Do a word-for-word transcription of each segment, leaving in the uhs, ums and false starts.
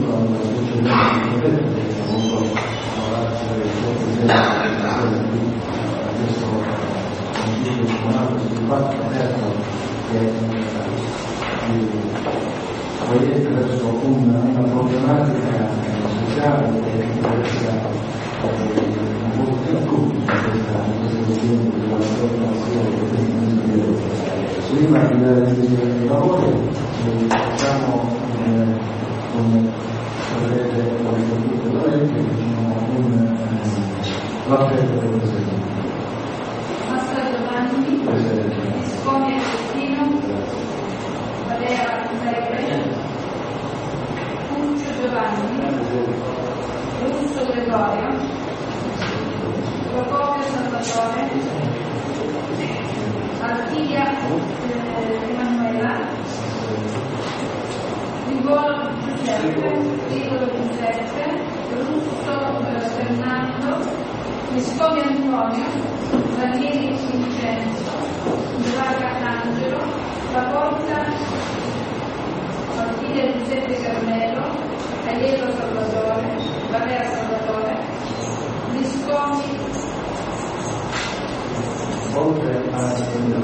sono una precedente che ha avuto lavorato per il suo presidente qui adesso consiglio comunale sul fatto aperto che proietta verso una, una problematica sociale che interessa un po' più a tutti in questa questione della trasformazione del pensiero. Prima di iniziare i lavori facciamo come prevede la riforma della legge diciamo un l'appello del Presidente. Massa Giovanni, Visconti Agostino, Valera Pepe, Puccio Giovanni, Russo Gregorio, Procopio Salvatore, Artilia eh, Emanuela, Rigolo Giuseppe, Rigolo Giuseppe, Russo eh, Fernando, Visconti Antonio, Ranieri Vincenzo, Braga Angelo, Laporta, Artilia Giuseppe Carmelo, Aiello Salvatore, Valera Salvatore, Visconti. Oltre a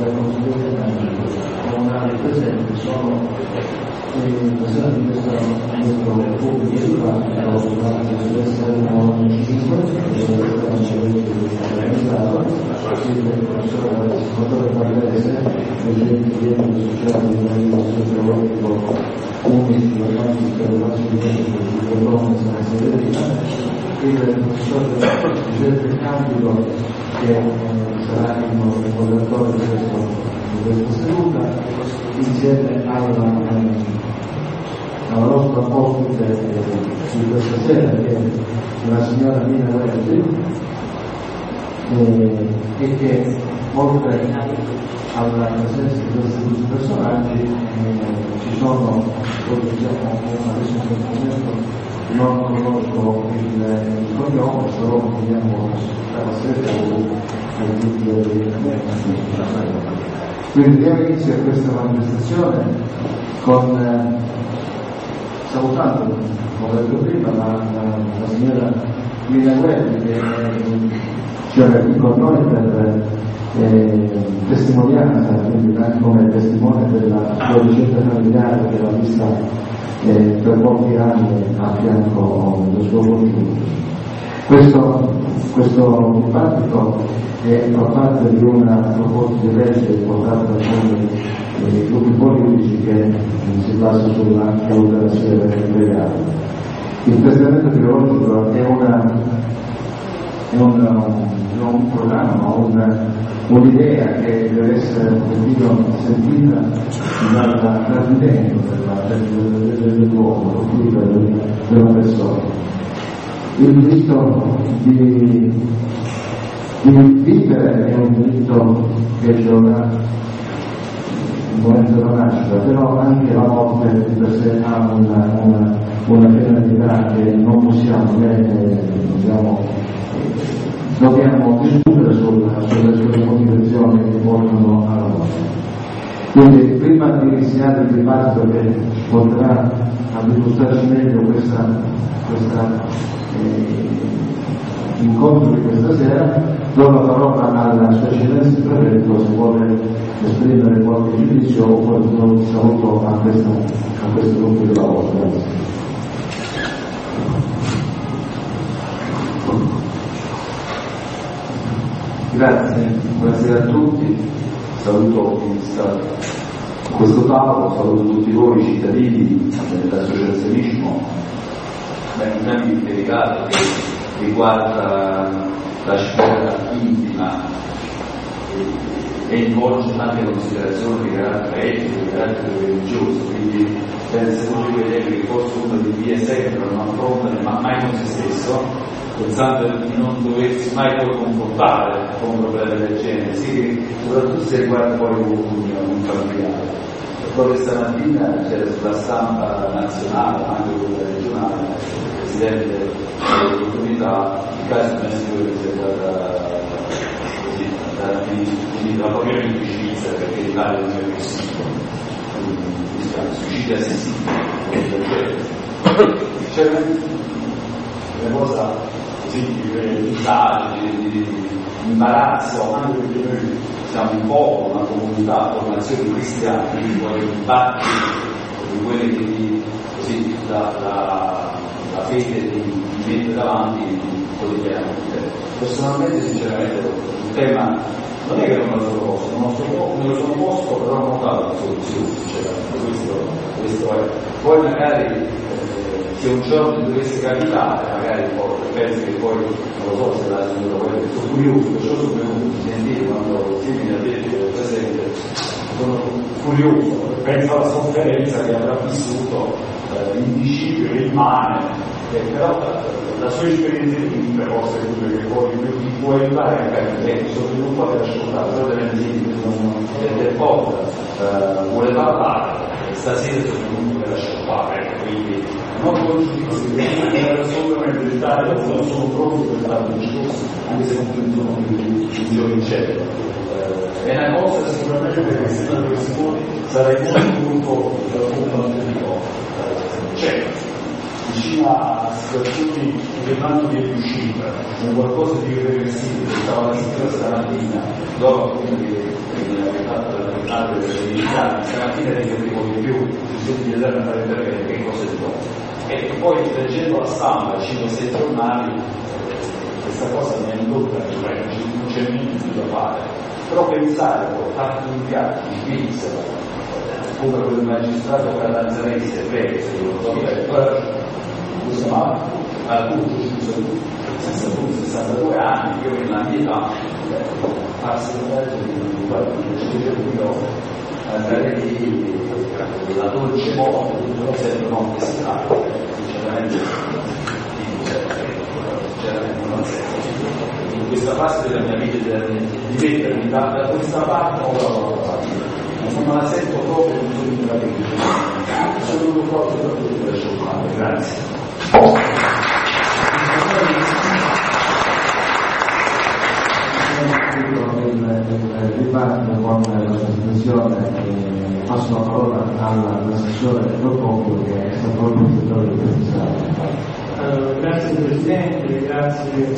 comunale presente sono le persone di questo pubblico di dibattito sull'essere cinque che è organizzato il professore Salvatore Barrese, presidente di enti sociali di livello sociologico unici avanti per la sviluppo del donne e Severina, il professore Giuseppe Candido che sarà il moderatore di, di questa seduta, insieme alla, alla nostra ospite di questa sera, che è la signora Nina Verdi, eh, e che oltre alla presenza di questi due personaggi eh, ci sono, dove diciamo adesso in questo momento non conosco il, il cognome, però vogliamo la stretta del titolo di quindi diamo inizio a questa manifestazione con eh, salutando, come ho detto prima, la, la, la signora Lina Guerri che c'era qui con noi per eh, testimonianza, quindi anche come testimone della sua vicenda familiare che l'ha vista eh, per molti anni a fianco del suo congiunto. Questo, questo dibattito è fa parte di una proposta di legge portata da alcuni eh, gruppi politici che eh, si basa sulla eutanasia legale. Il testamento biologico è, una, è una, un programma, una, un'idea che deve essere un pochino sentita dal vivendo dell'uomo, della persona. Il diritto di, di vivere è un diritto che c'è una il momento della nascita, però anche la morte di per sé ha una, una, una penalità che non possiamo né dobbiamo, dobbiamo discutere sulla, sulle sue motivazioni che portano alla morte. Quindi prima di iniziare il dibattito che ci porterà a dimostrarci meglio questa, questa Eh, incontro di questa sera, do la parola alla sua eccellenza il prefetto se vuole esprimere qualche giudizio o qualche saluto a questo, a questo gruppo di lavoro. Grazie. Grazie, buonasera a tutti, saluto chi sta a questo tavolo, saluto tutti voi cittadini dell'associazionismo. È un tema delicato che riguarda la sfera intima e, e involge tante considerazioni di carattere etico, di carattere religioso, quindi penso uno di quei temi che forse uno di vie sempre non affrontano ma mai con se stesso, pensando di non doversi mai poi confrontare con un problema del genere, sì, soprattutto se riguarda poi un familiare. Proprio stamattina c'era sulla stampa nazionale, ma anche quella regionale, il Presidente dell'opportunità, il caso di una signora che si è stata finita la propria vita in Svizzera perché l'Italia non è possibile, suicidi assistiti, C'è una cosa così di disagio, di, di imbarazzo, anche perché noi siamo un po' una comunità, formazione cristiana, quindi poi i dibattiti di quelli che ti, così, la, la, la fede ti, ti mette davanti quotidianamente. Personalmente, sinceramente, il tema non è che non me lo sono posto, non lo sono, me lo sono posto, però non ho dato la soluzione, sinceramente, questo, questo è. Poi magari eh, se un giorno dovesse capitare, magari poi, penso che poi, non lo so se la signora Guerra, sono curioso, perciò sono venuto a sentire quando simile a te che presente, sono curioso, penso alla sofferenza che avrà vissuto eh, in discipio e immane, eh, però la, la sua esperienza di vita forse è quello che poi ti può aiutare a capire, sono venuto qua per ascoltare, però delle visite del popolo eh, vuole parlare, stasera sono venuto per ascoltare, quindi non con giudizio, per assolutamente dettare, non sono proprio per fare un discorso, anche se non sono più vincente. È una cosa sicuramente che se la persone sarà molto molto c'è vicino a situazioni che vanno di riuscita, un qualcosa di irreversibile. Stava la sera stamattina, dopo appunto che aveva fatto la giornata delle militari, stamattina ne capivo di più, si sente di andare a fare per che cosa è buono. E poi leggendo la stampa, cinque sei giornali, questa cosa mi è indotta, cioè non c'è niente da fare. Però pensare a portarti un piatto in Svizzera, come quel magistrato catanzarese, Perez, che lo so, scusa, ma appunto, sessantadue anni, io nella mia età, farsi un pezzo di qualche andare lì, la dolce morte, non sempre non pescato, sinceramente, sinceramente non ha senso. In questa fase della mia vita di mettermi da, da questa parte o dall'altra parte, non me la sento proprio in una vita. Sono due cose proprio da sciopare. Grazie. Il dibattito con la trasmissione passo la parola all'assessore Procopio che è stato proprio il settore di Allora, grazie Presidente, grazie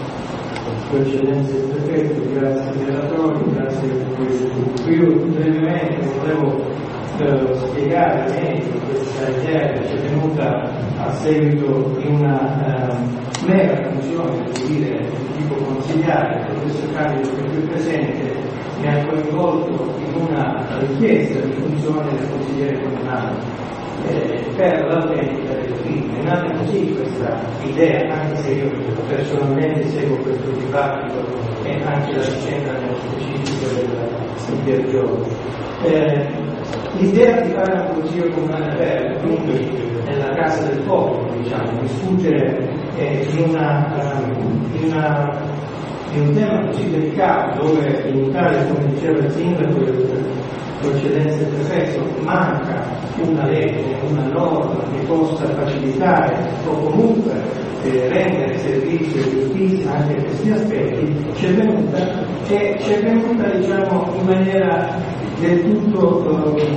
Sua Eccellenza il Prefetto, grazie ai relatori, grazie per questo. Io brevemente volevo eh, spiegare meglio questa idea che ci è venuta a seguito di una eh, mera funzione, devo dire, di tipo consigliare. Il professor Candido che è qui presente mi ha coinvolto in una richiesta di funzione del consigliere comunale eh, per l'autentica del film. È nata così questa idea, anche se io personalmente seguo questo dibattito e anche la vicenda nello specifico del Piergiorgio. Eh, l'idea di fare un consiglio comunale aperto, quindi nella casa del popolo, diciamo, discutere eh, di una, um, di una di un tema così delicato dove in Italia, come diceva il sindaco e l'eccellenza del prefetto, manca una legge, una norma che possa facilitare o comunque eh, rendere servizio di giustizia anche a questi aspetti, ci è venuta e ci è venuta diciamo in maniera del tutto eh,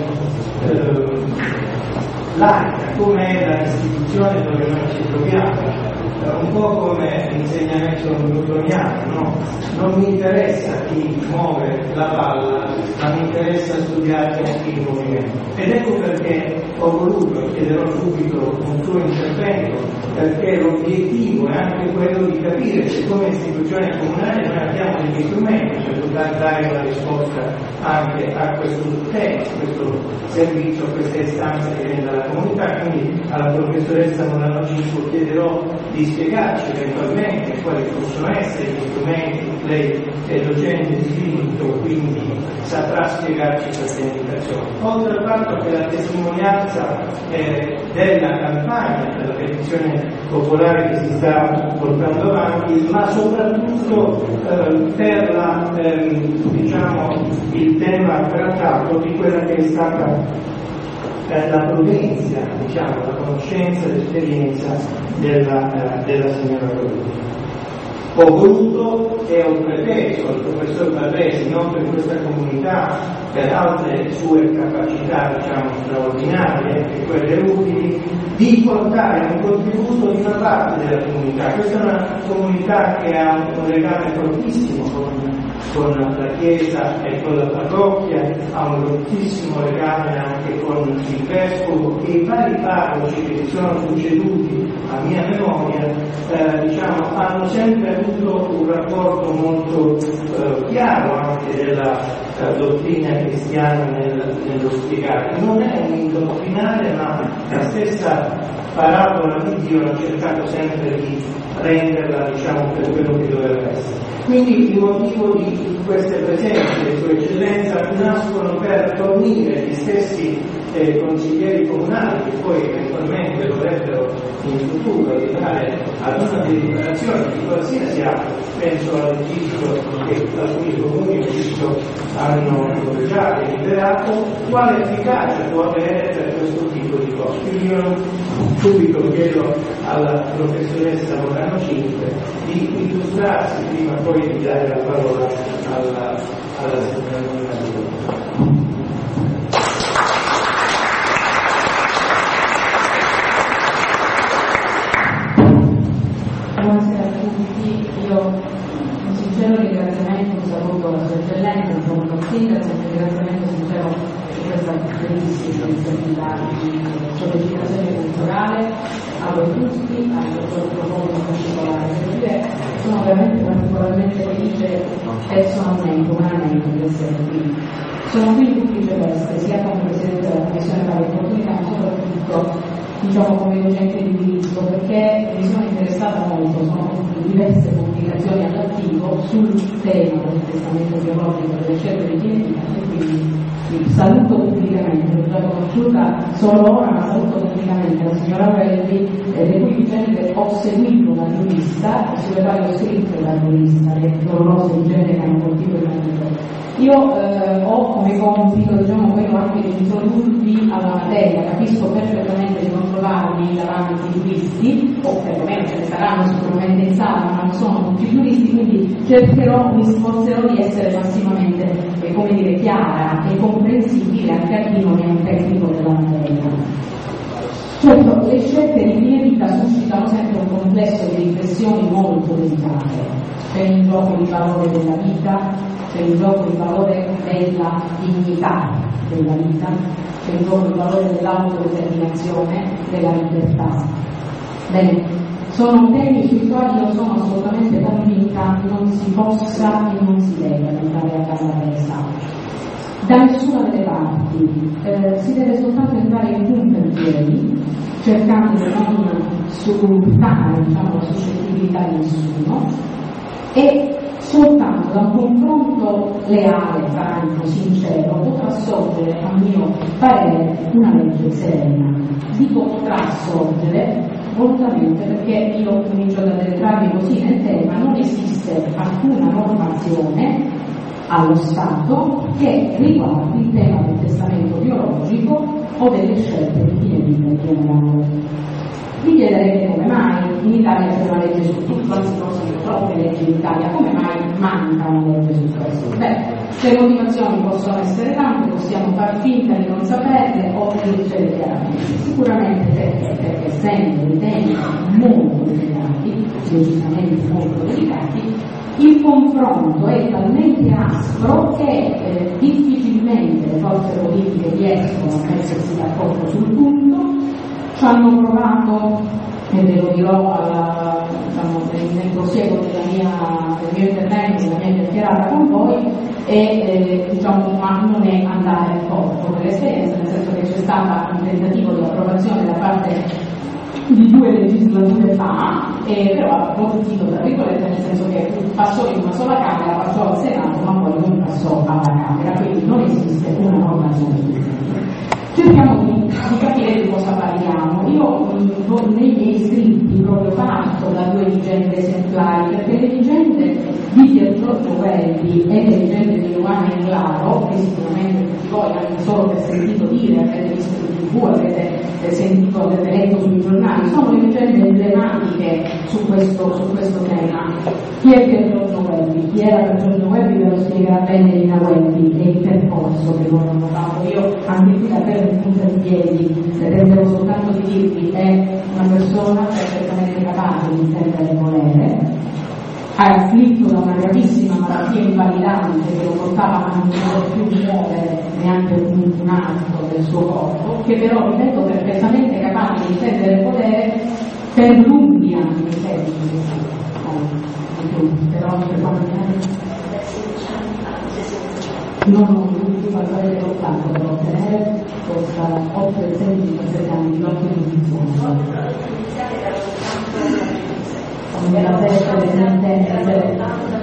eh, laica, come è l'istituzione dove noi ci troviamo. Un po' come l'insegnamento newtoniano, no? Non mi interessa chi muove la palla, ma mi interessa studiare il movimento. Ed ecco perché ho voluto, chiederò subito un suo intervento, perché l'obiettivo è anche quello di capire se come istituzione comunale noi abbiamo degli strumenti per poter dare una risposta anche a questo tema, a questo servizio, a queste istanze che viene dalla comunità. Quindi alla professoressa Morano Cisco chiederò di spiegarci eventualmente quali possono essere gli strumenti. Lei è docente di diritto, quindi saprà spiegarci queste indicazioni. Oltre al fatto che la testimonianza eh, della campagna, della petizione popolare che si sta portando avanti, ma soprattutto eh, per la, eh, diciamo, il tema trattato di quella che è stata la prudenza, diciamo, la conoscenza, l'esperienza della, eh, della signora Rodriguez. ho voluto e ho preteso al professor Barresi, non per questa comunità, per altre sue capacità, diciamo, straordinarie e quelle utili, di portare un contributo di una parte della comunità. Questa è una comunità che ha un legame fortissimo con, con la Chiesa e con la parrocchia, ha un fortissimo legame anche con il Vescovo, e i vari parroci che si sono succeduti a mia memoria eh, diciamo, hanno sempre avuto un rapporto molto eh, chiaro anche della eh, dottrina cristiana nel, nello spiegare. Non è un indottrinare, ma la stessa parabola di Dio ha cercato sempre di renderla, diciamo, per quello che doveva essere. Quindi il motivo di queste presenze, Sua Eccellenza, nascono per fornire gli stessi eh, consiglieri comunali che poi eventualmente dovrebbero in futuro arrivare ad una deliberazione di qualsiasi altro. Penso al registro che alcuni comuni ho visto hanno già deliberato, quale efficacia può avere per questo tipo di cose. Quindi io subito chiedo alla professoressa Morano cinque di illustrarsi prima poi di dare la parola alla, alla signora. Buonasera a tutti, io un sincero ringraziamento, un saluto alla Sua Eccellenza, un saluto al Sindaco, un ringraziamento sincero per questa bellissima iniziativa di sollecitazione culturale, a voi tutti, al dottor Profondo in particolare, per dire sono veramente particolarmente felice personalmente, umanamente di essere qui. Sono qui in ufficio Veste, sia come Presidente della Commissione per le opportunità, ma soprattutto diciamo come docente di diritto, perché mi sono interessata molto, sono diverse pubblicazioni all'attivo sul tema del testamento biologico delle scelte di Pietà, e quindi vi saluto pubblicamente, l'ho già conosciuta solo ora, ma saluto pubblicamente la signora Welby, eh, le cui vicende ho seguito da giurista, sulle quali ho scritto da giurista, le dolorose vicende che hanno colpito il marito. Io eh, ho come compito, diciamo, quello anche di introdurvi alla materia, capisco perfettamente di non trovarmi davanti ai giuristi, o perlomeno ce ne saranno sicuramente in sala, ma non sono tutti giuristi, quindi cercherò, mi sforzerò di essere massimamente, eh, come dire, chiara e comprensibile anche a chi non è un tecnico della materia. Certo, le scelte di fine vita suscitano sempre un complesso di riflessioni molto delicate. C'è in gioco il valore della vita, c'è in gioco il valore della dignità della vita, c'è in gioco il valore dell'autodeterminazione, della libertà. Bene, sono temi sui quali io sono assolutamente convinta non si possa e non si deve andare a casa resa. Da nessuna delle parti, eh, si deve soltanto entrare in punta di piedi, cercando di non surrumpare, diciamo, la suscettibilità di nessuno, e soltanto da un confronto leale, franco, sincero, potrà sorgere, a mio parere, una legge serena. Dico potrà sorgere volutamente perché io comincio ad addentrarmi così nel tema, non esiste alcuna normazione allo Stato che riguardi il tema del testamento biologico o delle scelte di fine vita in generale. Vi chiederete come mai in Italia c'è una legge su tutto, anzi forse sono troppe leggi in Italia, come mai manca una legge su questo? Beh, le motivazioni possono essere tante, possiamo far finta di non saperle o di dicere chiaramente. Sicuramente perché, perché essendo dei temi molto delicati, decisamente molto delicati, il confronto è talmente aspro che eh, difficilmente le forze politiche riescono a mettersi d'accordo sul punto. Ci hanno provato, e ve lo dirò alla, diciamo, nel prosieguo della mia, del mio intervento, della mia chiacchierata con voi, e eh, diciamo, ma non è andare d'accordo con l'esperienza, nel senso che c'è stato un tentativo di approvazione da parte di due legislature fa, e però ha potuto, tra virgolette, nel senso che passò in una sola Camera, passò al Senato, ma poi non passò alla Camera, quindi non esiste una normazione. Cerchiamo di, di capire di cosa parliamo. Io mh, nei miei scritti proprio parto da due vicende esemplari, perché le vicende di Pier Giorgio Welby e le vicende di Luana Englaro, che sicuramente tutti voi, anche solo per sentito dire, avete visto in tv, avete sentito, avete letto sui giornali, sono le vicende emblematiche su questo, su questo tema. Chi è per Giorgio Welby? Chi era per Giorgio Welby ve lo spiegherà bene Lina Welby e il percorso che loro hanno fatto. Io anche qui la terra in punta in piedi, devo soltanto di dirvi, è una persona perfettamente capace di intendere e volere, ha afflitto da una gravissima malattia invalidante che lo portava a non poter più muovere neanche un, un atto del suo corpo, che però ripeto perfettamente capace di intendere e volere per lunghi anni, sedici, di più, però per quanti anni? Non ho voluto parlare soltanto per ottenere questa otto e sei diciassette anni di lotta di giudizione. Nella testa delle sentenze,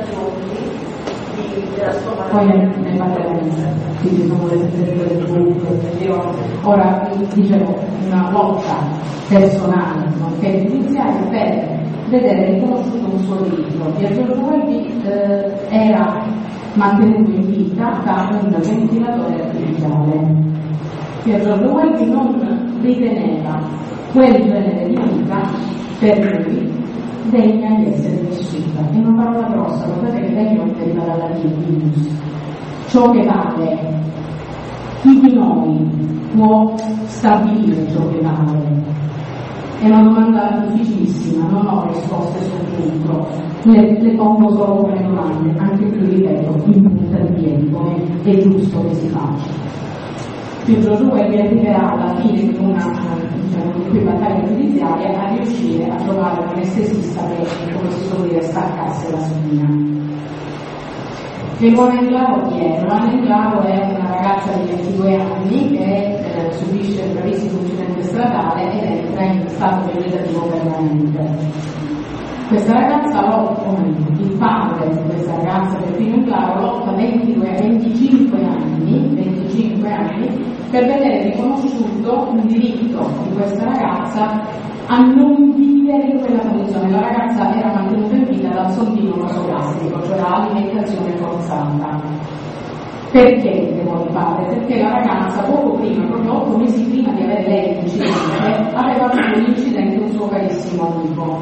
poi ne, ne parleremo, qui ci sono le sentenze del gruppo. Ora dicevo, una lotta personale, nonché giudiziaria, per vedere riconosciuto un suo diritto. Giorgio Welby eh, era mantenuto in vita da un ventilatore artificiale. Giorgio Welby non riteneva quel genere di vita per lui degna di essere vissuta. È una parola grossa, guardate che degno deriva dalla divinus. Ciò che vale, chi di noi può stabilire ciò che vale? È una domanda difficilissima, non ho risposte su tutto, le, le pongo solo come domande, anche qui ripeto, in punta di piedi, come è giusto che si faccia. Giorgio Welby arriverà alla fine di una diciamo, di quei battaglie giudiziarie a riuscire a trovare un anestesista che, come si suol dire, staccasse la spina. E Luana Englaro chi è? Luana Englaro è una ragazza di ventidue anni che eh, subisce un gravissimo incidente stradale ed entra in stato vegetativo permanente. Questa ragazza lotta, il padre di questa ragazza, Peppino Englaro, lotta ventidue, venticinque anni, venticinque anni per vedere riconosciuto il diritto di questa ragazza a non vivere in quella condizione. La ragazza era mantenuta in vita dal sondino nosogastrico, cioè l'alimentazione forzata. Perché devo fare? Perché la ragazza poco prima, proprio otto mesi prima di avere lei l'incidente, aveva avuto un incidente un suo carissimo amico.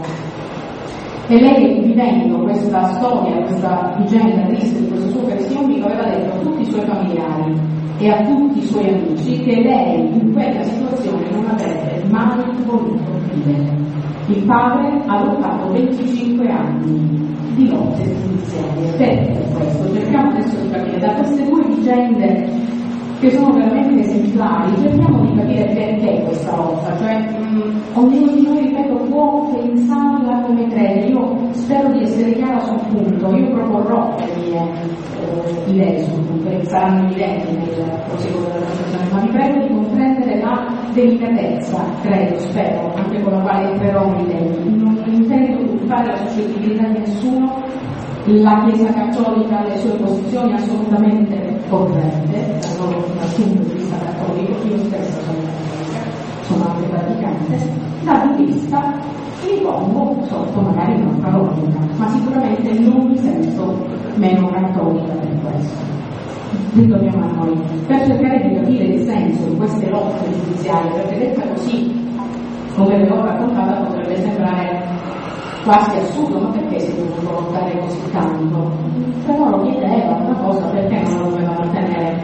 E lei, vivendo questa storia, questa vicenda triste di questo suo carissimo amico, aveva detto a tutti i suoi familiari e a tutti i suoi amici che lei in quella situazione non avrebbe mai voluto vivere. Il padre ha lottato venticinque anni di lotte giudiziarie. Per questo cerchiamo adesso di capire da queste due vicende che sono veramente esemplari, cerchiamo di capire perché questa lotta, cioè mh, ognuno di noi, ripeto, può pensarla come crede. Io spero di essere chiara sul punto, io proporrò le mie eh, idee sul punto, che saranno evidenti nel proseguo della trasmissione, ma vi prego di comprendere la delicatezza, credo, spero, anche con la quale entrerò nei temi. Non intendo buttare la suscettibilità di nessuno. La Chiesa Cattolica ha le sue posizioni assolutamente corrette, dal loro dal punto di vista cattolico, io stessa sono cattolica, sono anche praticante, da vista mi pongo sotto magari un'altra logica, ma sicuramente non mi sento meno cattolica per questo. Ritorniamo a noi, per cercare di capire il senso di queste lotte giudiziarie, perché detta così, come ve l'ho raccontata, potrebbe sembrare quasi assurdo, ma perché si doveva lottare così tanto? Però lo chiedeva una cosa, perché non lo doveva ottenere?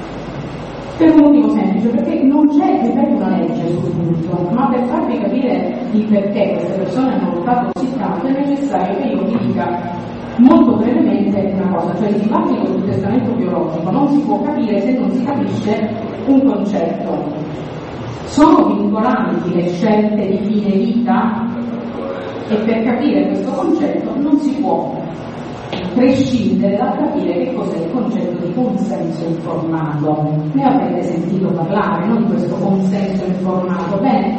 Per un motivo semplice, perché non c'è, ripeto, una legge sul punto, ma per farvi capire il perché queste persone hanno lottato così tanto è necessario che io vi dica molto brevemente una cosa, cioè il dibattito sul testamento biologico non si può capire se non si capisce un concetto. Sono vincolanti le scelte di fine vita? E per capire questo concetto non si può prescindere dal capire che cos'è il concetto di consenso informato. Ne avete sentito parlare, no, di questo consenso informato? Bene,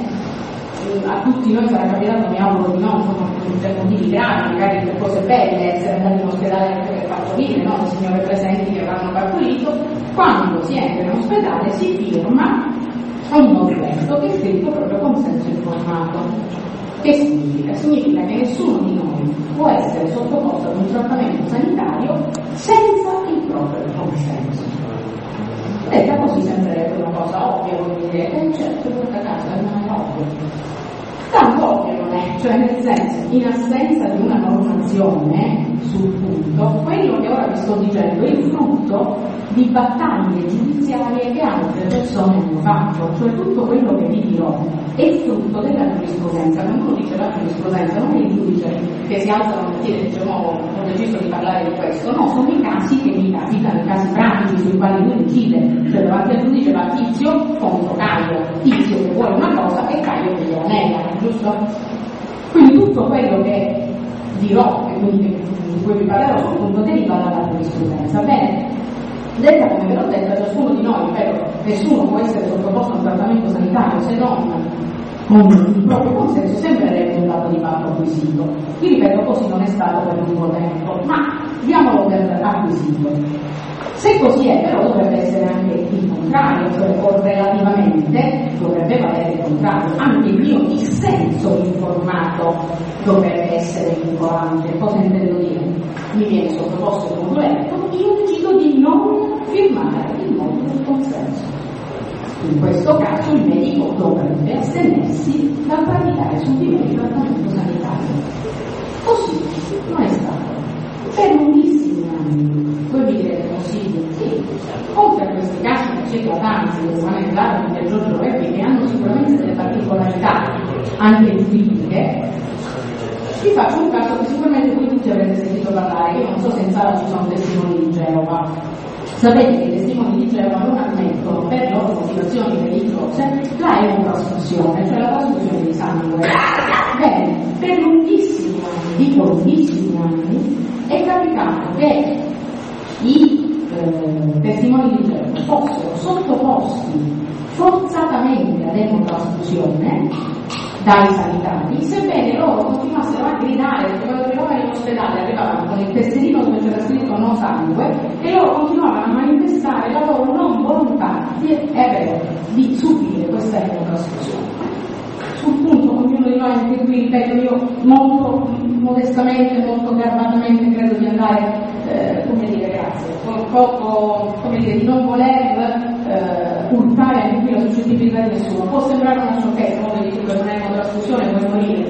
a tutti noi sarà capitato, mi auguro di no, sono per motivi gravi, magari per cose belle, essere andati in ospedale per partorire, no? Le signore presenti che avranno partorito, quando si entra in ospedale si firma un documento che è scritto proprio consenso informato. Che significa? Significa che nessuno di noi può essere sottoposto ad un trattamento sanitario senza il proprio consenso. Detta così sembrerebbe una cosa ovvia, come dire, e certo, questa casa non è ovvia. Tanto ovvio non è, cioè nel senso, in assenza di una normazione sul punto, quello che ora vi sto dicendo è il frutto di battaglie giudiziarie che altre persone hanno fatto, cioè tutto quello che vi dirò è il frutto della giurisprudenza. Quando uno dice la giurisprudenza non è il giudice che si alza la mattina e dice no, ho deciso di parlare di questo, no, sono i casi che mi capitano, i casi pratici sui quali lui decide, cioè davanti al giudice va Tizio contro Caio, Tizio che vuole una cosa e Caio che gliela nega, giusto? Quindi tutto quello che dirò e quindi di cui vi parlerò sul punto deriva dalla giurisprudenza. Bene, detta come ve l'ho detta, ciascuno di noi, ripeto, nessuno può essere sottoposto a un trattamento sanitario se non con il proprio consenso, sembrerebbe un dato di fatto acquisito. Vi ripeto, così non è stato per lungo tempo, ma diamolo per acquisito. Se così è, però dovrebbe essere anche il contrario, cioè o relativamente dovrebbe valere il contrario. Anche il mio dissenso informato dovrebbe essere vincolante. Cosa intendo dire? Mi viene sottoposto il moduletto, io decido di non firmare il modulo del consenso. In questo caso il medico dovrebbe astenersi dal praticare su di me il trattamento sanitario. Così non è stato. Per lunghissimi anni, voi mi direte consigli, sì, oltre a questi casi così eclatanti del Giovanni Gladio e del Giorgio Reppi, che hanno sicuramente delle particolarità anche giuridiche, vi faccio un caso che sicuramente voi tutti avrete sentito parlare. Io non so se in sala ci sono testimoni di Geova. Sapete che i testimoni di Geova non ammettono, per loro motivazioni religiose, la emotrasfusione, cioè la trasfusione di sangue. Bene, per lunghissimi anni, dico lunghissimi anni, è capitato che i eh, testimoni di Geova fossero sottoposti forzatamente ad emotrasfusione dai sanitari, sebbene loro continuassero a gridare, perché quando arrivavano in ospedale arrivavano con il tesserino dove c'era scritto no sangue, e loro continuavano a manifestare la loro non volontà di, eh, di subire questa emotrasfusione. Sul punto, ognuno di noi, anche qui ripeto, io molto modestamente, molto garbatamente credo di andare, eh, come dire, grazie, un poco, come dire, di non voler eh, urtare anche qui la suscettibilità di nessuno. Può sembrare una sciocchezza, uno dice che non è una trasfusione, puoi morire.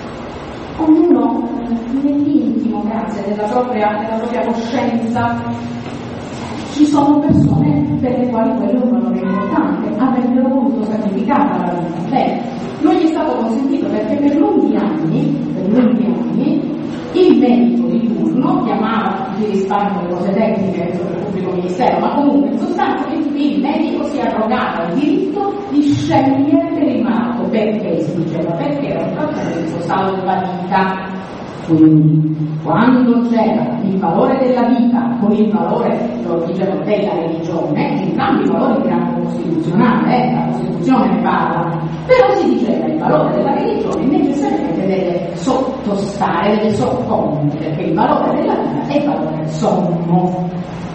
Ognuno nell'intimo, grazie, della propria, della propria coscienza, ci sono persone per le quali quello è un valore importante, avrebbero voluto sacrificare la vita. Bene, non gli è stato consentito perché per lunghi anni, per lunghi anni, il medico di turno chiamava, di risparmio le cose tecniche del pubblico ministero, ma comunque in sostanza il medico si arrogava il diritto di scegliere per il malato. Perché si diceva? Perché era un trattamento salva-vita. Quindi, quando c'era il valore della vita con il valore, lo dicevano, della religione, entrambi i valori di rango costituzionale, eh, la Costituzione ne parla, però si diceva il valore della religione necessariamente deve sottostare, deve soccombere, perché il valore della vita è il valore sommo.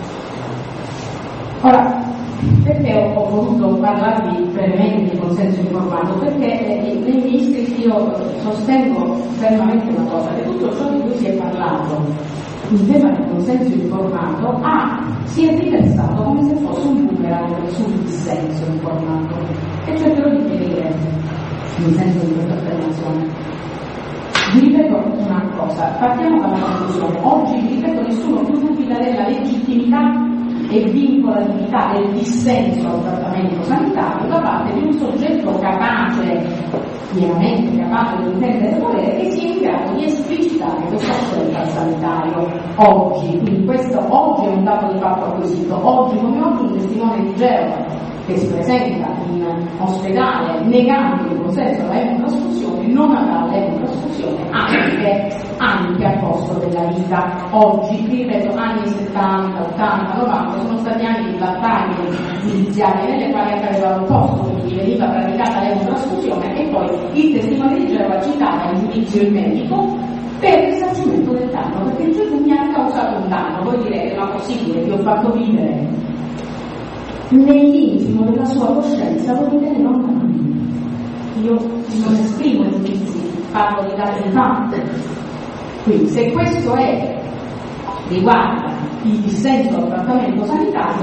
Ora, perché ho, ho voluto parlarvi brevemente di consenso informato? Perché eh, nei miei iscritti io sostengo fermamente una cosa, che tutto ciò di cui si è parlato in tema di consenso informato ah, si è riversato come se fosse un boomerang sul dissenso informato, e cercherò di chiarire il senso di questa affermazione. Vi ripeto una cosa, partiamo dalla conclusione. Oggi, vi ripeto, nessuno più dubita della legittimità e vincolatività del dissenso al trattamento sanitario da parte di un soggetto capace, pienamente capace di intendere e volere, che sia in grado di esplicitare questa scelta al sanitario oggi. Quindi questo oggi è un dato di fatto acquisito. Oggi come oggi un testimone di Geova che si presenta in ospedale negando il consenso alla emotrasfusione non avrà l'emotrasfusione anche, anche a costo della vita. Oggi, ripeto, anni settanta, ottanta, novanta sono stati anni di battaglie giudiziarie nelle quali accadeva l'opposto, quindi veniva praticata l'emotrasfusione e poi il testimone di Geova citava in giudizio il medico per il risarcimento del danno, perché il Gesù mi ha causato un danno. Voi direte, ma possibile, ti ho fatto vivere nell'intimo della sua coscienza, vuol dire non danni. Io non esprimo giudizi, parlo di dati di fatto. Quindi se questo è riguarda il dissenso al trattamento sanitario,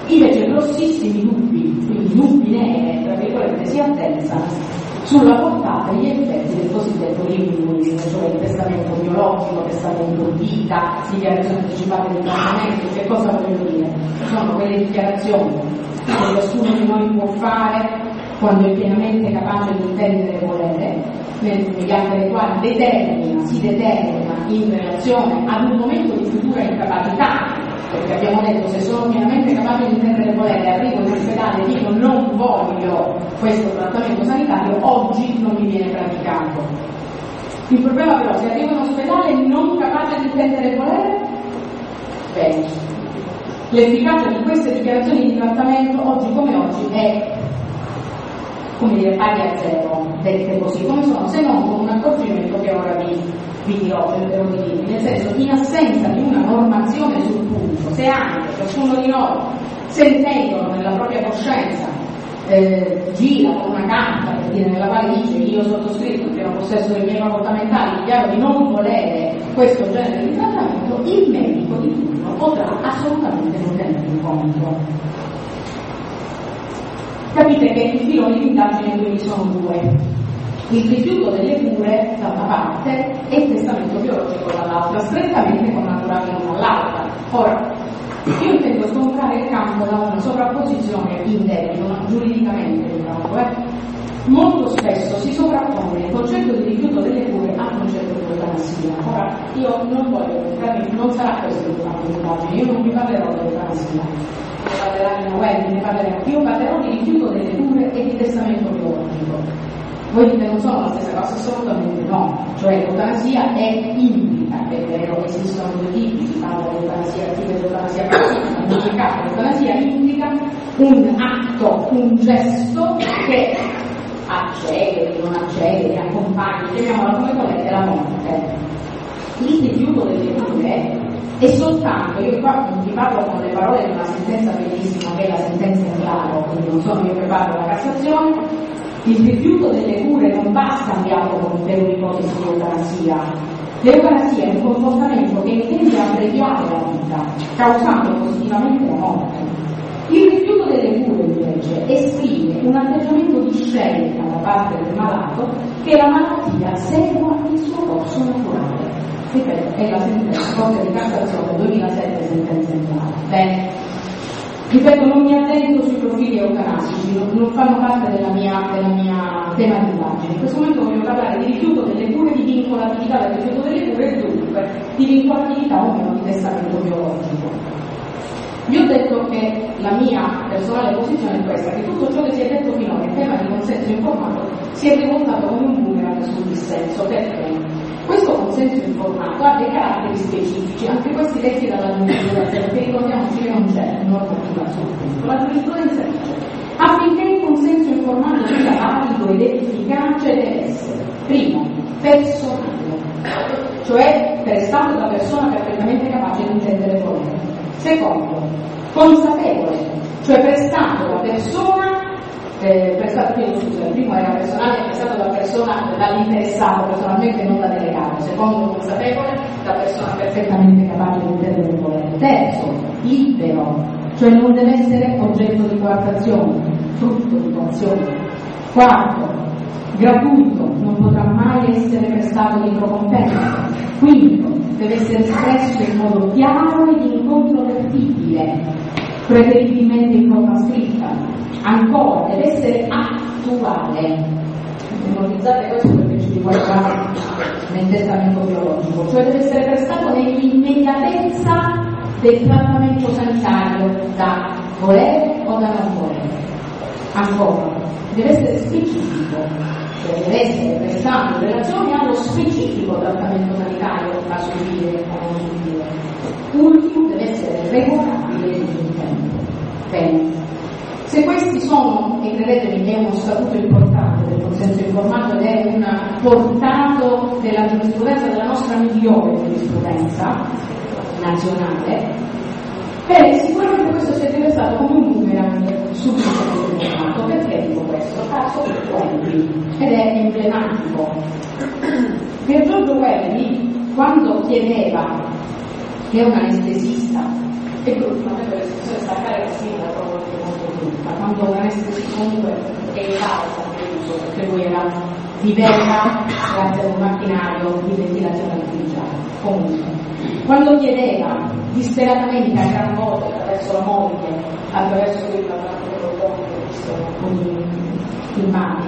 Invece grossissimi dubbi, quindi dubbi nere, tra virgolette, si attestano sulla portata e gli effetti del cosiddetto living, cioè il testamento biologico, testamento vita, dichiarazioni anticipate di trattamento. Che cosa voglio dire? Sono quelle dichiarazioni che ciascuno di noi può fare quando è pienamente capace di intendere e volere, mediante le quali determina, si determina in relazione ad un momento di futura incapacità, perché abbiamo detto se sono pienamente capace di intendere e volere, arrivo in ospedale e dico non voglio questo trattamento sanitario, oggi non mi viene praticato. Il problema però, se arrivo in ospedale non capace di intendere e volere, bene, l'efficacia di queste dichiarazioni di trattamento oggi come oggi è, come dire, pari a zero, dette così, come sono, se non con un accorgimento che ora vi, vi dirò, cercherò di dirvi, nel senso, in assenza di una normazione sul punto, se anche ciascuno di noi, sentendolo nella propria coscienza, eh, gira con una carta, per dire, nella quale dice io sottoscritto, che non possesso dei miei facoltà mentali, dichiaro di non volere questo genere di trattamento, il medico di turno potrà assolutamente non tenere in conto. Capite che il filone di indagine quindi sono due: il rifiuto delle cure da una parte e il testamento biologico dall'altra, strettamente connaturati l'una all'altra. Ora, io intendo scontrare il campo da una sovrapposizione indebita, giuridicamente diciamo, eh? Molto spesso si sovrappone il concetto di rifiuto delle cure al concetto di eutanasia. Ora, io non voglio, non sarà questo il campo di indagine, io non vi parlerò di eutanasia, ne parlerà di Novelli, ne parlerà, io parlerò di rifiuto delle cure e di testamento biologico. Voi dite non sono la stessa cosa? Assolutamente no, cioè l'eutanasia è implica, è vero che esistono due tipi, si parla di eutanasia attiva e di eutanasia passiva, in ogni caso l'eutanasia implica un atto, un gesto che accede, non accede, accompagna, chiamiamola come volete, la morte. Il rifiuto delle cure è soltanto, io qua vi parlo con le parole di una sentenza bellissima che è la sentenza in claro, quindi non sono io che parlo la Cassazione. Il rifiuto delle cure non va scambiato per un'ipotesi di eutanasia. L'eutanasia è un comportamento che intende abbreviare la vita, causando positivamente la morte. Il rifiuto delle cure invece esprime un atteggiamento di scelta da parte del malato che la malattia segua il suo corso naturale. Ripeto, è la sentenza Corte di Cassazione duemilasette, sentenza in claro. Bene. Ripeto, non mi attendo sui profili eutanasici, non, non fanno parte della mia, della mia tema di indagine. In questo momento voglio parlare di rifiuto delle cure, di vincolatività del rifiuto delle cure e dunque di vincolatività o meno di testamento biologico. Vi ho detto che la mia personale posizione è questa, che tutto ciò che si è detto finora in tema di consenso informato si è rivoltato come un boomerang sul dissenso. Perché? Questo consenso informato ha dei caratteri specifici, anche questi letti dalla giurisprudenza, perché ricordiamoci che non c'è normativa sul punto. La giurisprudenza dice: affinché il consenso informato sia valido ed efficace deve essere, primo, personale, cioè prestato da persona perfettamente capace di intendere e volere; secondo, consapevole, cioè prestato da persona Eh, prestato, chiedo scusa, il primo era personale, è prestato da persona, dall'interessato personalmente, non da delegato; secondo, consapevole, da persona perfettamente capace di intendere e volere; terzo, libero, cioè non deve essere oggetto di coartazione, frutto di coazione; quarto, gratuito, non potrà mai essere prestato dietro compenso; quinto, deve essere espresso in modo chiaro ed incontrovertibile, preferibilmente in forma scritta. Ancora, deve essere attuale. Memorizzate questo perché ci riguarda nel testamento biologico, cioè deve essere prestato nell'immediatezza del trattamento sanitario da volere o da non volere. Ancora, deve essere specifico, cioè deve essere prestato in relazione allo specifico trattamento sanitario da subire o non subire. Ultimo, deve essere regolabile nel tempo. Bene. Se questi sono, e credetemi che è uno statuto importante del consenso informato ed è un portato della giurisprudenza, della nostra migliore giurisprudenza nazionale, bene, sicuramente questo si è rivestato come un boomerang sul consenso informato. Perché dico questo? Caso Welby, ed è emblematico. Per Giorgio Welby, quando chiedeva che un anestesista e ultimamente l'espressione staccare la spina la trovo anche molto brutta, quando un'anestesia comunque è causa che uso, perché lui era viveva grazie ad un macchinario di ventilazione artificiale. Comunque, quando chiedeva disperatamente a gran voce attraverso la moglie, attraverso quel che ho visto alcuni filmati,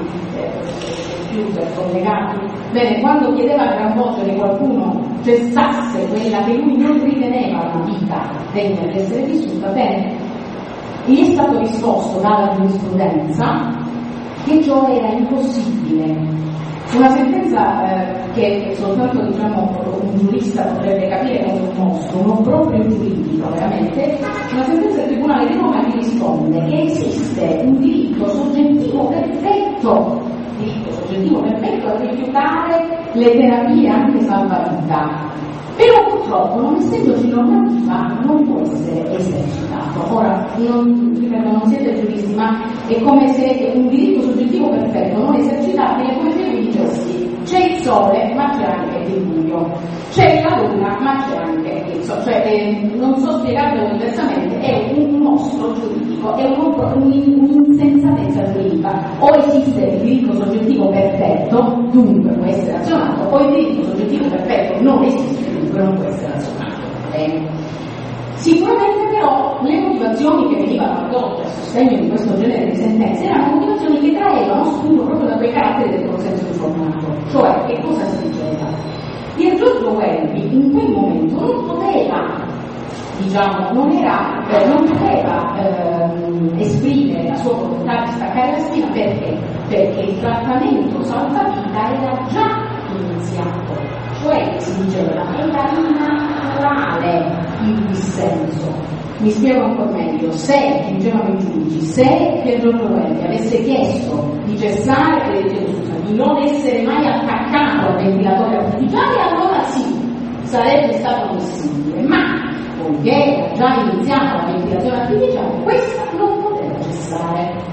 computer collegati, bene, quando chiedeva a gran voce che qualcuno cessasse quella che lui non riteneva una vita degna di essere vissuta, bene, gli è stato risposto dalla giurisprudenza che ciò era impossibile. Una sentenza eh, che soltanto diciamo, un giurista potrebbe capire come un mostro, uno proprio giuridico, veramente, una sentenza del Tribunale di Roma che risponde che esiste un diritto soggettivo perfetto, diritto soggettivo perfetto a rifiutare le terapie anche salvavita. Però purtroppo, non essendoci normativa, non può essere esercitato. Ora, non, ripeto, non siete giuristi, ma è come se un diritto soggettivo perfetto non esercitabile, come se io vi dicessi c'è il sole, ma c'è anche il buio, c'è la luna, ma c'è anche il sole. Cioè, eh, non so spiegarlo diversamente, è un mostro giuridico, è un'insensatezza giuridica. O esiste il diritto soggettivo perfetto, dunque può essere azionato, o il diritto soggettivo perfetto non esiste, non può essere azionato. Eh. Sicuramente però le motivazioni che venivano addotte a sostegno di questo genere di sentenze erano motivazioni che traevano spunto proprio da quei caratteri del consenso informato. Cioè, che cosa si diceva? Il Giorgio Welby in quel momento non poteva, diciamo, non era, eh, non poteva eh, esprimere la sua volontà di staccare la spina perché? Perché il trattamento salvavita era già iniziato. Cioè, si diceva, era innaturale il dissenso. Mi spiego ancora meglio, se, dicevano i giudici, se Pier Giorgio Welby avesse chiesto di cessare, eh, scusa, di non essere mai attaccato al ventilatore artificiale, allora sì, sarebbe stato possibile, ma poiché era già iniziata la ventilazione artificiale, questa non poteva cessare.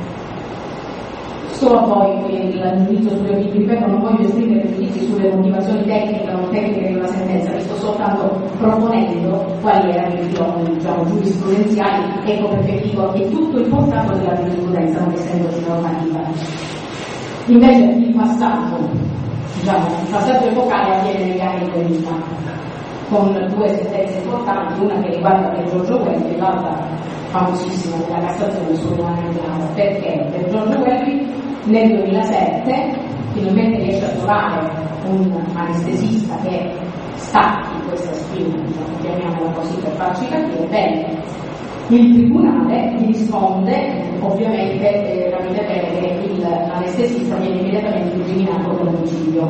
Solo poi il giudizio sulle ripeto, non voglio esprimere giudizi sulle motivazioni tecniche o non tecniche di una sentenza, vi sto soltanto proponendo quali erano i filoni, diciamo, giurisprudenziali, ecco perché dico che tutto il portato della giurisprudenza, non essendosi normativa. Invece il passaggio, diciamo, il passaggio epocale avviene negli anni duemila, con due sentenze importanti, una che riguarda Pier Giorgio Welby e l'altra famosissima della Cassazione sull'umana indiana. Perché? Per Giorgio Welby nel duemilasette finalmente riesce a trovare un anestesista che stacchi questa spina, diciamo, chiamiamola così per farci capire bene. Il tribunale gli risponde, ovviamente eh, capite bene che l'anestesista viene immediatamente incriminato per omicidio,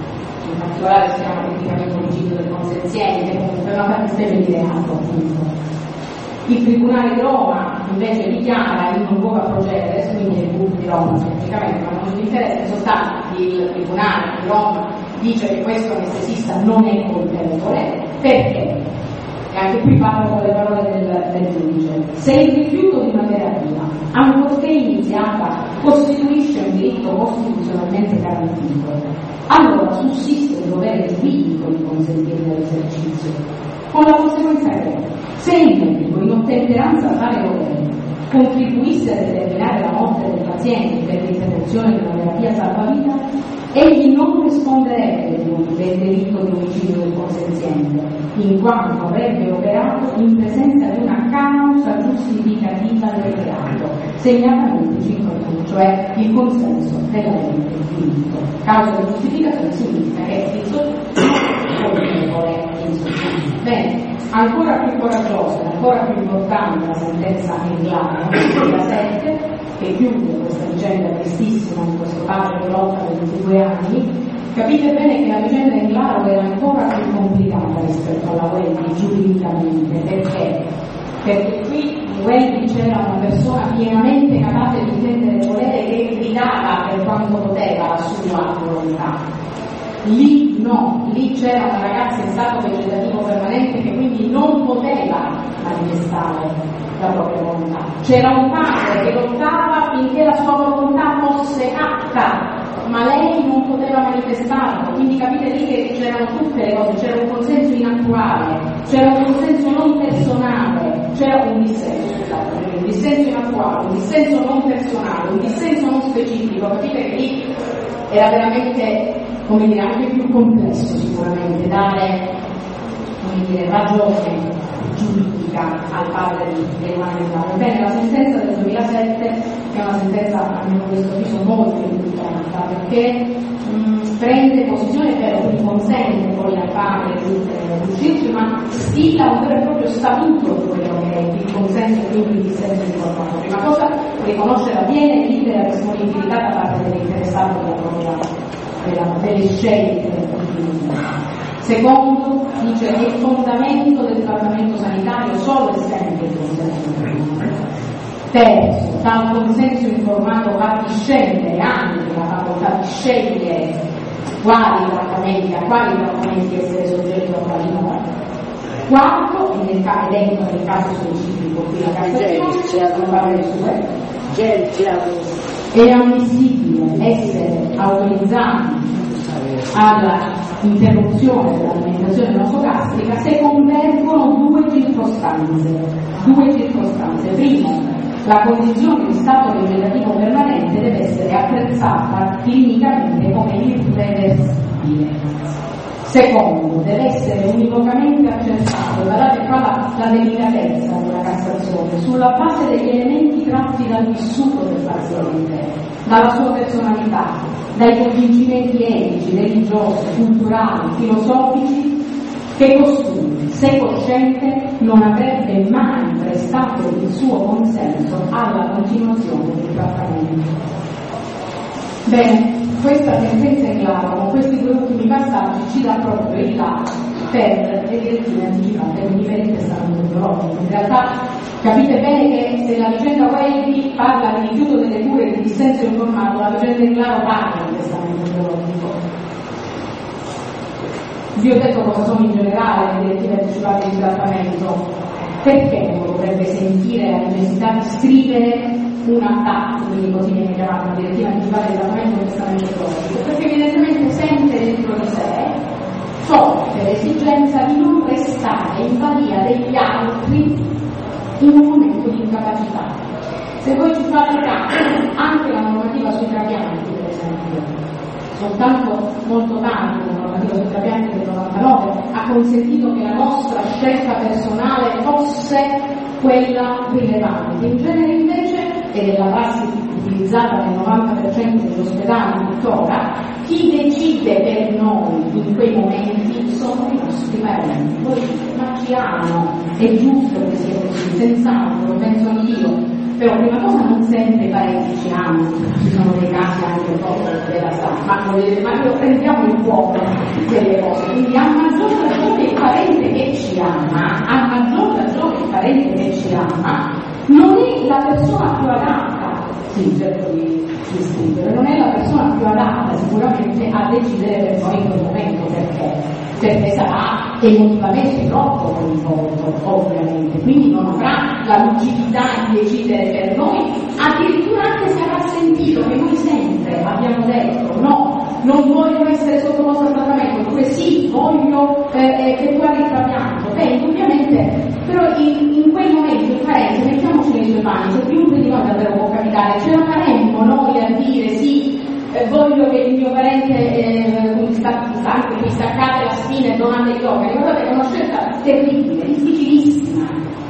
in particolare si chiama tecnicamente omicidio del consenziente, comunque una fattispecie di reato appunto. Il Tribunale di Roma invece dichiara in non vuole procedere, quindi il Tribunale di Roma semplicemente, ma non mi interessa, in sostanza il Tribunale di Roma dice che questo anestesista non è colpevole, perché? E anche qui parlo con le parole del, del giudice. Se il rifiuto di una terapia, ancorché iniziata, costituisce un diritto costituzionalmente garantito, allora sussiste il dovere giuridico di consentirne l'esercizio, con la conseguenza che se il medico, in ottemperanza a tale dovere, contribuisse a determinare la morte del paziente per l'interruzione di una terapia salvavita, egli non risponderebbe del delitto di omicidio del consenziente, in quanto avrebbe operato in presenza di una causa giustificativa del reato, segnatamente cinquantuno, cioè il consenso dell'agente diritto. Causa di giustificazione significa che il soggetto è colpevole in sostanza. Bene, ancora più coraggiosa e ancora più importante la sentenza Englaro del duemilasette, che chiude questa vicenda tristissima di questo padre che lotta per ventidue anni. Capite bene che la vicenda Englaro era ancora più complicata rispetto alla Welby giuridicamente. Perché? Perché qui in Welby c'era una persona pienamente capace di intendere il volere che gridava per quanto poteva la sua volontà. Lì no, lì c'era una ragazza in stato vegetativo permanente che quindi non poteva manifestare la propria volontà. C'era un padre che lottava finché la sua volontà fosse atta, ma lei non poteva manifestarlo, quindi capite lì che c'erano tutte le cose, c'era un consenso inattuale, c'era un consenso non personale, c'era un dissenso, un dissenso inattuale, un dissenso non personale, un dissenso non specifico, capite che lì era veramente, come dire, anche più complesso sicuramente dare, come dire, ragione giuridica al padre di Emanuele. Ebbene, la sentenza del duemilasette è una sentenza, a mio avviso, molto importante, perché mh, prende posizione per quindi consente poi al padre di uscirci, ma stila un vero e proprio statuto di quello che è il consenso e quindi il dissenso informato. Prima cosa, riconosce la piena e libera disponibilità da parte dell'interessato della propria, della, delle scelte. Secondo, dice che il fondamento del trattamento sanitario solo e sempre il consenso informato. Terzo, dal consenso informato va discendere anche la facoltà di scegliere quali trattamenti, a quali trattamenti essere soggetto a quali no. Quarto, e nel caso dentro nel caso specifico qui la Cassazione, non parole sue, è ammissibile essere autorizzati all'interruzione dell'alimentazione nosocastica se convergono due circostanze. Due circostanze. Primo, la condizione di stato vegetativo permanente deve essere apprezzata clinicamente come irreversibile. Secondo, deve essere univocamente accertato, guardate qua la, la delicatezza della Cassazione, sulla base degli elementi tratti dal vissuto del paziente, dalla sua personalità, dai convincimenti etici, religiosi, culturali, filosofici, che costui, se cosciente, non avrebbe mai prestato il suo consenso alla continuazione del trattamento. Bene, questa sentenza in claro, con questi due ultimi passaggi, ci dà proprio il là per le direttive anticipate, quindi per il testamento biologico. In realtà capite bene che se la vicenda Welby parla di rifiuto delle cure e di dissenso informato, la vicenda in claro parla di testamento biologico. Vi ho detto cosa sono in generale le direttive anticipate di trattamento. Perché uno dovrebbe sentire la necessità di scrivere una T A C, quindi così viene chiamata una direttiva anticipata di trattamento del testamento biologico? Perché evidentemente sente dentro di sé forte l'esigenza di non restare in balia degli altri in un momento di incapacità. Se voi ci fate caso, anche la normativa sui trapianti, per esempio, soltanto molto tardi la normativa sui trapianti del novantanove ha consentito che la nostra scelta personale fosse quella rilevante. In genere invece, ed è la prassi utilizzata nel novanta per cento degli ospedali tuttora, chi decide per noi in quei momenti sono i nostri parenti. Poi ma ci hanno, è giusto che sia così, senz'altro, lo penso anch'io. Però prima cosa non sempre i parenti ci hanno, ci sono dei casi anche un po' della stampa, ma, ma lo prendiamo in cuore delle cose, quindi a maggior ragione il parente che ci ama, a maggior ragione il parente che ci ama, non è la persona più adatta, sì, cerco di, di scrivere, non è la persona più adatta sicuramente a decidere per noi in quel momento, perché? Perché sarà emotivamente troppo coinvolto, ovviamente, quindi non avrà la lucidità di decidere per noi, addirittura anche se avrà sentito che noi sempre abbiamo detto no, non voglio essere sottoposto al trattamento, dove sì, voglio eh, effettuare il trapianto. Beh, ovviamente, però in, in quei momenti, in parenti, mettiamoci nei suoi panni, se chiunque di noi davvero può capitare, ce la faremmo noi a dire sì, Eh, voglio che il mio parente eh, sta, sta anche mi staccate la spina e donate gli organi. Guardate, è una scelta terribile, difficilissima.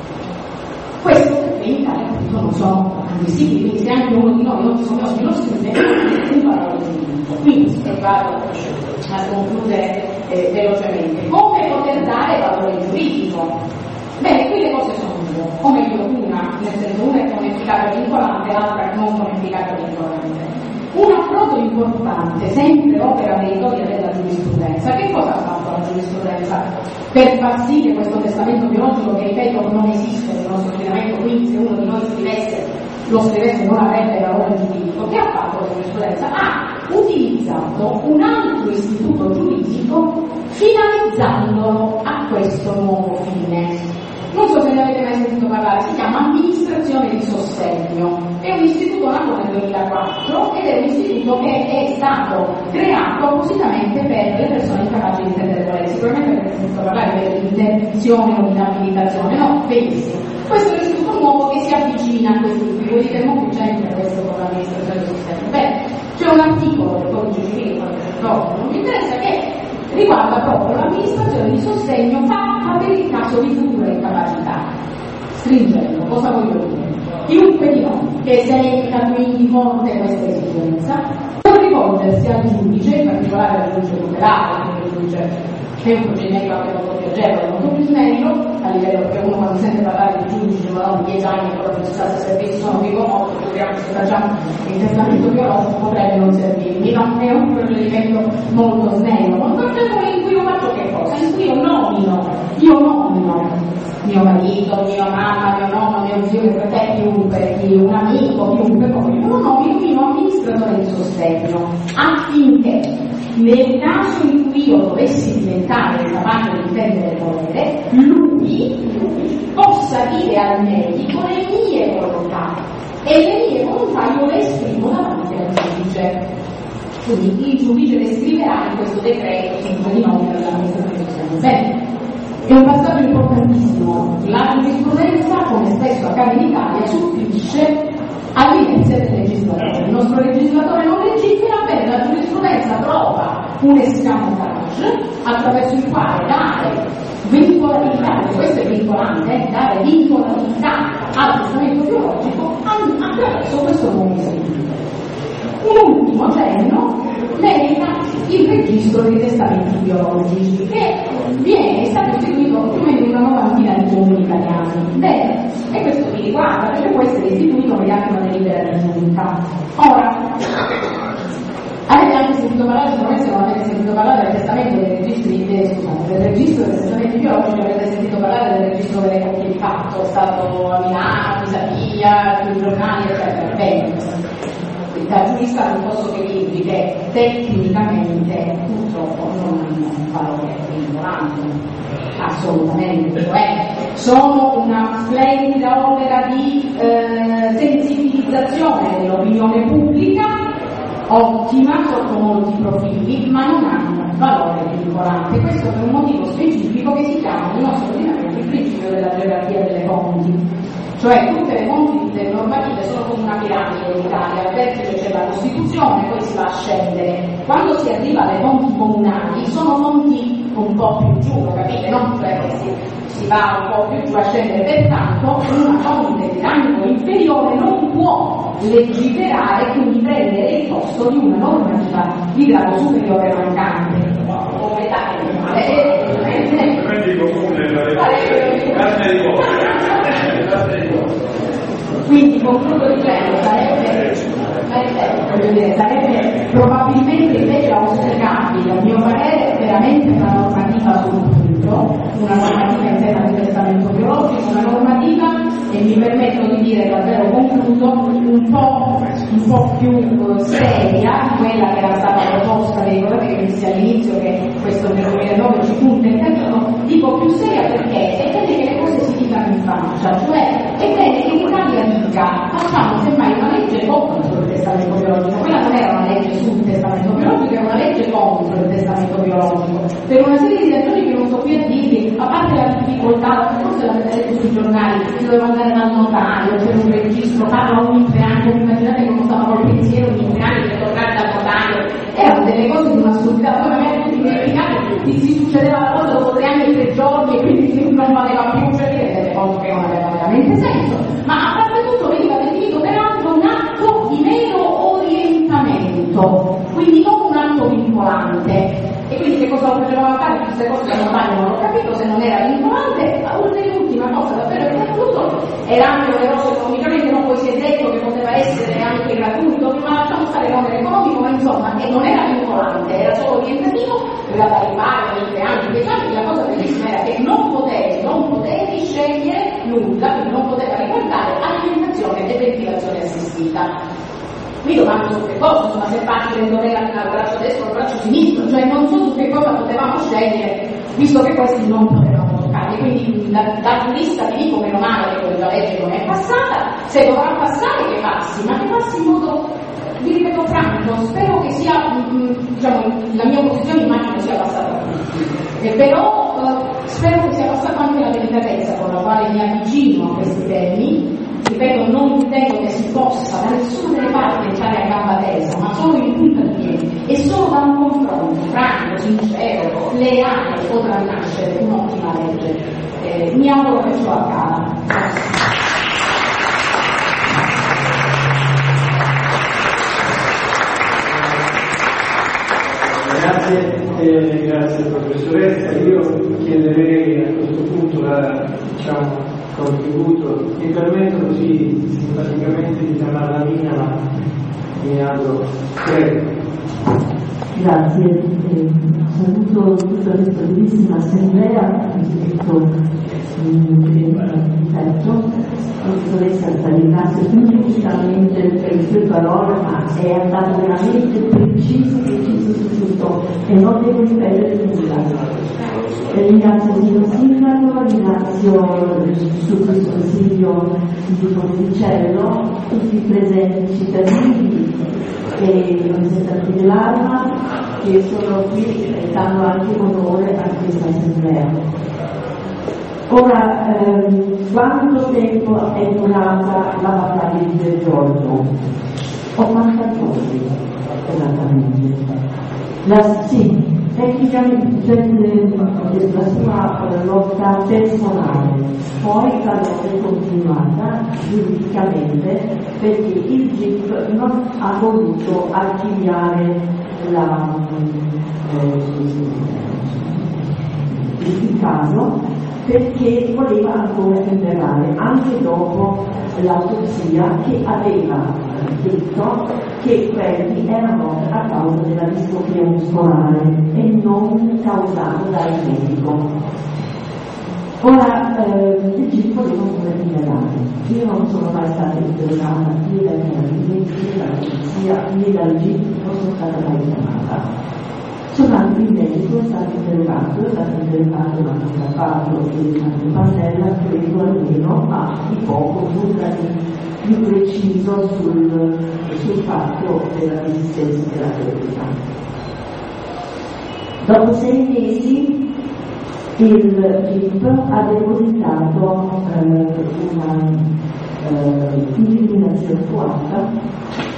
Questo perché in Italia appunto non sono ammissibili, quindi se anche uno di noi non sono ospiti lo scrive, un parola di diritto. Quindi e vado a concludere eh, velocemente. Come poter dare valore giuridico? Bene, qui le cose sono due, o meglio una, nel senso una è con efficacia vincolante, l'altra non con efficacia vincolante. Un approdo importante, sempre opera meritoria della giurisprudenza. Che cosa ha fatto la giurisprudenza per far sì che questo testamento biologico, che ripeto non esiste nel nostro ordinamento, quindi se uno di noi scrivesse, lo scrivesse non avrebbe valore giuridico? Che ha fatto la giurisprudenza? Ha utilizzato un altro istituto giuridico finalizzandolo a questo nuovo fine. Non so se ne avete mai sentito parlare, si chiama Amministrazione di Sostegno, è un istituto nato nel duemilaquattro ed è un istituto che è stato creato appositamente per le persone incapaci di intendere volere. Sicuramente avete sentito parlare di interdizione o di inabilitazione, no? Benissimo. Questo è un istituto nuovo che si avvicina a questi tipi, voi dite molto gente questo con l'amministrazione di sostegno. Beh, c'è un articolo del codice civile, non mi interessa, che riguarda proprio l'amministrazione di sostegno fatta per il caso di futura incapacità. Stringendo, cosa voglio dire? Chiunque di noi che senta quindi forte questa esigenza può rivolgersi al giudice, in particolare al giudice tutelare, perché il giudice è un procedimento anche molto più agevole, molto più snello, a livello che uno quando sente parlare di giudice, ma non dieci anni però non si sa se servizi sono vivo o morto, figuriamo se facciamo il testamento biologico potrebbe non servirmi, no? È un procedimento molto snello, ma un procedimento in cui io faccio che cosa? In cui io nomino, io nomino mio marito, mia mamma, mio nonno, mio zio, mio fratello, chiunque, un amico, chiunque, poi io nomino il mio amministratore di sostegno affinché nel caso in cui io dovessi diventare incapace di intendere il volere, lui, lui possa dire al medico le mie volontà e le mie volontà io le esprimo davanti al giudice. Quindi il giudice le scriverà in questo decreto sempre di nomina dell'amministratore di sostegno. Bene, è un passaggio importantissimo. La giurisprudenza, come spesso accade in Italia, supplisce all'inizio del legislatore. Il nostro legislatore non legifera, bene, la giurisprudenza trova un escamotage attraverso il quale dare vincolatività, questo è vincolante, eh, dare vincolatività al testamento biologico attraverso questo nuovo istituto. Un ultimo cenno merita il registro dei testamenti biologici, che viene, è stato istituito più di una novantina di comuni italiani. Bene, e questo mi riguarda perché può essere istituito mediante una delibera di giunta. Ora, avete anche sentito parlare, sicuramente se non avete sentito parlare del testamento dei registri, eh, scusate, del registro dei testamenti biologici, avete sentito parlare del registro delle coppie di fatto, è stato a Milano, a Pisapia, sui giornali, eccetera. Bene. Da giurista non posso che dirvi che tecnicamente purtroppo non hanno un valore vincolante, assolutamente, cioè sono una splendida opera di eh, sensibilizzazione dell'opinione pubblica, ottima sotto molti profili, ma non hanno valore vincolante. Questo per un motivo specifico che si chiama nel nostro ordinamento il principio della gerarchia delle fonti. Cioè tutte le fonti normative sono come una piramide in Italia, al vertice c'è la Costituzione, poi si va a scendere. Quando si arriva alle fonti comunali sono fonti un po' più giù, capite? No? Cioè che si, si va un po' più giù a scendere, pertanto una fonte di rango inferiore non può legiferare, quindi prendere il posto di una normativa di grado superiore mancante. Come tale, quindi concludo dicendo sarebbe, sarebbe, sarebbe probabilmente invece auspicabile, a mio parere, veramente una normativa sul punto, una normativa in tema di testamento biologico, una normativa, e mi permetto di dire davvero concludo, un po', un po' più seria, quella che era stata proposta, ricordate che dissi all'inizio che questo nel duemilanove ci punta il camino, dico più seria perché è bene che le cose si dicano in faccia, cioè è bene che l'Italia dica facciamo semmai una legge contro il testamento biologico. Quella non era una legge sul testamento biologico, era una legge contro il testamento biologico, per una serie di ragioni che non sto qui a dirvi, a parte la difficoltà, forse la vedrete sui giornali, si doveva andare dal notario, c'era un registro, parla ogni tre anni, immaginate come stava col pensiero ogni tre anni per tornare dal notario, erano delle cose di un'assurdità, poi magari tutti dimenticati, si succedeva la cosa dopo tre anni e tre giorni e quindi non valeva più, cioè dire delle cose che non avevano veramente senso, ma a parte tutto veniva definito peraltro un atto di mero orientamento, quindi non un atto vincolante. E quindi che cosa lo facevamo fare? Queste cose da notario non ho capito, se non era vincolante, l'ultima cosa davvero che è tutto era anche oneroso economicamente, non poi si è detto che poteva essere anche gratuito, ma lasciamo stare l'onere economico, ma insomma che non era vincolante, era solo orientativo, doveva dare pari, tre anni, dieci anni, la cosa bellissima era che non potevi, non potevi scegliere nulla, quindi non poteva riguardare alimentazione e ventilazione assistita. Mi domando su che cosa, insomma, se parti del dovere al braccio destro o al braccio sinistro, cioè non so su che cosa potevamo scegliere, visto che questi non potevamo toccare. quindi da, da giurista vi dico meno male che quella legge non è passata, se dovrà passare che passi, ma che passi in modo, vi ripeto franco, spero che sia, diciamo, la mia posizione immagino sia passata a tutti, e però eh, spero che sia passata anche la delicatezza con la quale mi avvicino a questi temi. Ripeto, non ritengo che si possa da nessuna delle parti entrare a gamba tesa, ma solo in punta di piedi, e solo da un confronto franco, sincero, leale potrà nascere un'ottima legge. Eh, mi auguro che ciò accada. Grazie, eh, grazie professoressa. Io chiederei a questo punto la, diciamo, contributo, mi permetto così simpaticamente di chiamarla mia, ma mi auguro, prego. Grazie, eh, saluto tutta questa bellissima assemblea, innanzitutto il professoressa, la ringrazio pubblicamente per le sue parole, ma è andato veramente preciso, preciso su tutto e non devo ripetere nulla. Ringrazio il signor Sindaco, ringrazio su questo consiglio di Ponticello, tutti i presenti cittadini e i rappresentanti dell'Arma che sono qui e danno anche onore a questa assemblea. Ora, ehm, quanto tempo è durata la battaglia di Pier Giorgio? ottanta giorni, esattamente. La, sì, tecnicamente la sua lotta personale, poi la lotta è continuata giuridicamente perché il G I P non ha voluto archiviare la, eh, il caso perché voleva ancora indagare anche dopo l'autopsia che aveva detto che quelli erano a causa della distrofia muscolare e non causato dal medico. Ora, eh, il G I P voleva ancora indagare. Io non sono mai stata interrogata né dai carabinieri, né dalla polizia, né dal G I P, non sono stata mai chiamata. Soltanto il medico è stato interrogato, è stato interrogato da un capato e di una pannella, credo almeno, ma di poco, nulla di più preciso sul, sul fatto della resistenza terapeutica. Dopo sei mesi il G I P ha depositato eh, una eh, incriminazione coatta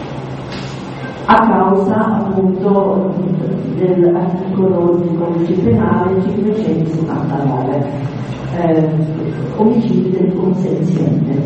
a causa appunto dell'articolo del codice penale cinquecentosettantanove, eh, omicidi del consenziente.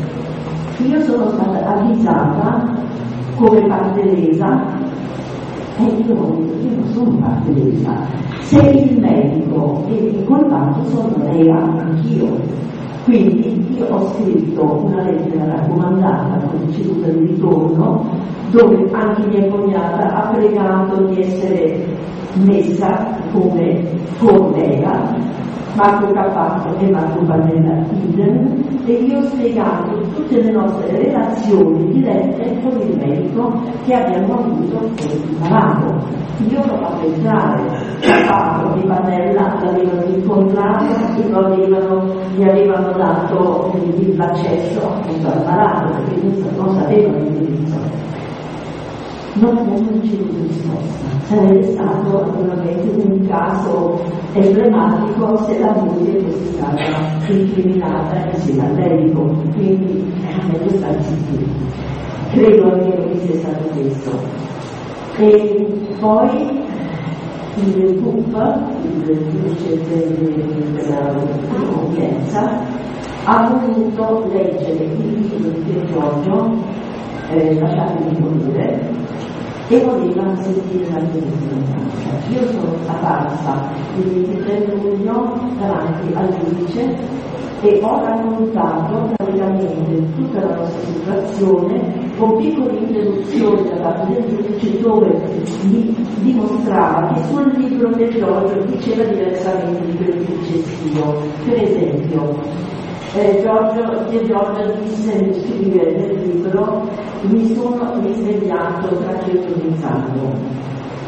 Io sono stata avvisata come parte lesa e io ho detto io non sono parte lesa. Se il medico è incolpato sono rea anch'io. Quindi io ho scritto una lettera raccomandata con ricevuta di ritorno dove anche mia cognata ha pregato di essere messa come collega, Marco Cappato e Marco Pannella idem, e io ho spiegato tutte le nostre relazioni dirette con il medico che abbiamo avuto con il malato. Io l'ho fatto entrare, Cappato e Pannella l'avevano incontrato e lo avevano, gli avevano dato l'accesso appunto al malato perché non sapevano l'indirizzo. Non abbiamo ricevuto risposta. Sarebbe stato naturalmente un caso emblematico se la moglie fosse stata incriminata insieme al medico, quindi era meglio stare zitti. Credo almeno che sia stato questo. E poi il P U P, il giudice della convivenza, ha voluto leggere il libro di Pier Giorgio, eh, lasciatemi morire, e voleva sentire la testimonianza. Io sono apparsa il ventitré luglio davanti al giudice e ho raccontato praticamente tutta la nostra situazione con piccole introduzioni da parte del giudice dove mi dimostrava che sul libro del Giorgio diceva diversamente di quello che dicessi io. Per esempio, Eh, Giorgio, che Giorgio disse nel scrivere nel libro mi sono risvegliato tranquillizzato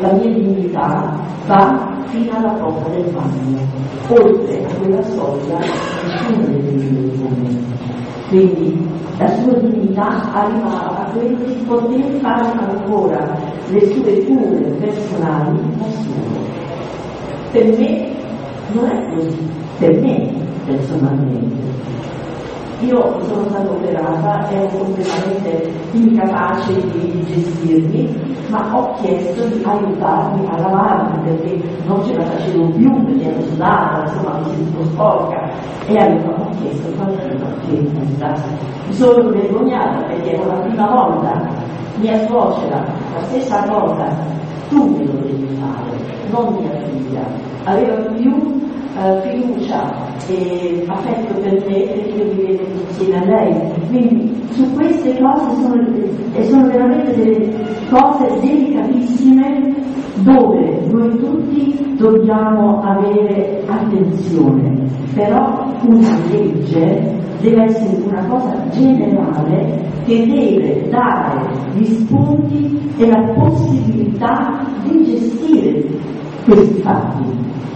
la mia dignità va fino alla porta del bagno, oltre a quella soglia nessuno deve vivere con me. Quindi la sua dignità arrivava a quello di poter fare ancora le sue cure personali da solo. Per me non è così, per me personalmente. Io sono stata operata, ero completamente incapace di gestirmi, ma ho chiesto di aiutarmi a lavarmi perché non ce la facevo più, perché ero sudata, insomma mi sentivo sporca, e allora ho chiesto a qualcuno che mi aiutasse. Mi sono vergognata perché era la prima volta, mia suocera, la stessa cosa, tu me lo devi fare, non mia figlia. Aveva più Uh, fiducia e affetto per me perché io vivevo insieme a lei. Quindi su queste cose sono, e sono veramente delle cose delicatissime dove noi tutti dobbiamo avere attenzione, però una legge deve essere una cosa generale che deve dare gli spunti e la possibilità di gestire questi fatti.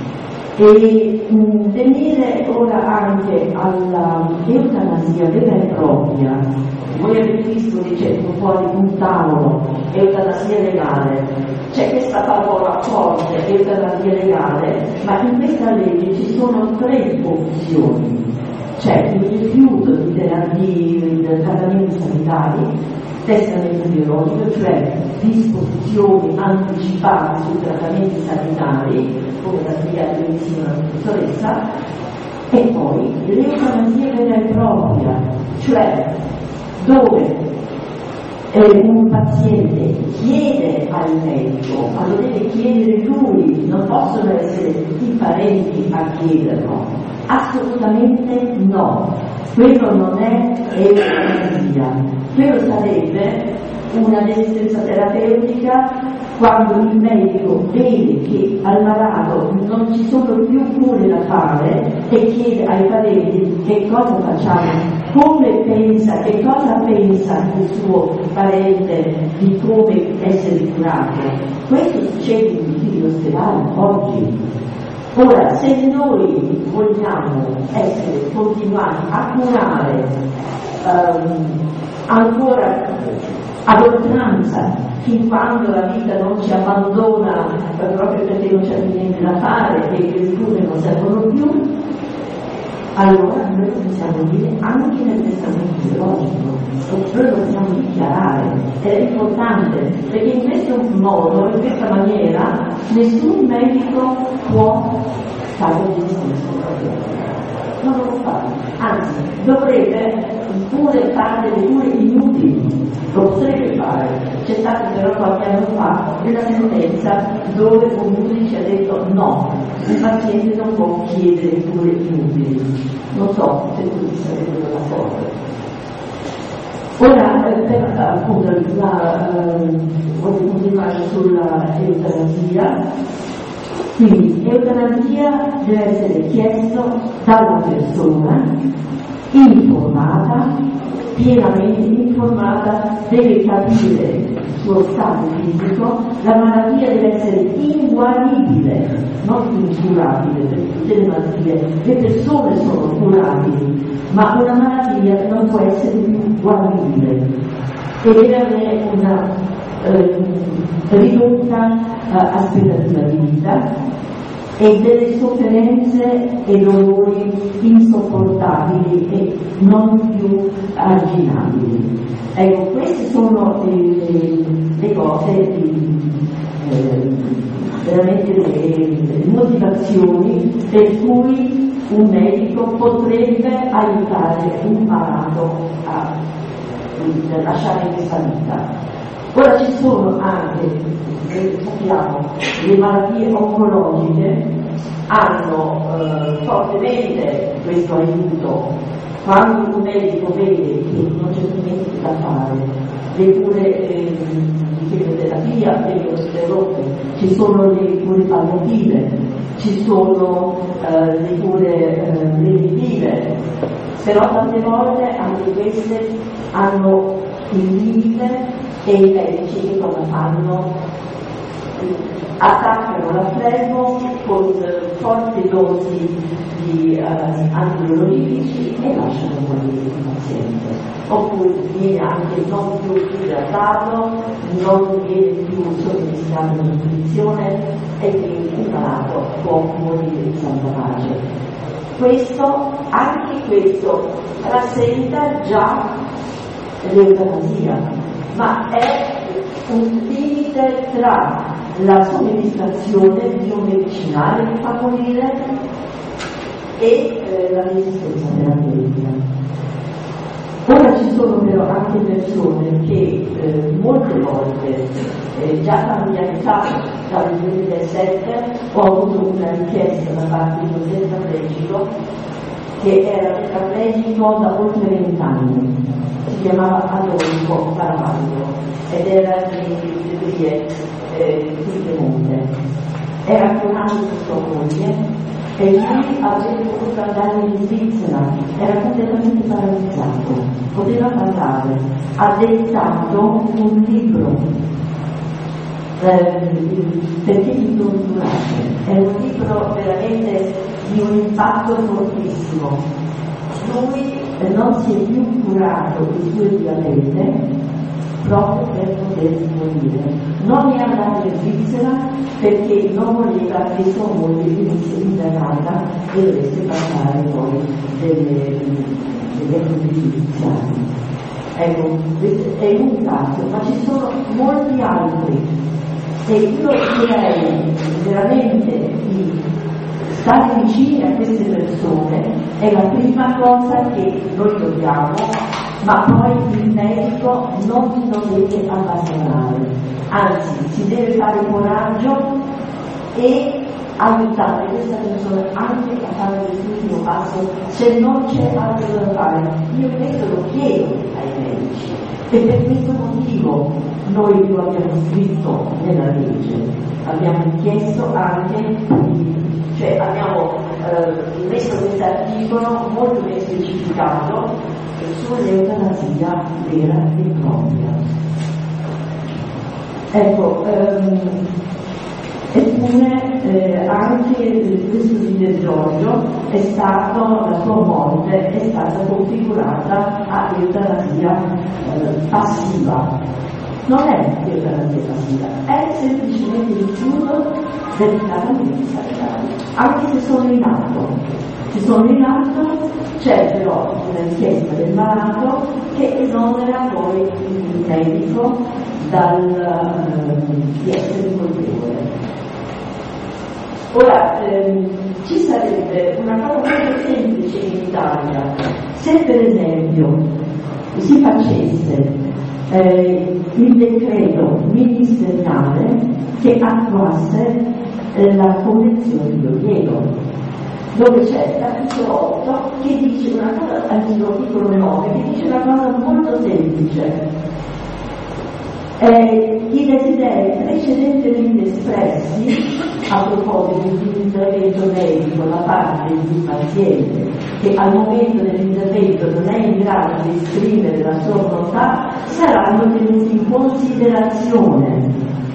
E mh, venire ora anche all'eutanasia vera e propria. Voi avete visto che c'è fuori un tavolo, eutanasia legale, c'è questa parola forte, eutanasia legale, ma in questa legge ci sono tre opzioni. C'è il rifiuto di, di, di trattamenti sanitari, testamento biologico, cioè disposizioni anticipate sui trattamenti sanitari, come la spiegata benissimo la professoressa, e poi l'eutanasia vera e propria, cioè dove eh, un paziente chiede al medico, ma lo deve chiedere lui, non possono essere i parenti a chiederlo, assolutamente no, quello non è eutanasia, quello sarebbe una resistenza terapeutica quando il medico vede che al malato non ci sono più cure da fare e chiede ai parenti che cosa facciamo, come pensa, che cosa pensa il suo parente di come essere curato. Questo succede in tutti gli ospedali oggi. Ora, se noi vogliamo essere continuati a curare um, ancora ad oltranza, fin quando la vita non ci abbandona eh, proprio perché non c'è più niente da fare e che le cure non servono più, allora noi lo possiamo dire anche nel testamento biologico, noi lo possiamo dichiarare, ed è importante perché in questo modo, in questa maniera, nessun medico può fare il discorso proprio. Non lo può fare, anzi dovrebbe pure fare delle cure inutili, lo potrebbe fare. C'è stato però qualche anno fa una sentenza dove un giudice ha detto no, il paziente non può chiedere cure inutili. Non so se tutti sarebbero d'accordo. Ora per appunto la, eh, voglio continuare sulla eutanasia. Quindi l'eutanasia deve essere chiesto dalla persona informata, pienamente informata, deve capire il suo stato fisico, la malattia deve essere inguaribile, non incurabile, perché tutte le malattie, le persone sono curabili, ma una malattia non può essere più guaribile e deve avere una eh, ridotta eh, aspettativa di vita e delle sofferenze e dolori insopportabili e non più arginabili. Ecco, queste sono le, le cose, eh, veramente le, le motivazioni per cui un medico potrebbe aiutare un malato a, a lasciare questa vita. Ora ci sono anche, eh, sappiamo, le malattie oncologiche hanno eh, fortemente questo aiuto. Quando un medico vede che non c'è più niente da fare, le cure eh, di chemioterapia, chemiosterose, ci sono le cure palliative, ci sono eh, le cure eh, preventive, però tante volte anche queste hanno il limite e i medici che cosa fanno? attaccano la flebo con forti dosi di uh, antidolorifici e lasciano morire il paziente. Oppure viene anche non più idratato, non viene più somministrato in nutrizione e quindi il malato può morire in santa pace. Questo, anche questo, rasenta già l'eutanasia, ma è un limite tra la somministrazione di un medicinale che fa morire e eh, la resistenza terapeutica. Ora ci sono però anche persone che eh, molte volte, eh, già tanti anni fa, dal duemilasette, ho avuto una richiesta da parte di un tetraplegico che era tetraplegico da oltre vent'anni, si chiamava Adolfo Barbaglio ed era di Vedrie eh, di Piemonte. Era con anni di sua moglie e lui aveva potuto andare in Svizzera, era completamente paralizzato, poteva parlare, ha dettato un libro eh, perché mi torturate, è un libro veramente di un impatto fortissimo. Lui eh, non si è più curato di suo diabete proprio per poter morire. Non è andato in Svizzera perché non voleva che sua moglie venisse indagata e dovesse passare poi delle, delle condizioni giudiziarie. Ecco, è un caso, ma ci sono molti altri. E io direi veramente di stare vicini a queste persone è la prima cosa che noi dobbiamo, ma poi il medico non lo deve abbandonare, anzi si deve fare coraggio e aiutare questa persona anche a fare l'ultimo passo se non c'è altro da fare. Io questo lo chiedo ai medici e per questo motivo noi lo abbiamo scritto nella legge, abbiamo chiesto anche, cioè abbiamo eh, messo questo articolo molto ben specificato sull'eutanasia vera e propria. Ecco, ehm, eppure eh, anche questo di De Giorgio è stato, la sua morte è stata configurata a eutanasia eh, passiva. Non è eutanasia passiva, è semplicemente il rifiuto del trattamento sanitario, anche se sono in atto. Se sono in atto c'è però una richiesta del malato che esonera poi il medico dal eh, di essere colpevole. Ora, ehm, ci sarebbe una cosa molto semplice in Italia, se per esempio si facesse eh, il decreto ministeriale che attuasse eh, la Convenzione di Oviedo, dove c'è l'articolo otto che dice una cosa, l'articolo nove che dice una cosa molto semplice. Eh, I desideri precedentemente espressi a proposito di un intervento medico da parte di un paziente che al momento dell'intervento non è in grado di esprimere la sua volontà saranno tenuti in considerazione.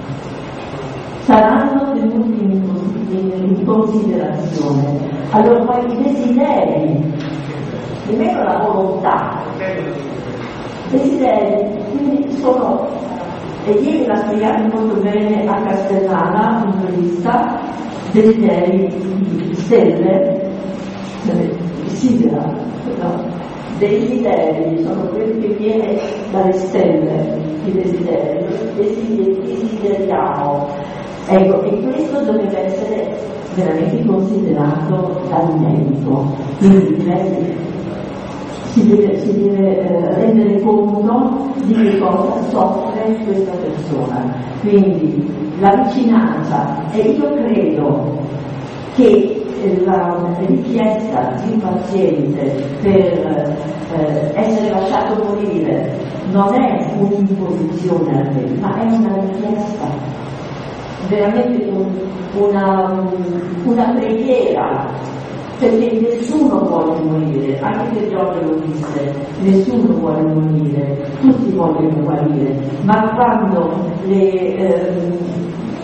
Saranno tenuti in, in, in considerazione. Allora poi i desideri, nemmeno la volontà, i desideri quindi sono. E ieri l'ha spiegato molto bene a Castellana, un'intervista, desideri di stelle, sidera, no? Desideri sono quelli che viene dalle stelle, i desideri, desideriamo. Ecco, e questo dovrebbe essere veramente considerato dal medico, quindi deve Si deve, si deve eh, rendere conto di che cosa soffre questa persona. Quindi la vicinanza, e io credo che eh, la richiesta di un paziente per eh, essere lasciato morire non è un'imposizione a te, ma è una richiesta, veramente un, una, una preghiera. Perché nessuno vuole morire, anche se Giorgio lo disse, nessuno vuole morire, tutti vogliono guarire, ma quando le, ehm,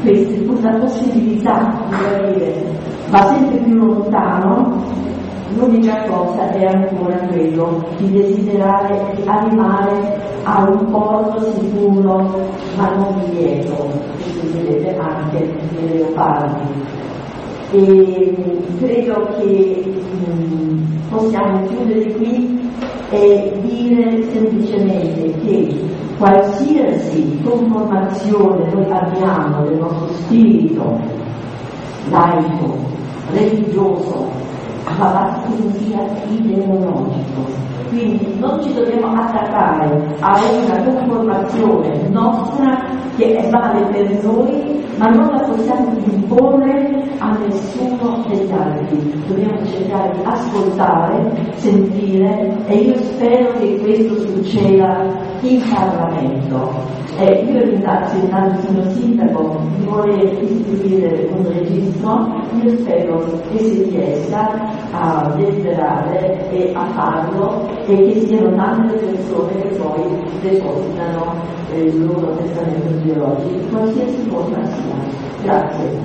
questa possibilità di dire va sempre più lontano, l'unica cosa è ancora quello di desiderare di arrivare a un porto sicuro ma non di lieto, che si vede anche nei leopardi. E credo che mh, possiamo chiudere qui e dire semplicemente che qualsiasi conformazione noi abbiamo del nostro spirito laico, religioso, ma basta che non sia ideologico. Quindi non ci dobbiamo attaccare a una conformazione nostra che vale per noi, ma non la possiamo imporre a nessuno degli altri. Dobbiamo cercare di ascoltare, sentire, e io spero che questo succeda in Parlamento. Eh, io ringrazio intanto il signor Sindaco di voler istituire un registro, io spero che si riesca a desiderare e a farlo e che siano tante le persone che poi depositano eh, il loro testamento biologico, qualsiasi cosa sia. Grazie.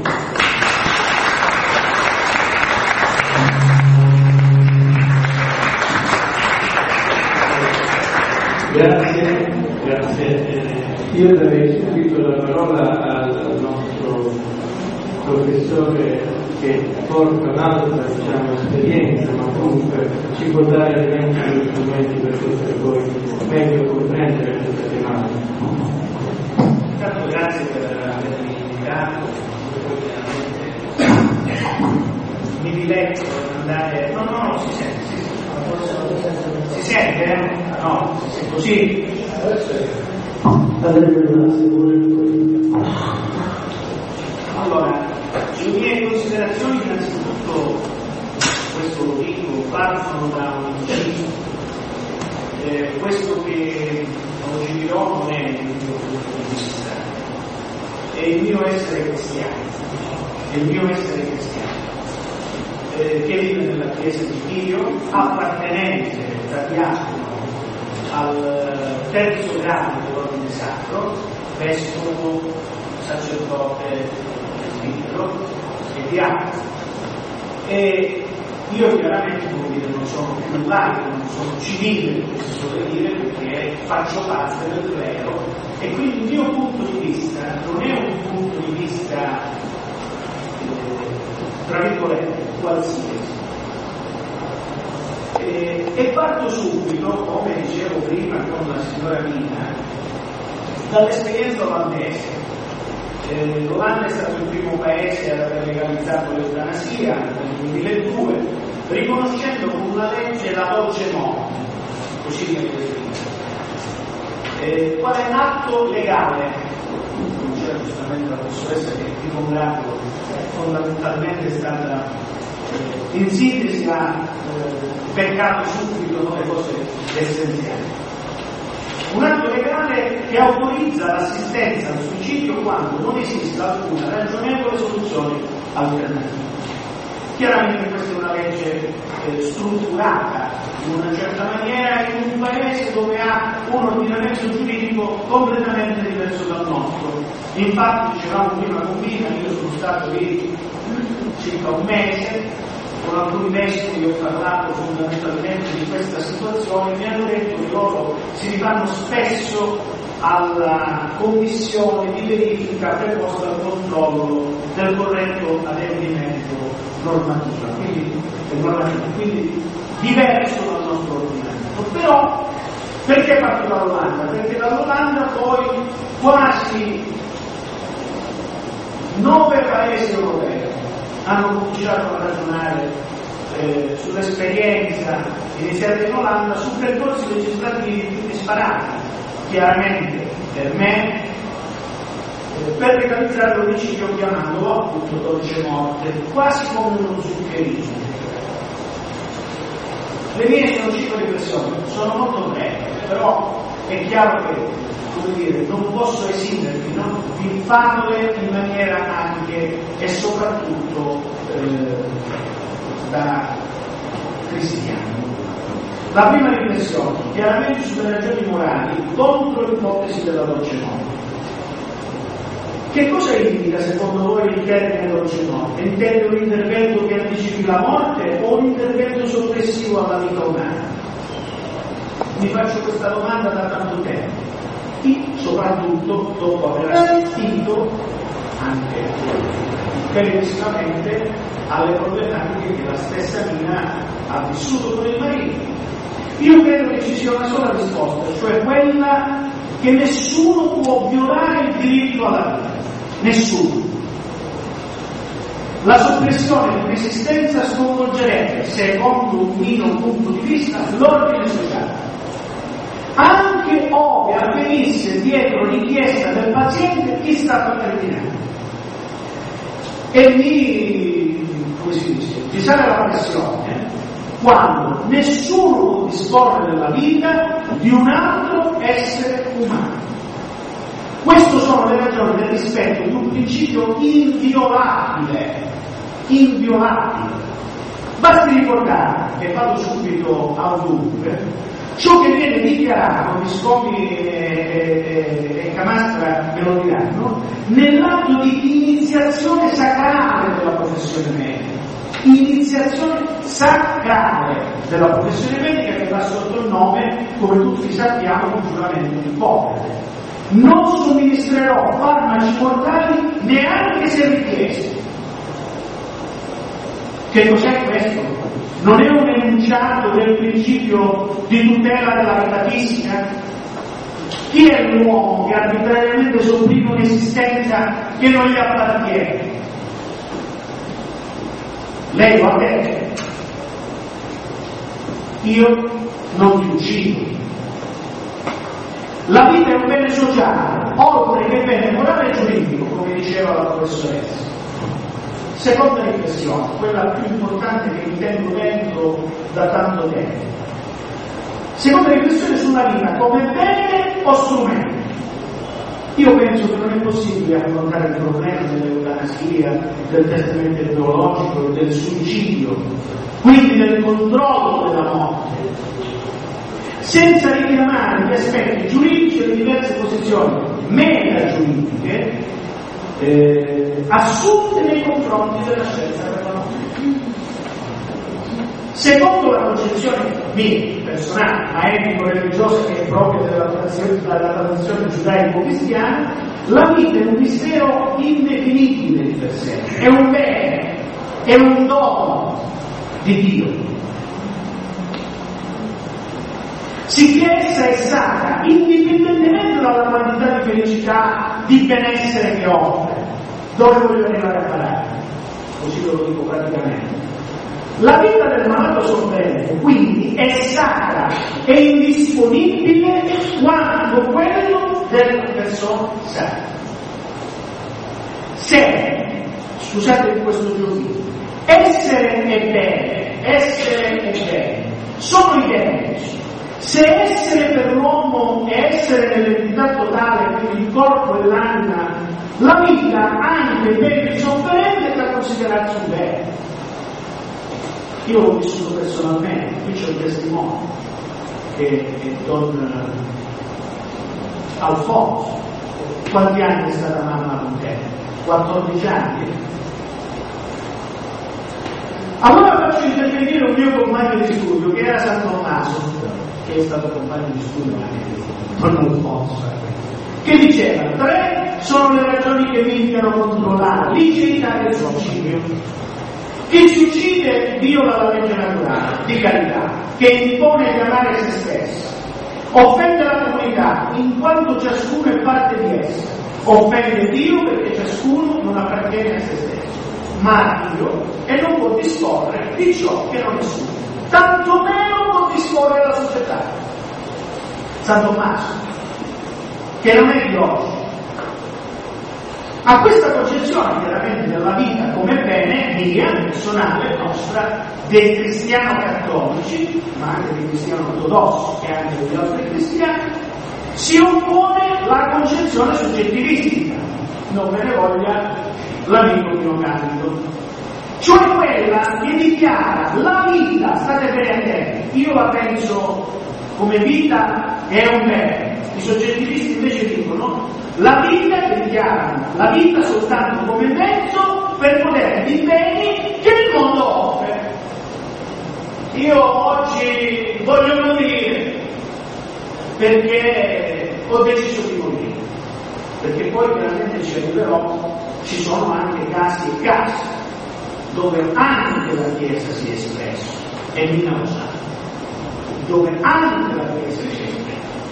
Grazie, grazie. Io darei subito la parola al nostro professore che porta un'altra diciamo, esperienza, ma comunque ci può dare elementi e strumenti per poter poi meglio comprendere questa tematica. Intanto grazie per avermi invitato, mi diletto andare. No, no, no, si sente, si sente, si sente, eh? No, si sente così. Allora, le mie considerazioni innanzitutto, questo lo dico, partono da un inciso. Eh, questo che oggi dirò non è il mio punto di vista, è il mio essere cristiano, è il mio essere cristiano, eh, che vive nella Chiesa di Dio, appartenente da diacono al terzo grado dell'ordine sacro, vescovo, sacerdote, presbitero e diacono. E io chiaramente dire, non sono più laico, non sono civile, come si suole dire, perché faccio parte del clero e quindi il mio punto di vista non è un punto di vista eh, tra virgolette qualsiasi. E, e parto subito, come dicevo prima con la signora Mina, dall'esperienza olandese. Eh, L'Olanda è stato il primo paese ad aver legalizzato l'eutanasia nel duemiladue, riconoscendo con una legge la dolce morte, così viene definita. Eh, qual è un atto legale? Non c'è giustamente la professoressa che ti congratulo, fondamentalmente è stata eh, in sintesi ha eh, beccato subito no, le cose essenziali. Un atto legale che autorizza l'assistenza al suicidio quando non esiste alcuna ragionevole soluzione alternativa. Chiaramente questa è una legge eh, strutturata in una certa maniera in un paese dove ha un ordinamento giuridico completamente diverso dal nostro. Infatti, dicevamo prima con Mina, io sono stato lì circa un mese, con alcuni vescovi ho parlato fondamentalmente di questa situazione, mi hanno detto che loro si rifanno spesso alla commissione di verifica preposta al controllo del corretto adempimento normativo, quindi, normativo, quindi diverso dal nostro ordinamento. Però perché parto dall'Olanda? Perché dall'Olanda poi quasi nove paesi europei hanno cominciato a ragionare eh, sull'esperienza iniziata in Olanda su percorsi legislativi più disparati. Chiaramente per me eh, per legalizzare l'omicidio chiamandolo appunto dolce morte, quasi come uno zuccherismo. Le mie sono cinque riflessioni, sono molto brevi, però è chiaro che, come dire, non posso esimermi no? di farle in maniera anche e soprattutto eh, da cristiano. La prima riflessione, chiaramente sulle ragioni morali contro l'ipotesi della dolce morte. Che cosa indica secondo voi il termine dolce morte? Intende un intervento che anticipi la morte o un intervento soppressivo alla vita umana? Mi faccio questa domanda da tanto tempo, e soprattutto dopo aver assistito anche televisivamente alle problematiche che la stessa Mina ha vissuto con il marito. Io credo che ci sia una sola risposta, cioè quella che nessuno può violare il diritto alla vita, nessuno. La soppressione di un'esistenza sconvolgerebbe, secondo un mio punto di vista, l'ordine sociale, anche ove avvenisse dietro richiesta del paziente chi sta per terminare. E mi, come si dice, ci sarà la pressione quando nessuno può disporre della vita di un altro essere umano. Queste sono le ragioni del rispetto di un principio inviolabile, inviolabile. Basti ricordare, e vado subito al dunque, ciò che viene dichiarato, Visconti e, e, e Camastra ve lo diranno, nell'atto di iniziazione sacrale della professione medica. Iniziazione sacrale della professione medica che va sotto il nome, come tutti sappiamo, di giuramento di Ippocrate. Non somministrerò farmaci mortali neanche se richiesti. Che cos'è questo? Non è un enunciato del principio di tutela della vita fisica? Chi è l'uomo che arbitrariamente sopprime un'esistenza che non gli appartiene? Lei lo ha detto. Io non ti uccido. La vita è un bene sociale, oltre che bene morale e giuridico, come diceva la professoressa. Seconda riflessione, quella più importante che mi tengo dentro da tanto tempo. Seconda riflessione sulla vita come bene o strumento. Io penso che non è possibile affrontare il problema dell'eutanasia, del testamento ideologico, del suicidio, quindi del controllo della morte, senza richiamare gli aspetti giuridici e le diverse posizioni meta-giuridiche eh, assunte nei confronti della scienza per la morte. Secondo la concezione mia, personale, ma etico-religiosa, che è propria della tradizione, della tradizione giudaico-cristiana, la vita è un mistero indefinibile di per sé, è un bene, è un dono di Dio. Sicché essa è sacra, indipendentemente dalla quantità di felicità, di benessere che offre. Dove voglio arrivare a parare? Così ve lo dico praticamente. La vita del malato sofferente, quindi, è sacra e indisponibile quanto quello della persona sana. Se, scusate questo giochino, essere e bene, essere e bene, sono identici. Se essere per l'uomo è essere nell'entità totale, quindi il corpo e l'anima, la vita anche per il sofferente è da considerarsi un bene. Io l'ho vissuto personalmente, qui c'è un testimone che è Don Alfonso. Quanti anni è stata mamma con te? quattordici anni. Allora faccio intervenire un mio compagno di studio che era San Tommaso, che è stato compagno di studio anche con Alfonso, che diceva: tre sono le ragioni che mi indicano controllare liceità del suicidio. Chi si uccide viola la legge naturale di carità, che impone di amare se stesso, offende la comunità in quanto ciascuno è parte di essa, offende Dio perché ciascuno non appartiene a se stesso, ma Dio e non può disporre di ciò che non è suo, tanto meno può disporre la società. San Tommaso, che non è di oggi, a questa concezione chiaramente della vita come bene mia, personale, nostra, dei cristiani cattolici, ma anche dei cristiani ortodossi e anche degli altri cristiani, si oppone la concezione soggettivistica, non me ne voglia l'amico Pino Candido, cioè quella che dichiara la vita, state bene attenti, io la penso come vita è un bene. I soggettivisti invece dicono la vita, che dichiarano la vita soltanto come mezzo per godere di beni che il mondo offre. Io oggi voglio morire perché ho deciso di morire, perché poi veramente ci arriverò, ci sono anche casi e casi dove anche la Chiesa si è espressa e minacciata, dove anche la Chiesa si è espressa.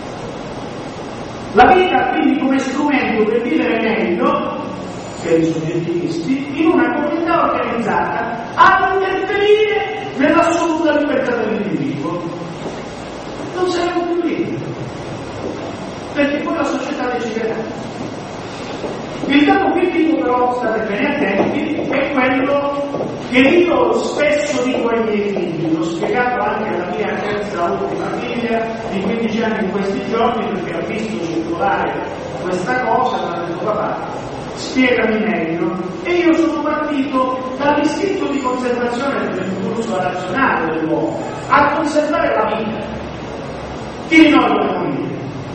La vita quindi come strumento per vivere meglio, per i soggettivisti, in una comunità organizzata ad interferire nell'assoluta libertà dell'individuo. Non saremo più liberi, perché poi la società deciderà. Il dato critico però, state bene attenti, è quello che io spesso dico ai miei figli, l'ho spiegato anche alla mia terza ultima figlia di quindici anni in questi giorni, perché ha visto circolare questa cosa, mi ha detto papà, spiegami meglio. E io sono partito dall'istinto di conservazione dell'impulso razionale dell'uomo a conservare la vita. Chi di noi vuole morire?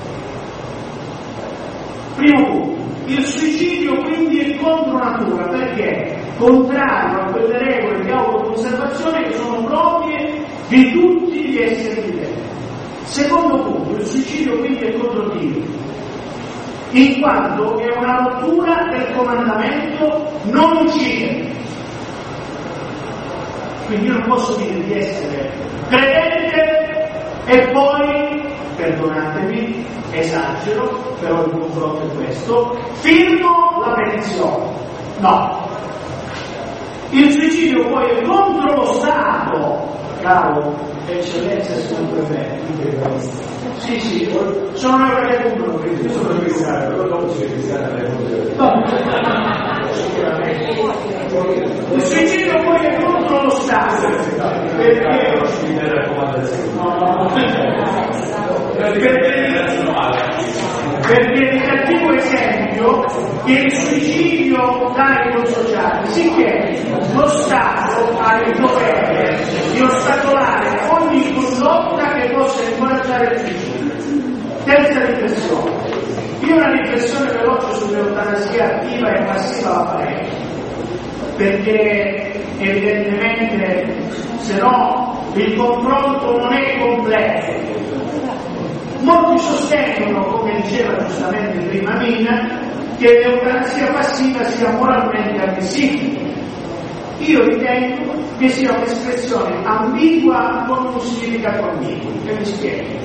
Primo punto. Il suicidio quindi è contro natura, perché contrario a quelle regole di autoconservazione che sono proprie di tutti gli esseri viventi. Secondo punto, il suicidio quindi è contro Dio, in quanto è una rottura del comandamento non uccidere. Quindi io non posso dire di essere credente e poi, perdonatemi, esagero, però il confronto è questo, firmo la petizione. No. Il suicidio poi è contro lo Stato, caro eccellenza e signor prefetto. Sì, sì, sono una perché tu non credi, sono cristiano, però dopo si cristiano il suicidio poi è contro lo Stato, perché perché il cattivo esempio che il suicidio dà ai consociati, sicché lo Stato ha il dovere di ostacolare ogni condotta che possa incoraggiare il suicidio. Terza riflessione. Io una riflessione veloce sull'eutanasia attiva e passiva la farei, perché evidentemente se no il confronto non è completo. Molti sostengono, come diceva giustamente prima Mina, che l'eutanasia passiva sia moralmente ammissibile. Io ritengo che sia un'espressione ambigua con un significato ambiguo, e mi spiego.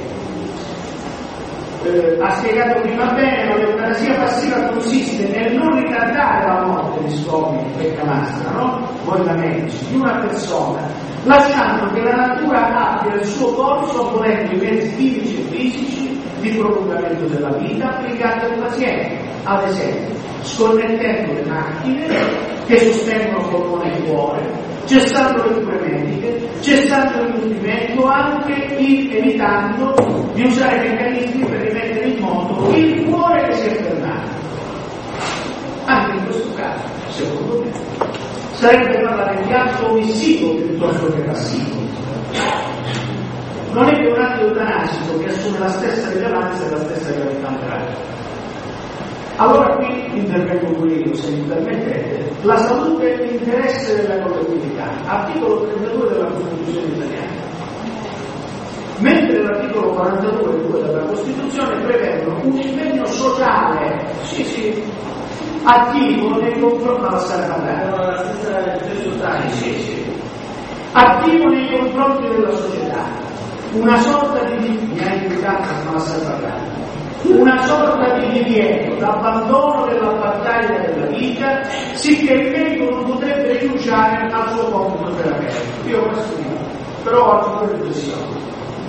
Eh, ha spiegato prima bene, ma l'eutanasia passiva consiste nel non ritardare la morte di scopi per camastra, no? Voi da medici, di una persona, lasciando che la natura abbia il suo corso ponendo i mezzi chimici e fisici di prolungamento della vita applicati al paziente, ad esempio sconnettendo le macchine che sostengono polmone e cuore, cessando le cure mediche, cessando il nutrimento, anche evitando di usare meccanismi per rimettere in moto il cuore che si è fermato. Anche in questo caso, secondo me, sarebbe parlare di atto omissivo piuttosto che passivo. Non è che un atto eutanasico che assume la stessa rilevanza e la stessa gravità morale. Allora qui intervengo pure io, se mi permettete. La salute è l'interesse della collettività, articolo trentadue della Costituzione italiana. Mentre l'articolo quarantadue e due della Costituzione prevedono un impegno sociale, sì sì, attivo nei confronti della salute, sì, sì, attivo nei confronti della società, una sorta di mi ha indicato la salvaguardia. Una sorta di divieto d'abbandono della battaglia della vita, sicché il medico non potrebbe rinunciare al suo compito terapeutico. Io questo dico, però ho due riflessioni.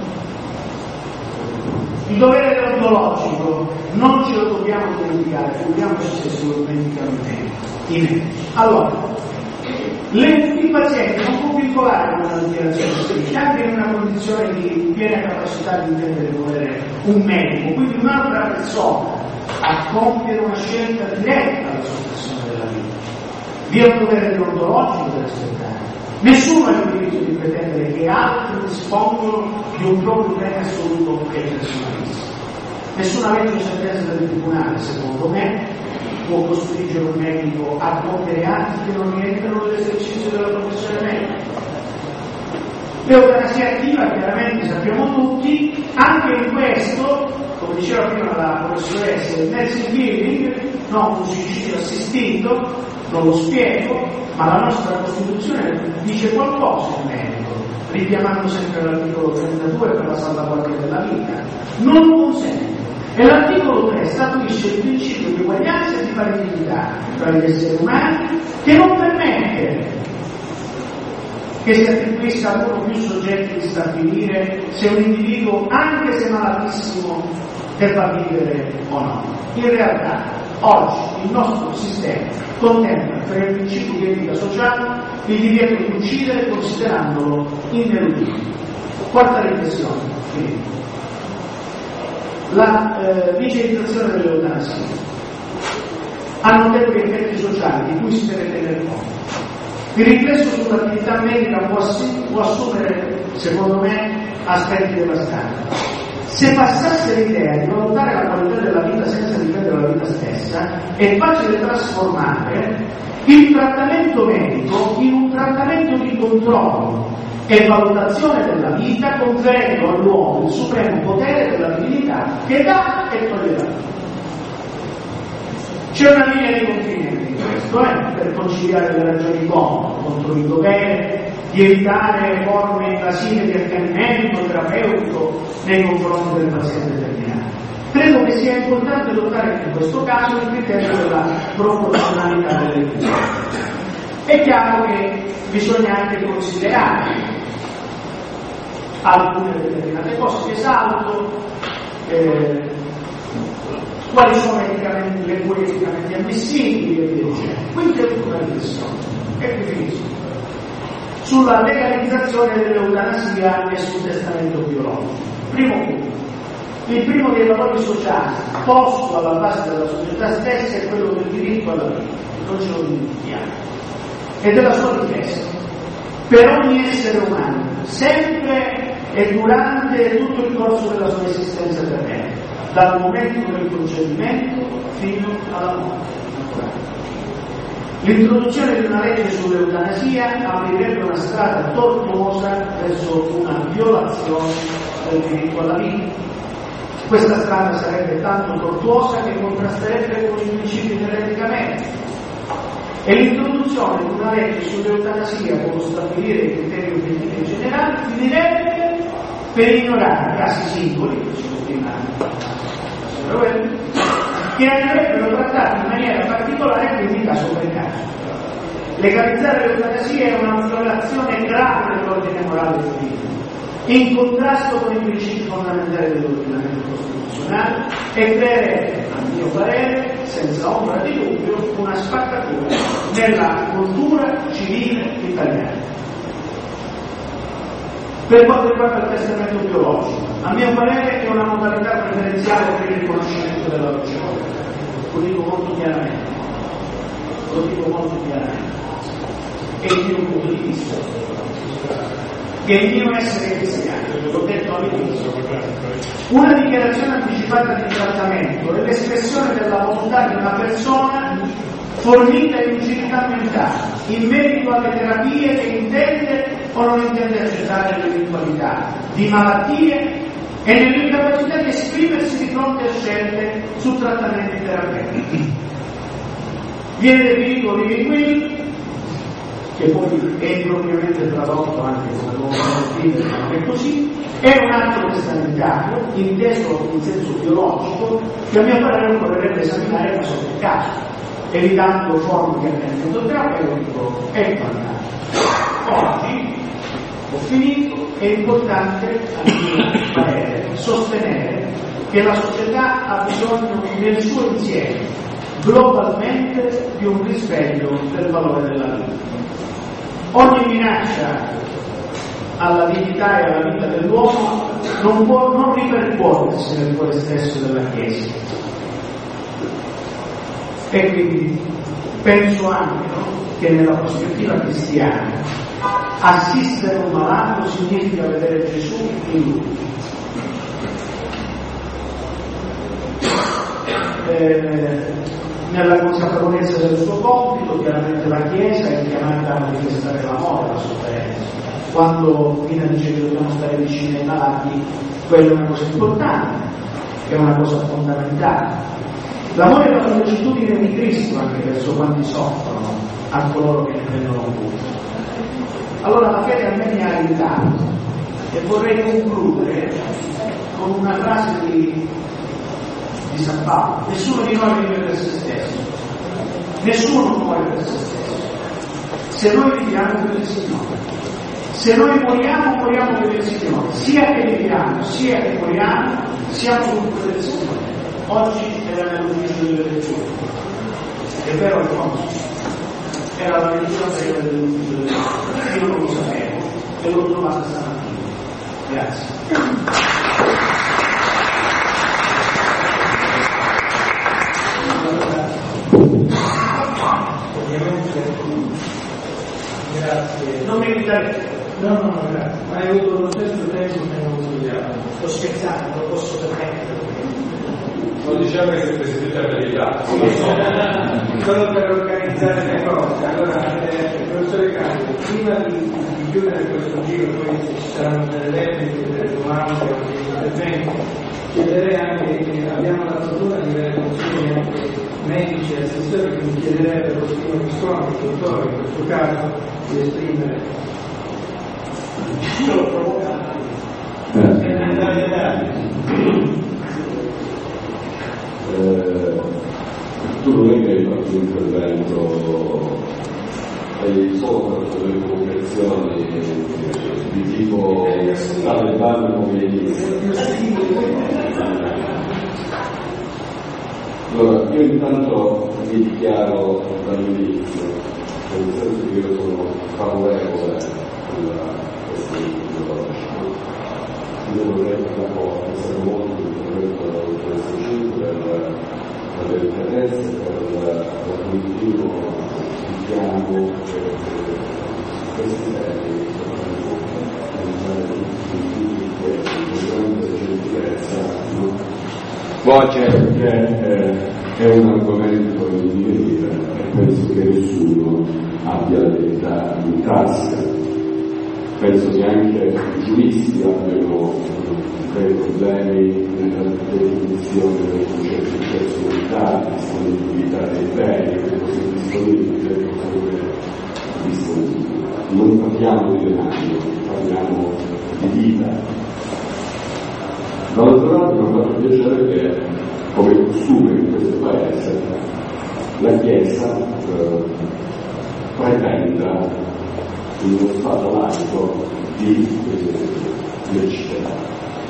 Il dovere deontologico non ce lo dobbiamo dimenticare, figuriamoci se se lo dimenticano i medici. Allora, il paziente non può vincolare una dichiarazione scritta, anche in una condizione di piena capacità di intendere volere un medico, quindi un'altra persona, a compiere una scelta diretta alla soppressione della vita. Vi è un dovere deontologico da rispettare. Nessuno ha il diritto di pretendere che che altri dispongono di un proprio bene assoluto che è personalissimo. Nessuna legge o sentenza del tribunale, secondo me, può costringere un medico a compiere atti che non rientrano nell'esercizio della professione medica. L'eutanasia attiva, chiaramente sappiamo tutti, anche in questo, come diceva prima la professoressa, il nursing living, no, un suicidio assistito, non lo spiego, ma la nostra Costituzione dice qualcosa in merito, richiamando sempre l'articolo trentadue per la salvaguardia della vita. Non lo consente. E l'articolo tre statuisce il principio di uguaglianza e di parità tra gli esseri umani, che non permette che si attribuisca a uno o più soggetti di stabilire se un individuo, anche se malatissimo, debba vivere o no. In realtà, oggi il nostro sistema contempla per il principio di etica sociale il divieto di uccidere considerandolo ineludibile. Quarta riflessione. Quindi. La eh, liceizzazione dell'eutanasia ha notevoli effetti sociali di cui si deve tenere conto. Il riflesso sull'attività medica può, ass- può assumere, secondo me, aspetti devastanti. Se passasse l'idea di valutare la qualità della vita senza difendere la vita stessa, è facile trasformare il trattamento medico in un trattamento di controllo e valutazione della vita, conferendo all'uomo il supremo potere della divinità che dà e toglie. C'è una linea di confine in questo, eh, per conciliare le ragioni comuni contro il dovere di evitare forme invasive di accanimento terapeutico nei confronti del paziente terminale. Credo che sia importante adottare in questo caso il criterio della proporzionalità delle decisioni. È chiaro che bisogna anche considerare alcune determinate cose, esalto eh, quali sono eticamente, le cure eticamente ammissibili e via dicendo. Quindi è tutta una riflessione. E qui finisco. Sulla legalizzazione dell'eutanasia e sul testamento biologico. Primo punto. Il primo dei valori sociali posto alla base della società stessa è quello del diritto alla vita, non ce lo dimentichiamo, e della sua difesa per ogni essere umano, sempre e durante tutto il corso della sua esistenza terrena, dal momento del concepimento fino alla morte. L'introduzione di una legge sull'eutanasia aprirebbe una strada tortuosa verso una violazione del diritto alla vita. Questa strada sarebbe tanto tortuosa che contrasterebbe con i principi dell'etica medica. E l'introduzione di una legge sull'eutanasia con stabilire i criteri obiettivi generali finirebbe per ignorare casi singoli, che andrebbero trattati in maniera particolare, quindi caso per caso. Legalizzare l'eutanasia è una violazione grave dell'ordine morale giuridico, in contrasto con i principi fondamentali dell'ordinamento costituzionale, e creerebbe, a mio parere, senza ombra di dubbio, una spaccatura nella cultura civile italiana. Per quanto riguarda il testamento biologico, a mio parere è una modalità preferenziale per il riconoscimento della persona. Lo dico molto chiaramente, lo dico molto chiaramente, è il mio punto di vista, che è il mio essere cristiano, l'ho detto all'inizio. Una dichiarazione anticipata di trattamento è l'espressione della volontà di una persona fornita di lucidità mentale in merito alle terapie che intende o non intende accettare l'eventualità di malattie e nell'incapacità di esprimersi di fronte a scelte su trattamenti terapeutici. Viene definito living will, che poi è impropriamente tradotto anche come nuovo motivo, ma è così, è un atto testamentario, inteso in senso biologico, che a mio parere occorrerebbe esaminare caso per caso, evitando forme di accanimento terapeutico e quant'altro. Oggi, ho finito, è importante, a mio parere, sostenere che la società ha bisogno nel suo insieme, globalmente, di un risveglio del valore della vita. Ogni minaccia alla dignità e alla vita dell'uomo non può non ripercuotersi nel cuore stesso della Chiesa. E quindi penso anche, no, che nella prospettiva cristiana Assistere un malato significa vedere Gesù in lui. Eh, nella consapevolezza del suo compito, chiaramente la Chiesa è chiamata a manifestare l'amore, la sofferenza. Quando Pina dice che dobbiamo stare vicini ai malati, quella è una cosa importante, è una cosa fondamentale. L'amore è la sollecitudine di Cristo anche verso quanti soffrono, a coloro che ne prendono cura. Allora la fede a me mi ha aiutato e vorrei concludere con una frase di, di San Paolo: nessuno di noi vive per se stesso, nessuno muore per se stesso. Se noi viviamo per il Signore, se noi moriamo, moriamo per il Signore, sia che viviamo, sia che moriamo, siamo dunque del Signore. Oggi era nell'ufficio delle lezioni, è vero il fondo. Era la lettura dell'ufficio delle lezioni, io non lo sapevo e l'ho trovata stamattina. Grazie. Grazie. Non mi gridare. No, no, no, grazie. Ma hai avuto lo stesso tempo che non studiavo. Sto scherzando, lo posso permettere. Non diciamo che siete sentite la verità. Solo per organizzare le cose. Allora, eh, professore Canio, prima di, di chiudere questo giro, poi se ci saranno delle repliche, delle domande o degli interventi, chiederei anche che abbiamo la fortuna di avere consigli anche medici e assessori, quindi chiederei per lo primo Visconti, il dottore in questo caso, di esprimere. Io l'ho provocato. Eh, tu non è che hai fatto un intervento, hai solo fatto delle comunicazioni di tipo talebano come allora io intanto mi dichiaro dall'inizio, nel senso che io sono favorevole alla questione ideologica. Io vorrei un po' essere molto intervento della dottoressa Cinque per avere interesse, per la continuo richiamo su questi temi, con grande gentilezza, voce che eh, è un argomento di divenire e penso che nessuno abbia la verità in tasca. Penso che anche i giuristi abbiano dei problemi nella definizione dei concetti di personalità, di disponibilità dei beni, che così disponibili, che così disponibili. Non parliamo di denaro, parliamo di vita. Dall'altro lato mi ha fatto piacere che, come costume in questo paese, la Chiesa eh, pretenda in uno stato laico di legiferare.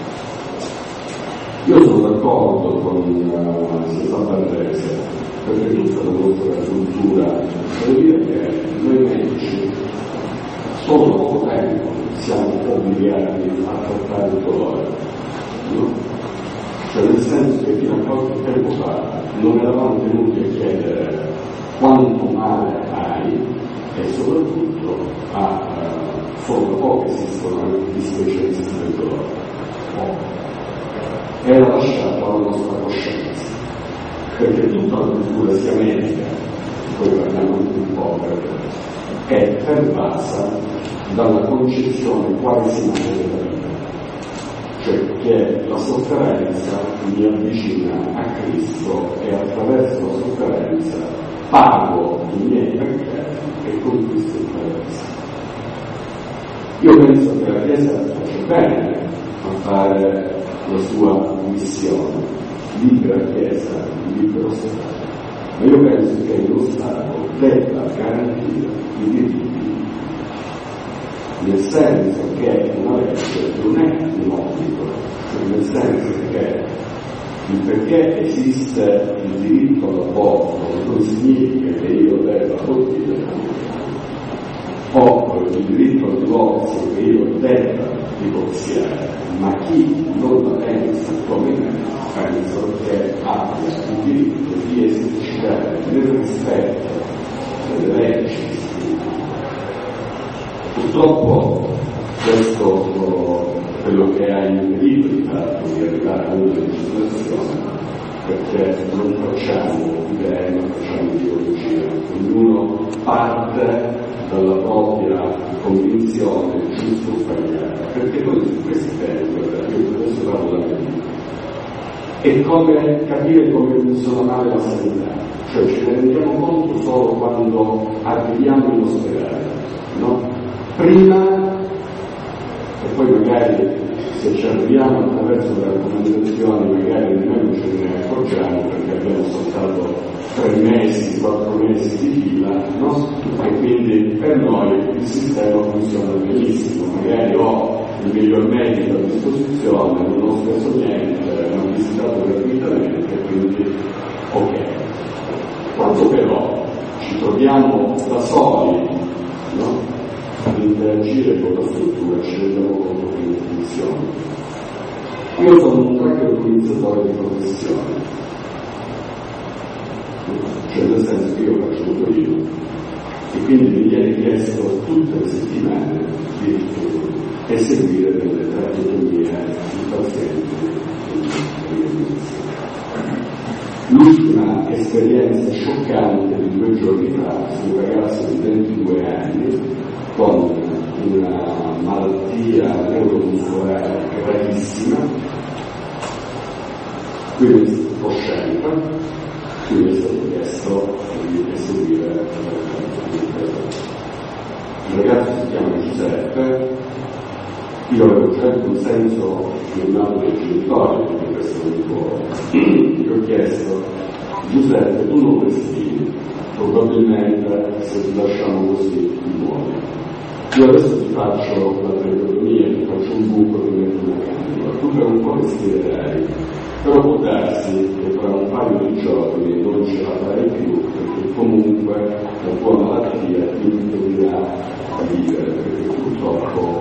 Io sono d'accordo con uh, Sessa Barrese, perché tutta la nostra cultura, devo dire che noi medici solo da poco tempo siamo obbligati a trattare il dolore, no? Cioè nel senso che fino a qualche tempo fa non eravamo tenuti a chiedere quanto male hai e soprattutto a uh, solo da poco esistono anche gli specialisti del dolore. Era lasciato alla nostra coscienza, perché tutta la cultura sia medica, poi parliamo anche un po' è pervasa dalla concezione quasimale della vita, cioè che la sofferenza mi avvicina a Cristo e attraverso la sofferenza pago i miei peccati e conquisto il paradiso. Io penso che la Chiesa faccia bene a fare la sua missione, libera Chiesa, libero Stato, ma io penso che lo Stato debba garantire i diritti, nel senso che una legge non è un obbligo, nel senso che il perché esiste il diritto all'aborto non significa che io debba abortire o il diritto al divorzio che io debba divorziare, ma chi non la pensa come me penso che abbia il diritto di esercitare nel rispetto delle leggi Purtroppo questo quello che ha impedito il fatto di arrivare a una legislazione, perché non facciamo idee, non facciamo ideologia, ognuno parte dalla propria convinzione giusta o sbagliata, perché noi su questi temi, io adesso parlo da me, è come capire come funziona male la sanità, cioè ce ne rendiamo conto solo quando arriviamo in ospedale, no? Prima, e poi magari se ci arriviamo attraverso le raccomandazioni magari nemmeno ce ne accorgiamo perché abbiamo soltanto tre mesi, quattro mesi di fila, no? E quindi per noi il sistema funziona benissimo, magari ho il miglior medico a disposizione, non ho speso niente, non ho visitato gratuitamente, quindi ok. Quando però ci troviamo da soli, no? Ad interagire con la struttura ci rendiamo conto che non funziona. Io sono un tracker organizzatore di professione, cioè nel senso che io faccio motorino e quindi mi viene chiesto tutte le settimane di eseguire delle tracheotomie di pazienti in rianimazione. L'ultima esperienza scioccante di due giorni fa su un ragazzo di ventidue anni con una malattia neuromuscolare gravissima, quindi coscienza, quindi è stato chiesto di eseguire il ragazzo si chiama Giuseppe, io avevo già il consenso di un altro dei genitori di questo tipo, gli ho chiesto Giuseppe tu non respiri, probabilmente se ti lasciamo così ti muori. Io adesso ti faccio la tracheotomia, ti faccio un buco, ti metto una cannula, tu per un po' respirerai, però può darsi che tra un paio di giorni non ce la farai più, perché comunque la tua malattia ti impedirà a vivere, perché purtroppo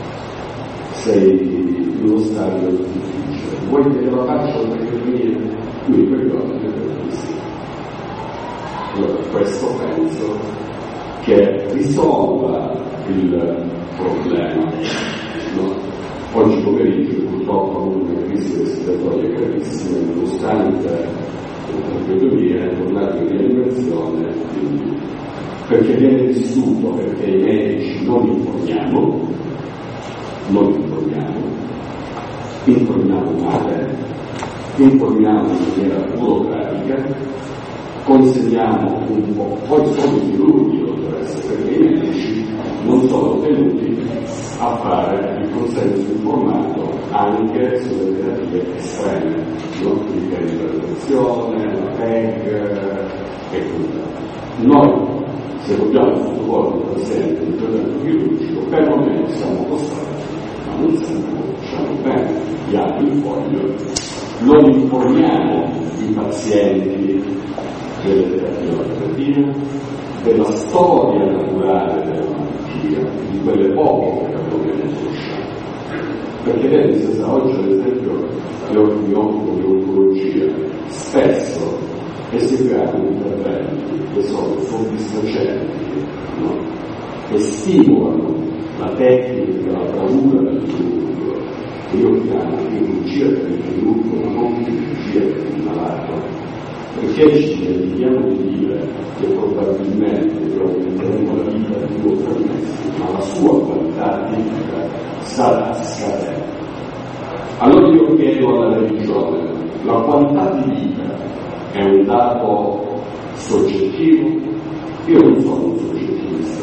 sei in uno stadio difficile. Vuoi che la faccia la tracheotomia? Lui per gli occhi di sì. Allora, questo penso che risolva il problema, no? Oggi pomeriggio purtroppo ho avuto una crisi respiratoria gravissima, nonostante la tracheotomia è tornato in rianimazione, perché viene vissuto, perché i medici non informiamo, non informiamo, informiamo male, informiamo in maniera burocratica, consegniamo un po', poi sono i chirurghi dovrebbero essere, perché i medici non sono tenuti a fare il consenso informato anche sulle terapie estreme, no? L'iperimmunizzazione, la P E G e tutto. Noi, se vogliamo sottoporre un paziente in intervento chirurgico, perlomeno siamo costretti, ma non sempre lo facciamo bene, diamo il foglio, non informiamo i pazienti delle terapie operative, della storia naturale della malattia, di quelle poche che abbiamo conosciuto. Perché vedi, se sa, oggi ad esempio io mi occupo di oncologia, spesso eseguiamo interventi che sono soddisfacenti, no? Che stimolano la tecnica, la bravura del chirurgo, che io chiamo chirurgia per il chirurgo, ma non chirurgia per il malato. Perché ci dimentichiamo di dire che probabilmente aumenteremo la vita di due o tre mesi, ma la sua qualità di vita sarà scadente. Allora io chiedo alla religione, la qualità di vita è un dato soggettivo? Io non sono un soggettivista,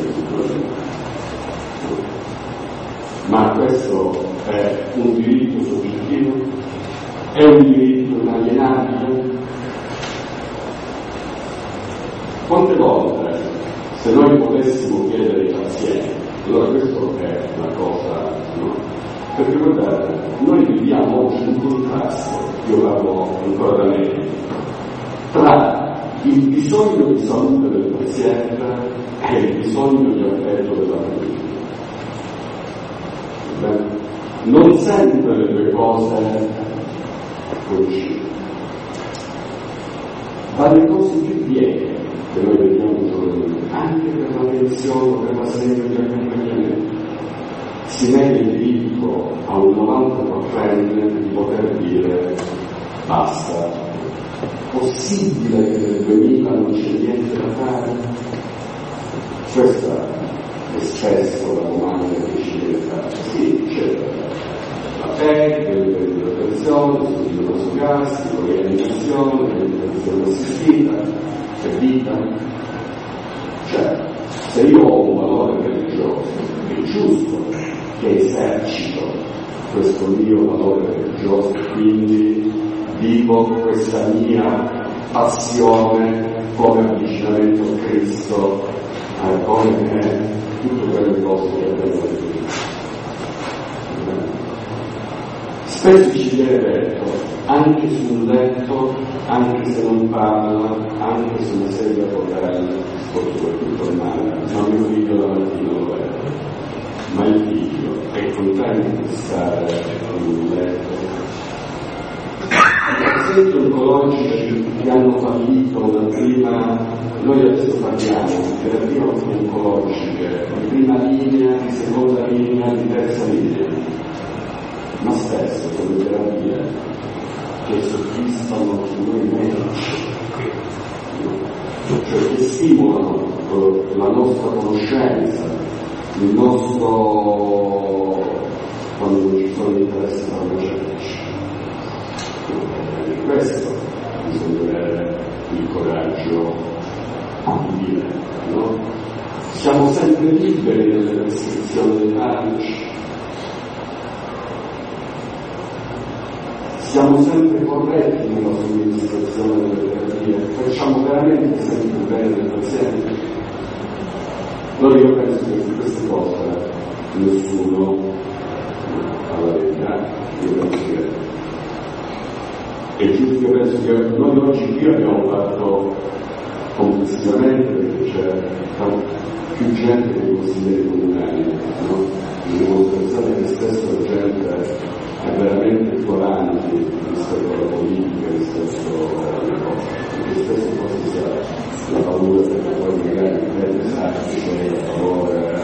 ma questo è un diritto soggettivo? È un diritto inalienabile? Quante volte, se noi potessimo chiedere ai pazienti, allora questo è una cosa, no? Perché guardate, noi viviamo oggi un contrasto, io parlo ancora da medico, tra il bisogno di salute del paziente e il bisogno di affetto della famiglia. Non sempre le due cose coincidono. Ma le cose più vieche che noi vediamo giornalmente, anche per la pensione o per la serie di accompagnamento, si nega il diritto a un novanta per cento di poter dire basta. Possibile che nel duemila non c'è niente da fare? Questa è spesso la domanda che ci deve fare. Sì, c'è la P E C, l'educazione, lo studio scolastico, l'organizzazione, l'educazione assistita, che vita. Cioè, se io ho un valore religioso, è giusto che esercito questo mio valore religioso, quindi vivo questa mia passione come avvicinamento a Cristo, eh, come tutte quelle cose che abbiamo detto. Spesso ci viene detto, anche su un letto, anche se non parla, anche su una sedia a rotelle, soprattutto il mare, ma mio figlio la mattina lo vedo, ma il figlio è contento di stare in un letto. I pazienti oncologici che hanno fallito una prima, noi adesso parliamo di terapie oncologiche di prima linea, di seconda linea, di terza linea, ma spesso sono terapie che soddisfano noi medici, cioè che stimolano la nostra conoscenza, il nostro, quando non ci sono interessi farmaceutici. Per questo bisogna avere il coraggio di dire, no? Siamo sempre liberi nelle prescrizioni dei farmaci, siamo sempre corretti nella somministrazione delle terapie, facciamo veramente sempre bene ai pazienti. Allora io penso che su queste cose nessuno ha la verità, io penso che è giusto, io penso che noi oggi qui abbiamo fatto complessivamente, perché c'è più gente nei consiglieri comunali, no? In dimostrazione che spesso la gente è veramente ignoranti rispetto alla politica, rispetto alle cose, perché spesso poi si sa la paura perché poi magari prende sacchi c'è a favore.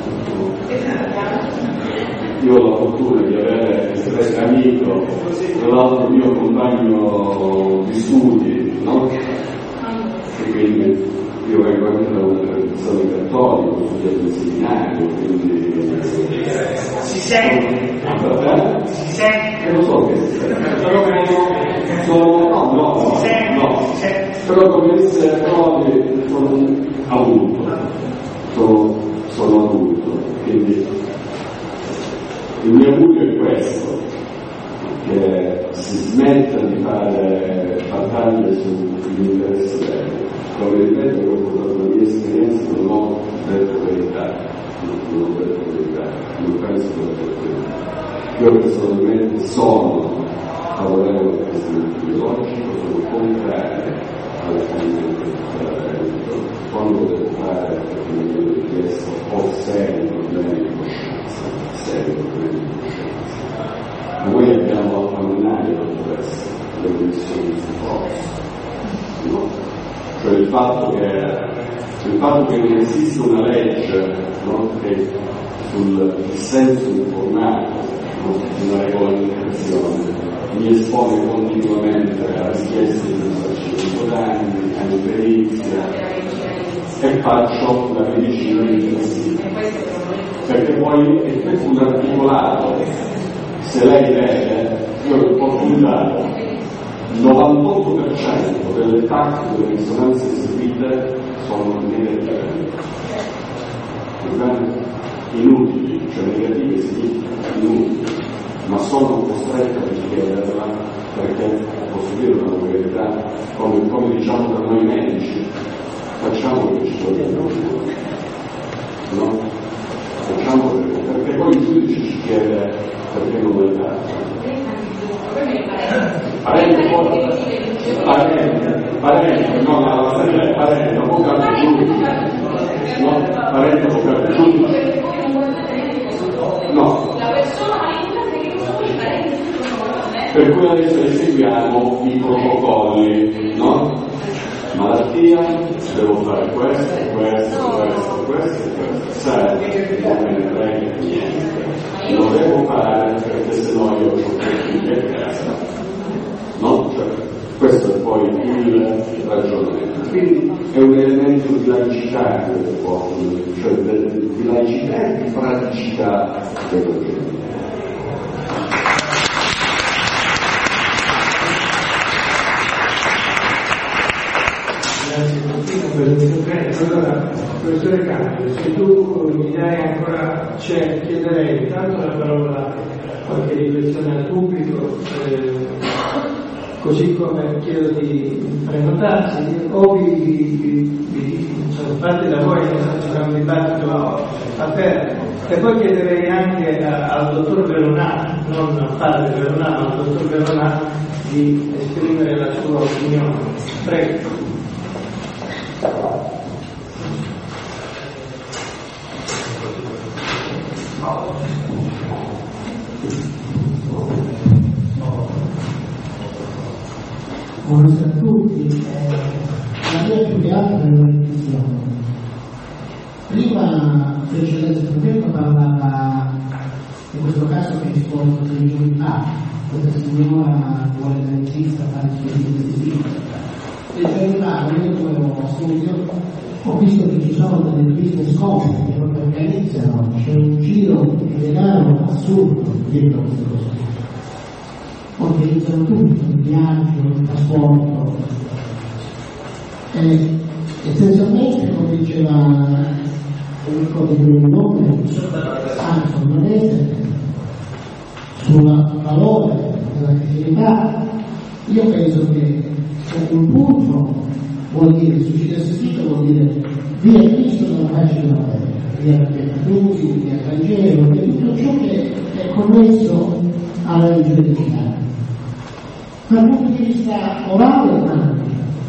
Io ho la fortuna di avere un stretto amico, tra l'altro mio compagno di studi, no? E quindi io vengo anche da una tradizione cattolica, ho studiato in seminario, quindi si sente, eh? si sente, che lo so che si sente, però sono, no, no, si sente, no, si sente. però come disse Prodi sono adulto, sono, sono adulto, quindi il mio augurio è questo, che si smetta di fare battaglie sugli interessi veri. Come ripeto, io ho portato la mia esperienza, non ho detto verità, non ho detto verità, non penso che ho detto verità. Io personalmente sono favorevole al testamento biologico, sono contrario alla famiglia del quando devo fare perché mi viene richiesto ho seri problemi di coscienza, seri problemi di coscienza. Noi abbiamo a camminare tutto questo, le condizioni di forza, no? Cioè il fatto che, il fatto che non esiste una legge, no? Che sul dissenso informato, no? Una regolamentazione mi espone continuamente a richieste di risarcimento danni, a imperizia e faccio la medicina intensiva. Perché poi è un articolato, se lei vede, io ho puntato il novantotto per cento delle tappe delle risonanze eseguite sono negative. Inutili, cioè negative significa inutili, ma sono costretto a richiederla perché, posso dire una verità, come, come diciamo per noi medici, facciamo che ci vogliamo, no? Facciamo perché, perché poi il giudice ci chiede perché non l'hai dato. Parente, parente, parente, no, la parente, parente, non può cambiare giudice, no? Parente può cambiare giudice. No. La persona per cui adesso eseguiamo i protocolli, no? Malattia, devo fare questo, questo, questo, questo, questo, sai, non me ne frega niente. lo devo fare perché sennò io ho problemi a casa. No? Cioè, questo è poi il ragionamento. Quindi è un elemento di laicità che può, cioè di laicità e di praticità del ragionamento. Per l'intervento. Allora, professore Cambio, se tu mi dai ancora, cioè, chiederei tanto la parola, qualche riflessione al pubblico, eh, così come chiedo di prenotarsi, o vi, vi, vi insomma, fate da voi, c'è un dibattito aperto. E poi chiederei anche a, al dottor Veronà, non a padre Veronà, ma al dottor Veronà, di esprimere la sua opinione. Prego. Buonasera a tutti, eh, la mia più che altro è una riflessione. Prima Sua Eccellenza il Prefetto parlava in questo caso che rispondo tre giorni fa, questa signora vuole dentista fare il suo investito. Tre giorni fa, io come ho studio, ho visto che ci sono delle business company che proprio organizzano, c'è un giro di denaro assurdo dietro queste cose. Organizzano tutto, il viaggio, il trasporto. E essenzialmente, come diceva, non ricordo più il nome, Anton Manese, sul valore della creatività, io penso che un punto vuol dire suicidio assistito, vuol dire via Cristo dalla faccia della terra, via Petrucci, via Frangelo, via tutto ciò che è connesso alla religione cristiana. Dal punto di vista morale anche,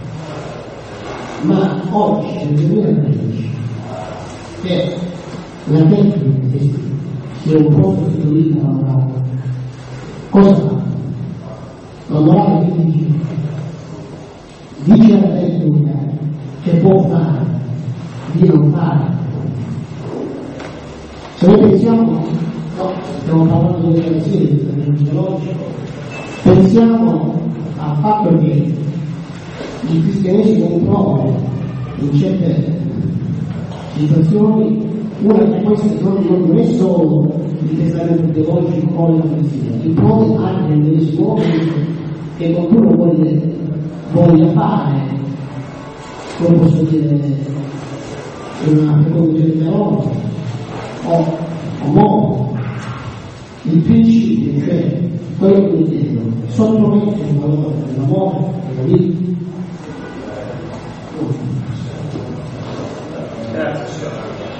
ma oggi nel duemilatredici che la tecnica si è un po' sostituita alla morale, cosa fa? La morale che dice dice alla tecnica che può fare di non fare. Se noi pensiamo, no, stiamo parlando di relazioni, del geologico, pensiamo al fatto che il cristianesimo propone in certe situazioni, una di queste non è solo il testamento teologico con la Cristiana, impone anche delle uomini che qualcuno voglia, voglia fare, come posso dire, una fecondazione teologica o uomo. Il principio, cioè quello che intendo, sottomette il valore dell'amore, della vita. Grazie.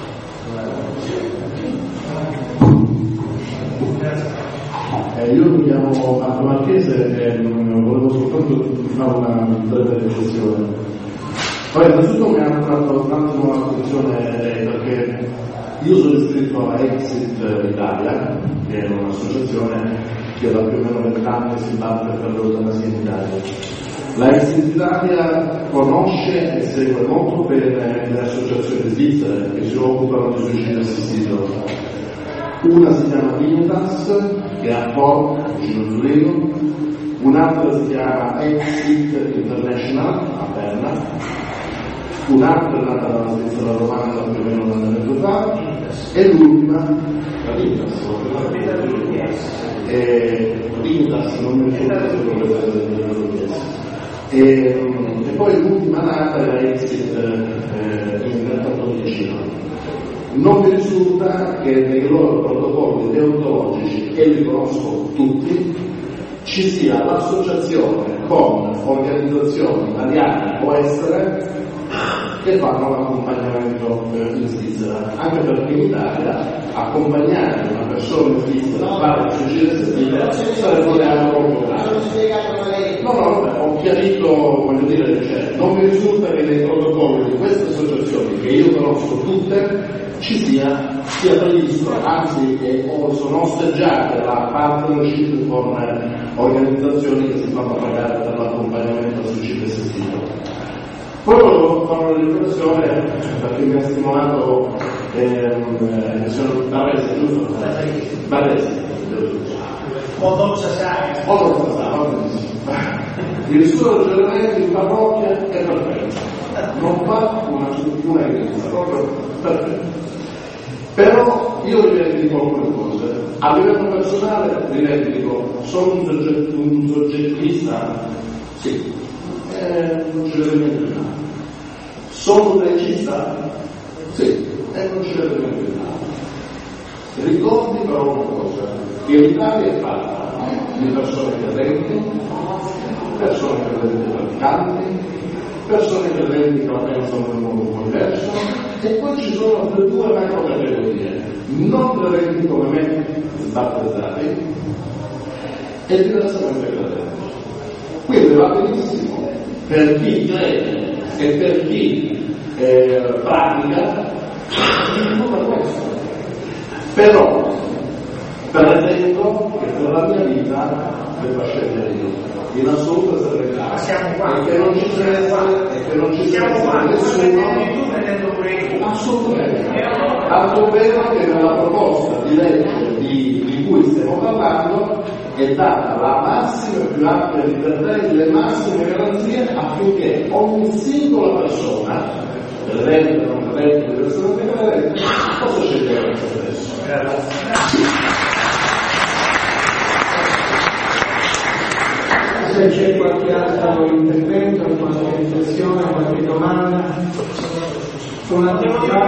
Eh, io mi chiamo Marco Marchese e volevo soltanto fare una breve riflessione. Poi innanzitutto mi hanno tratto un attimo l'attenzione perché io sono iscritto alla Exit Italia, che è un'associazione che da più o meno vent'anni si batte per l'eutanasia in Italia. La Exit Italia conosce e segue molto bene le associazioni svizzere che si occupano di suicidio assistito. Una si chiama Dignitas, che è a Porto, vicino a Zurigo, un'altra si chiama Exit International, a Berna, un'altra è nata dalla Svizzera romana da più o meno un anno e mezzo fa, e l'ultima, la Dignitas, e Dignitas non mi ricordo se lo e, e poi l'ultima nata è la Exit eh, in Vicino. Non mi risulta che nei loro protocolli deontologici, e li conosco tutti, ci sia l'associazione con organizzazioni italiane o estere che fanno l'accompagnamento in Svizzera, anche perché in Italia accompagnare una persona in Svizzera a fare il suicidio assistito sarebbe un reato proprio grave. No, no, vabbè, ho chiarito, voglio dire, cioè, non mi risulta che nei protocolli di queste associazioni, che io conosco tutte, ci sia, sia previsto, anzi eh, sono osteggiate la partnership con eh, organizzazioni che si fanno pagare per l'accompagnamento al suicidio assistito. Poi volevo fare una riflessione perché mi ha stimolato ehm, sono Barese, giusto? Barese. Ortodossa Saga. Ortodossa Saga, il suo ragionamento in parrocchia è perfetto, non fa una struttura chiesa, proprio perfetto. Però io rivendico alcune cose, a livello personale rivendico, sono un, soggetto, un soggettista, sì, eh, non ci deve niente di male. Sono un regista, sì, e non ci deve niente di male. Ricordi però una cosa, che l'Italia è fatta di persone credenti, persone credenti praticanti, persone credenti che la pensano in un modo un po' diverso, e poi ci sono le due macro categorie, non credenti come me, sbattezzati, e diversamente credenti. Quindi va benissimo per chi crede e per chi eh, pratica tutto questo. Però pretendo che per la mia vita debba scegliere io in assoluta serenità e che non ci sia e che non ci sia nessuno assolutamente, tanto vero che nella proposta di legge di, di cui stiamo parlando è data la massima e più ampia libertà e le massime garanzie affinché ogni singola persona, credente o non credente, diversamente credente, possa scegliere se stesso. Se c'è qualche altro intervento, qualche riflessione, qualche domanda, un attimo di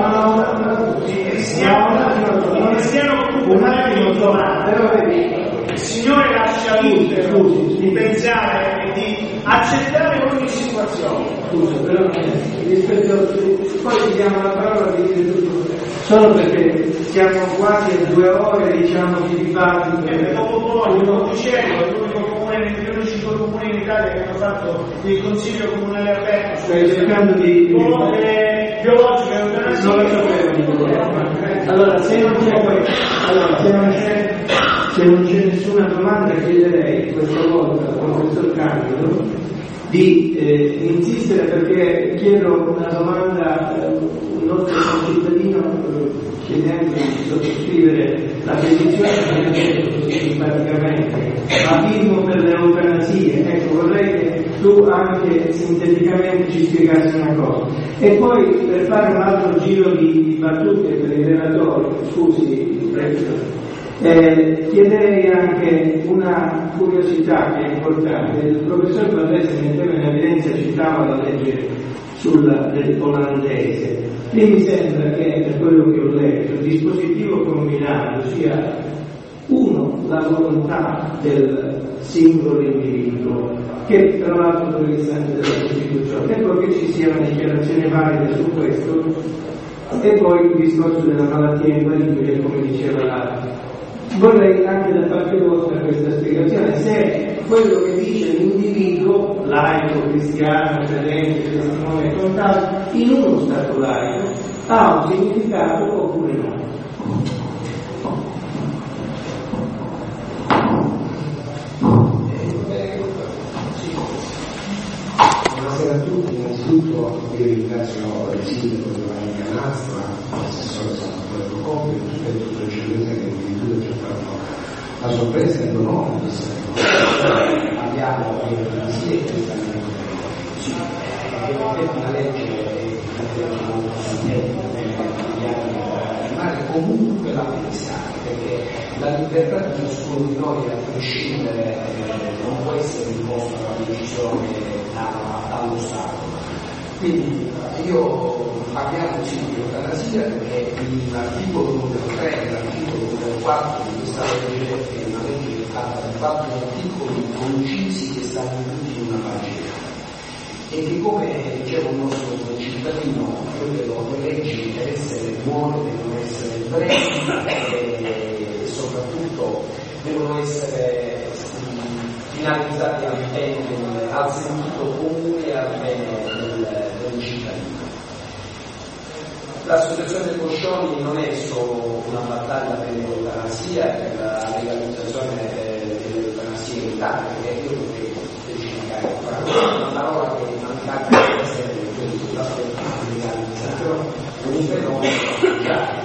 un attimo domanda, però vedi, il Signore lascia libero di pensare e di accettare ogni situazione. Scusa, però rispetto, poi ti diamo la parola di dire tutto, solo perché siamo quasi a due ore, diciamo, di dibattito. E dopo poi, il Monticello è l'unico comune, gli unici comuni in Italia che hanno fatto il Consiglio Comunale aperto. Stai cercando di... biologica e eutanasia. Non lo sapevo. Allora, se non c'è poi, allora, se non c'è, se non c'è nessuna domanda, chiederei questa volta al professor Candido di eh, insistere, perché chiedo una domanda a eh, un nostro cittadino eh, chiedendo di sottoscrivere la petizione che ha detto così simpaticamente, ma firmo per le eutanasie. Ecco, vorrei che tu anche sinteticamente ci spiegassi una cosa. E poi, per fare un altro giro di, di battute per i relatori, scusi, eh, chiederei anche una curiosità che è importante. Il professor Valdese metteva in evidenza, citava la legge sull'olandese. Lì mi sembra che, per quello che ho letto, il dispositivo combinato sia uno, la volontà del singolo individuo, che tra l'altro è l'istante della Costituzione, e poi che ci sia una dichiarazione valida su questo, e poi il discorso della malattia invalidibile, come diceva l'altro. Vorrei anche da parte vostra questa spiegazione, se quello che dice l'individuo, laico, cristiano, credente, testimone e contatto, in uno stato laico, ha un significato oppure no. Buonasera a tutti, innanzitutto io ringrazio il sindaco Giovanni Canastra, l'assessore Salvatore Procopio, il prefetto precedente che addirittura ci ha fatto la sorpresa e l'onore di essere abbiamo le eutanasie e testamento sì, ovviamente una legge che rimane comunque la pensare, perché la libertà di ciascuno di noi, a prescindere, non può essere imposta la decisione dallo Stato. Quindi io parliamo sì di eutanasia perché l'articolo numero tre, l'articolo numero quattro di questa legge è una legge che tratta di quattro articoli concisi che stanno tutti in una pagina e che, come diceva un nostro cittadino, io credo che le leggi per essere buone devono essere brevi e soprattutto devono essere finalizzati al bene, al sentito comune e al bene del, del cittadino. L'associazione Coscioni non è solo una battaglia per l'eutanasia e per la legalizzazione dell'eutanasia in Italia, perché io vorrei specificare una parola che è mancata di essere l'aspetto legalizzato, un fenomeno già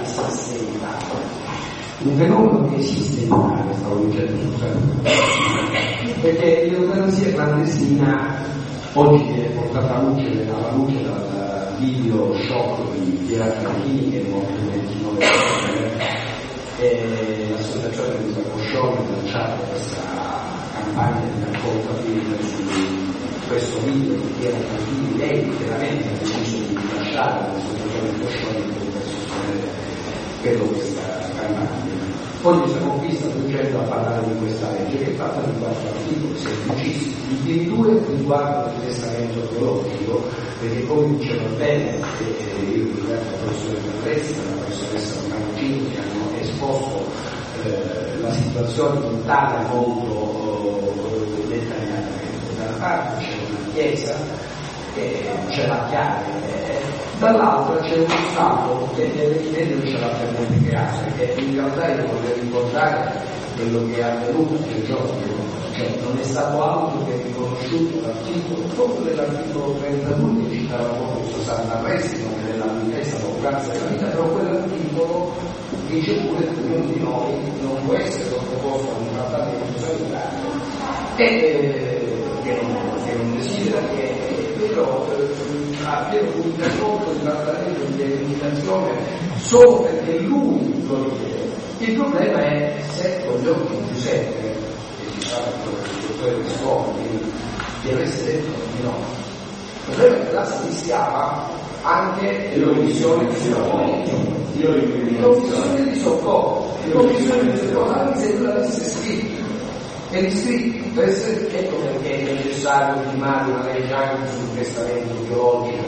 un fenomeno che esiste in Italia, stavo dicendo, scusate, perché l'eutanasia clandestina oggi viene portata alla luce, alla luce dal video shock di Piera Franchini, che è morto il ventinove ottobre, e l'associazione di Sacoscione ha lanciato questa campagna di raccontabilità su questo video di Piera Franchini. Lei veramente ha deciso di lasciare l'associazione di Sacoscione per sostenere quello che sta campagna. Poi mi sono vista giungendo a parlare di questa legge che è fatta di quattro articoli semplicissimi. I primi due riguardano il testamento biologico, perché come diceva bene, eh, io ringrazio la professoressa Andresti e la professoressa Mancini che hanno esposto eh, la situazione in Italia molto eh, dettagliatamente. Da una parte c'è una chiesa che ce l'ha chiara, eh, dall'altra c'è uno Stato che evidentemente non ce l'ha per niente creato, perché in realtà io voglio ricordare quello che è avvenuto quel giorno, cioè non è stato altro che riconosciuto l'articolo, proprio dell'articolo trentadue che citava proprio Susanna Resti, come della difesa democrazia della vita, però quell'articolo dice pure che ognuno di noi non può essere sottoposto a un trattamento sanitario e eh, che, non, che non desidera che però eh, abbia un interrotto di trattamento di eliminazione solo perché lui lo richiede. Il problema è se con gli occhi di Giuseppe, che ci sarà il dottore di scuola, che avesse detto di no. Il problema è che là si rischiava anche l'omissione di soccorso. L'omissione di soccorso, l'omissione di soccorso, anche se non l'avesse scritto. È riscritto, ecco perché è necessario firmare una legge anche sul testamento biologico,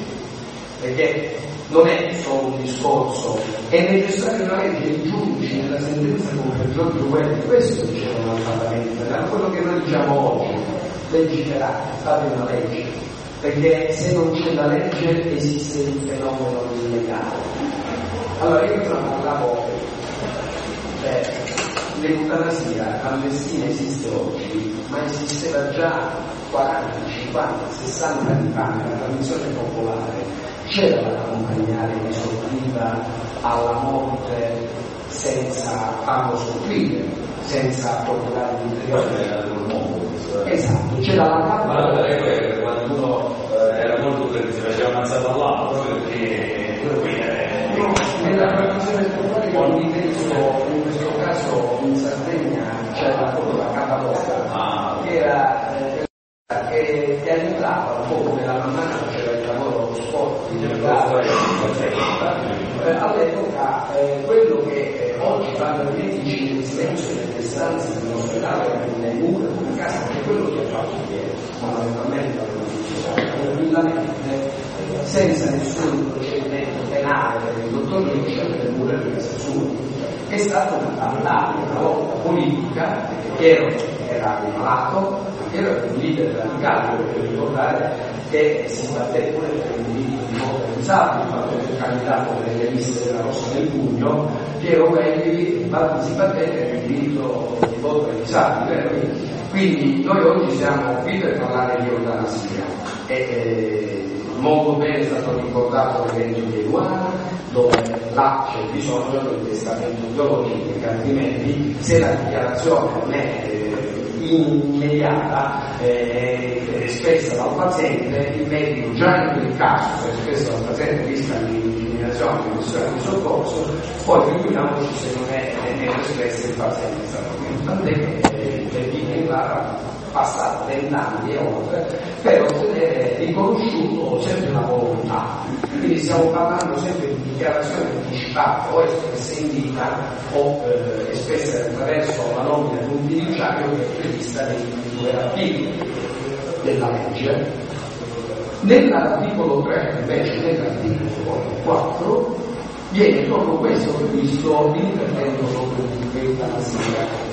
perché non è solo un discorso, è necessario una legge. I giudici nella sentenza contro Giorgio Guelli questo dicevano alfatamente, era quello che noi diciamo oggi: legiferate, fate una legge, perché se non c'è la legge esiste il fenomeno illegale. Allora io prima parlavo, cioè, l'eutanasia clandestina esiste oggi, ma esisteva già quaranta, cinquanta, sessanta anni fa nella tradizione popolare. C'era da accompagnare chi soffriva alla morte senza farlo soffrire, senza procurare l'ulteriore. Esatto, c'era la cappa. Ma allora è quando uno eh, era molto perché si faceva ammazzare all'altro, perché no, nella tradizione popolare io mi riferisco in questo caso in Sardegna c'era proprio la Cappadocia, ah, che era eh, che, che aiutava un po' come la mamma faceva il lavoro dello sport di eh, all'epoca eh, quello che eh, oggi fanno i medici in silenzio nelle stanze di un ospedale, nelle mura, nella casa, che è quello che ha fatto ieri, fondamentalmente tranquillamente, senza nessun procedimento penale per il dottor Ricci nelle mura di casa sua. È stata una battaglia, una lotta politica, perché era un malato, era un leader radicale, per ricordare che si batté pure per il diritto di voto ai disabili, fatto il candidato nelle liste della Rossa del Pugno, Piero Guelli si batté per il diritto di voto ai disabili. Quindi noi oggi siamo qui per parlare di eutanasia e eh, molto bene è stato ricordato l'evento di Eluana, dove là c'è bisogno del testamento biologico, perché altrimenti se la dichiarazione non è eh, immediata eh, espressa dal paziente, il medico già in quel caso, se espressa dal paziente rischia l'eliminazione di missione di soccorso, poi figuriamoci se non è nemmeno espressa il paziente sta morendo. Tant'è che eh, per chi va passato vent'anni e oltre per ottenere riconosciuto sempre la volontà. Quindi stiamo parlando sempre di dichiarazione anticipata o espressa in vita o eh, espressa attraverso la nomina di un fiduciario che è prevista nei due articoli della legge. Nell'articolo tre, invece, nell'articolo quattro, viene proprio questo previsto l'intervento proprio di eutanasia.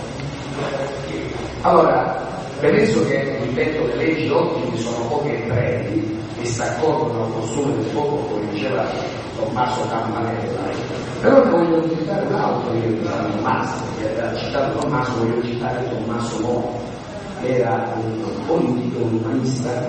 Allora, premesso che, ripeto, le leggi oggi sono poche e brevi e si accorgono al costume del popolo, come diceva Tommaso Campanella, però ne voglio citare un altro, io di Tommaso, che aveva citato Tommaso, voglio citare Tommaso Moro, che era un politico, un umanista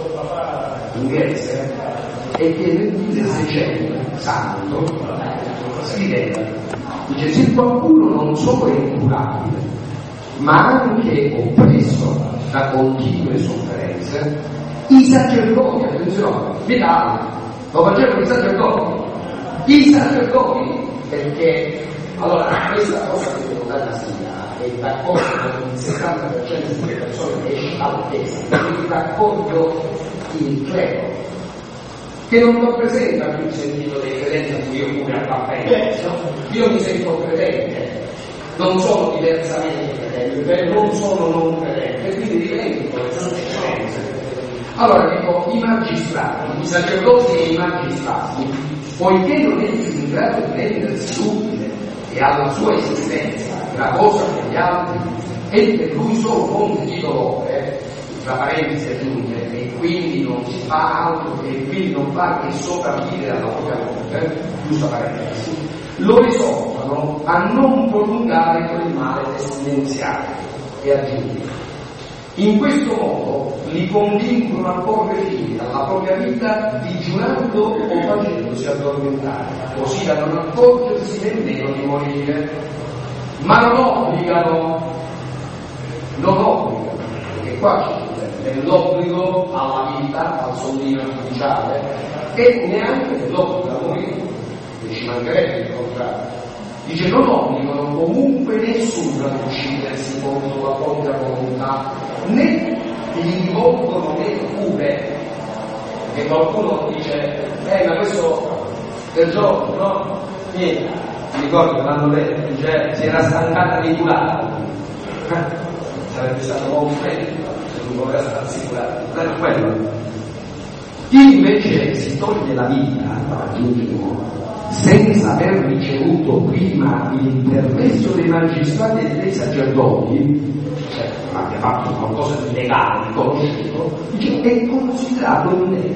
inglese, e che nel milleseicento, santo, scriveva: Dice, se qualcuno non solo è incurabile, ma anche oppresso da continue sofferenze, i sacerdoti, attenzione, Vitale, lo facevano i sacerdoti, i sacerdoti, perché allora questa cosa che devo dare a Sia è d'accordo con il settanta per cento delle persone che esce dalla Chiesa, quindi d'accordo il clero, che non rappresenta più il sentito dei credenti a cui io pure appartengo. Io mi sento credente, non sono diversamente credente, non sono non credente, quindi divento queste differenze. Allora dico, i magistrati, i sacerdoti e i magistrati, poiché non è più in grado di rendersi utile e alla sua esistenza la cosa per gli altri, e per lui solo fonte di dolore, tra parentesi aggiunge, e quindi non si fa altro e quindi non fa che sopravvivere alla propria morte, giusta parentesi, lo esortano a non prolungare quel male testimonziale e aggiunge. In questo modo li convincono a porre fine alla propria vita digiunando o facendosi addormentare, così da non accorgersi nemmeno di morire, ma non obbligano, non obbligano, perché qua c'è dell'obbligo alla vita, al soldino artificiale, e neanche dell'obbligo a morire, che ci mancherebbe il contrario. Dice, non obbligano comunque nessuno ad uccidersi contro la propria volontà, né gli rivolgono le cure. E qualcuno dice, eh ma questo del giorno, no? Niente, mi ricordo che l'hanno detto, dice, si era stancata di curare. Sarebbe stato molto meglio se non voleva starsi curato. Non è quello. Chi invece si toglie la vita, aggiunge di nuovo, senza aver ricevuto prima l'intervento dei magistrati e dei sacerdoti, cioè abbia fatto qualcosa di legale, riconosciuto, dice, è considerato un nemico.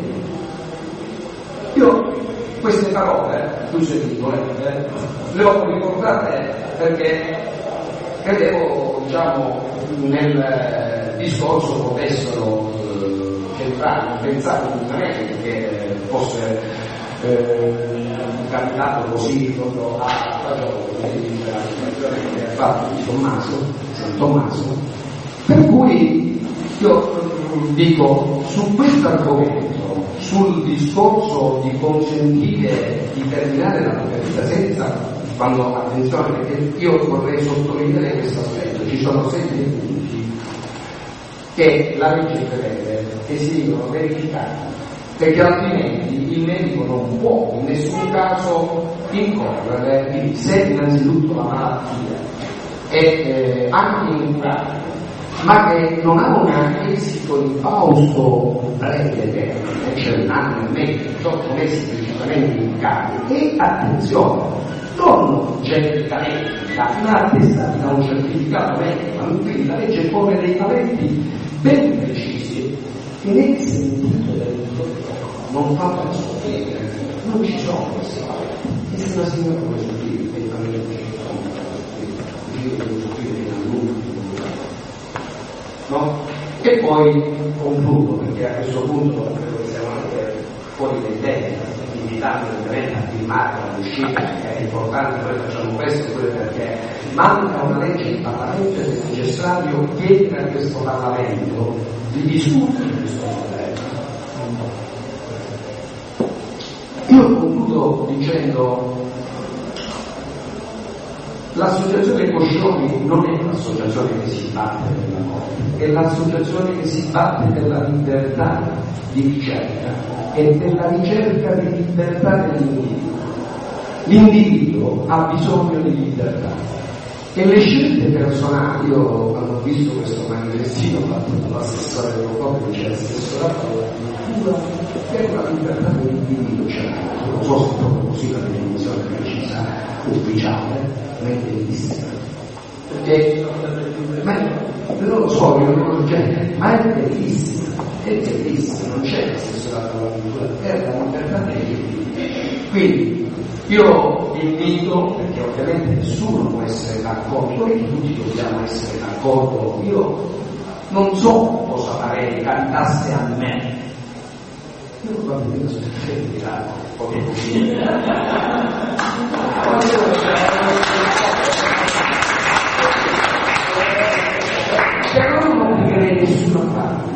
Io queste parole, tu sentito, eh, le ho ricordate perché credevo, diciamo, nel discorso potessero eh, centrare, pensare giustamente che fosse eh, capitato così proprio a ragione che ha fatto di Tommaso, San Tommaso, per cui io dico su questo argomento, sul discorso di consentire di terminare la propria vita senza, quando attenzione perché io vorrei sottolineare questo aspetto, ci sono sette punti che la legge prevede che si devono verificare, perché altrimenti il medico non può in nessun caso incorrere se innanzitutto la malattia è eh, anche incurabile, ma che non ha un esito infausto breve, cioè un anno e mezzo, diciotto mesi principalmente in carico, e attenzione, non genericamente, ma attestati da un certificato medico, quindi la legge pone dei paletti ben precisi che nel sentito del non fa per soffrire, non ci sono questi paletti, e se una signora vuole soffrire, e la legge non fa io devo soffrire a lungo, no? E poi concludo, perché a questo punto credo che siamo anche fuori dai tempi, invitando ovviamente a filmare l'uscita, perché è importante, noi facciamo questo pure perché manca una legge in Parlamento ed è necessario chiedere a questo Parlamento di discutere questo problema. Io concludo dicendo l'associazione Coscioni non è l'associazione che si batte per la morte, è l'associazione che si batte per la libertà di ricerca e per la ricerca di libertà dell'individuo. L'individuo ha bisogno di libertà e le scelte personali, io quando ho visto questo manifestino fatto dall'assessore dell'Europa che c'è l'assessorato di cultura per la libertà dell'individuo, cioè, non so se è proprio così la definizione precisa ufficiale, bellissima, perché ma non lo so, io non lo genere, ma è bellissima, è bellissima, non c'è lo stesso dato alla cultura, è la libertà degli individui. Quindi io invito, perché ovviamente nessuno può essere d'accordo e tutti dobbiamo essere d'accordo, io non so cosa farei capitasse a me probabilmente sono sempre tirato poche cosine. Però non obbligherei nessuno a farlo.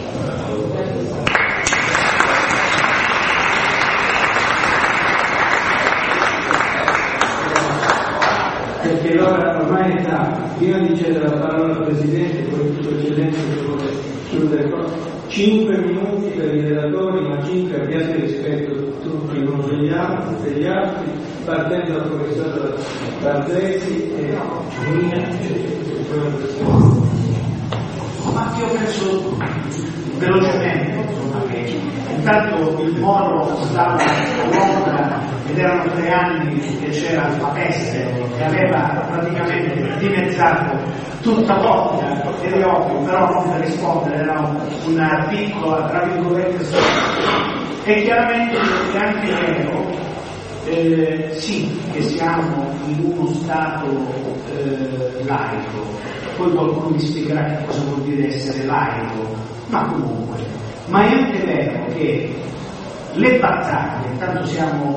Perché l'ora ormai è tardi. Prima di cedere la parola al Presidente, poi tutto eccellenza sulle cose, cinque minuti per i relatori, ma cinque a piazza rispetto tutti uno degli altri, degli altri, partendo dal professor Barzesi e Mia. Ma io penso velocemente, insomma, che intanto il Moro stava a Londra ed erano tre anni che c'era la peste che aveva praticamente dimezzato tutta l'opera, ed è ovvio, però non per rispondere, era una piccola, tra virgolette, e chiaramente è anche vero, eh, sì, che siamo in uno stato eh, laico. Poi qualcuno mi spiegherà che cosa vuol dire essere laico, ma comunque, ma è anche vero che le battaglie, intanto siamo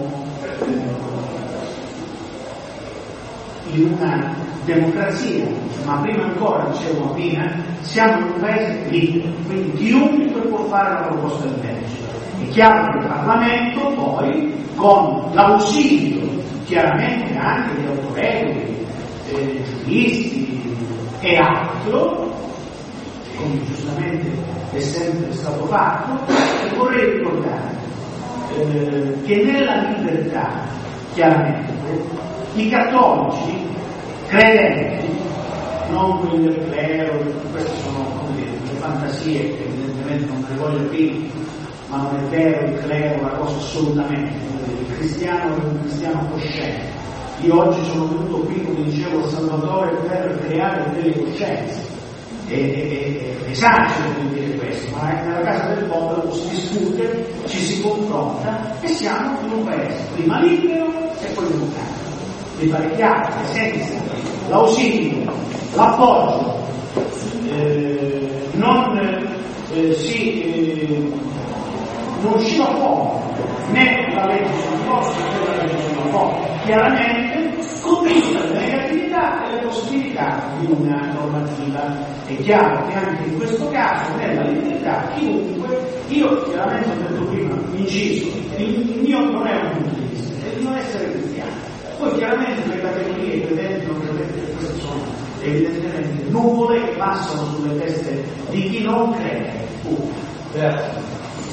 eh, in una democrazia, ma prima ancora, dicevo prima, siamo in un paese libero, quindi chiunque può fare la proposta di legge. È chiaro che il Parlamento poi, con l'ausilio chiaramente anche di autorevoli eh, giuristi e altro, come giustamente è sempre stato fatto, e vorrei ricordare eh, che nella libertà, chiaramente, i cattolici credenti, non quelli del clero, queste sono come dire, le fantasie che evidentemente non me ne voglio dire, ma non è vero il clero è una cosa assolutamente, il cristiano è un cristiano cosciente. Io oggi sono venuto qui, come dicevo a Salvatore, per creare delle coscienze, e è esagero di dire questo, ma nella casa del popolo si discute, ci si confronta e siamo in un paese prima libero e poi democratico. Mi pare chiaro che senza l'ausilio, l'appoggio, eh, non eh, si eh, non usciva fuori né la legge sul posto né la legge sul lavoro, chiaramente con tutte le negatività e le possibilità di una normativa. È chiaro che anche in questo caso nella libertà chiunque, io chiaramente ho detto prima, inciso, il, il mio non è un punto di vista, è di non essere cristiano. Poi chiaramente le categorie credenti non credenti, queste sono evidentemente nuvole che passano sulle teste di chi non crede. Uh. Grazie.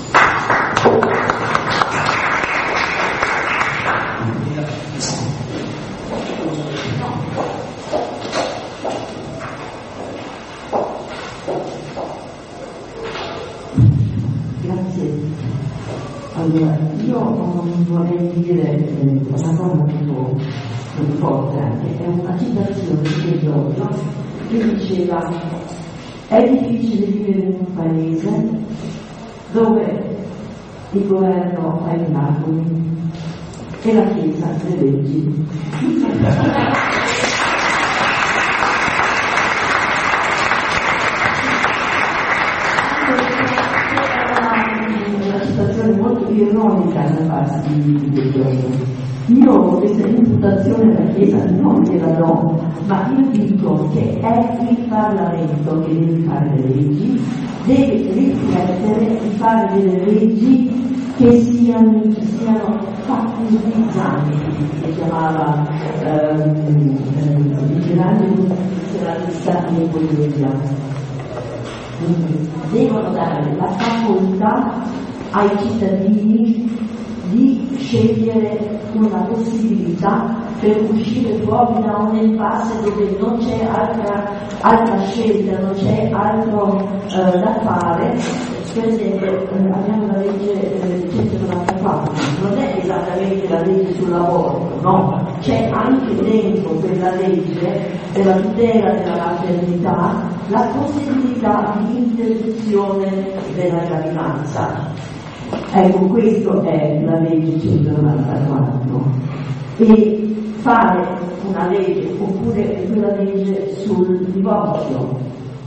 Allora, io vorrei dire eh, una cosa molto importante, è una citazione di Giorgio che diceva: è difficile vivere in un paese dove il governo fa i miracoli e la Chiesa le leggi. Molto ironica da parte di Giorgio. Io questa imputazione alla Chiesa non gliela do, ma io dico che è il Parlamento che deve fare le leggi, deve riflettere di fare delle leggi che siano, che siano fattivizzanti, che chiamava Michelangelo di Stati e Politica. Devono dare la facoltà ai cittadini di scegliere una possibilità per uscire fuori da un impasse dove non c'è altra, altra scelta, non c'è altro eh, da fare. Per esempio eh, abbiamo la legge eh, centonovantaquattro, non è esattamente la legge sul lavoro, no, c'è anche dentro quella legge della tutela della maternità la possibilità di interruzione della gravidanza. Ecco, questo è la legge centonovantaquattro. E fare una legge, oppure quella legge sul divorzio,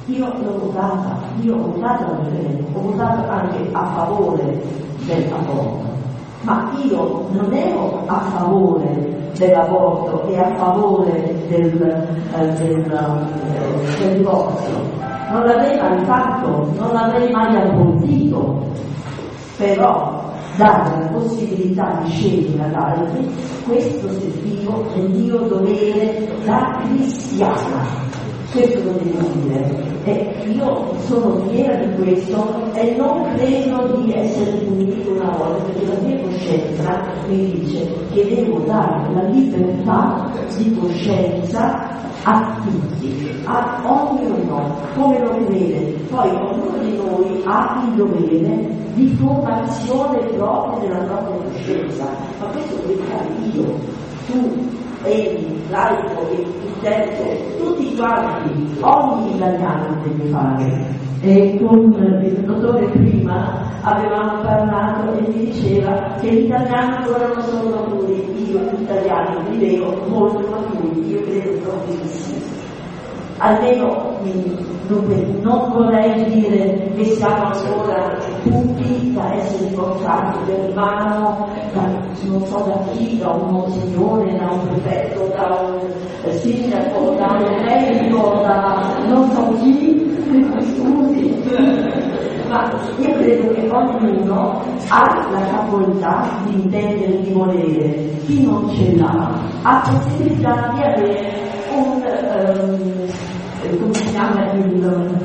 Io l'ho votata, io ho votato al referendum, ho votato anche a favore dell'aborto, ma io non ero a favore dell'aborto e a favore del, eh, del, eh, del divorzio, non l'avrei mai fatto, non l'avrei mai applaudito, però dare la possibilità di scegliere ad altri, questo sentivo il mio dovere da cristiana. Questo lo devo dire, e io sono fiera di questo e non credo di essere punito una volta, perché la mia coscienza mi dice che devo dare la libertà di coscienza a tutti, a ognuno, come lo crede. Poi ognuno di noi ha il dovere di formazione propria della propria coscienza, ma questo lo devo fare io, tu, egli, laico, il terzo, tutti quanti, ogni italiano deve fare. E con il dottore prima avevamo parlato e mi diceva che gli italiani ancora non sono maturi, io gli italiani li vedo molto maturi, io credo proprio di sì. Almeno dunque, non vorrei dire che siamo ancora tutti da essere portati per mano da non so da chi, da un monsignore, da un prefetto, da un sindaco, da un medico, da non so chi, scusi. Ma io credo che ognuno ha la facoltà di intendere, di volere. Chi non ce l'ha ha possibilità di avere un um, come si chiama il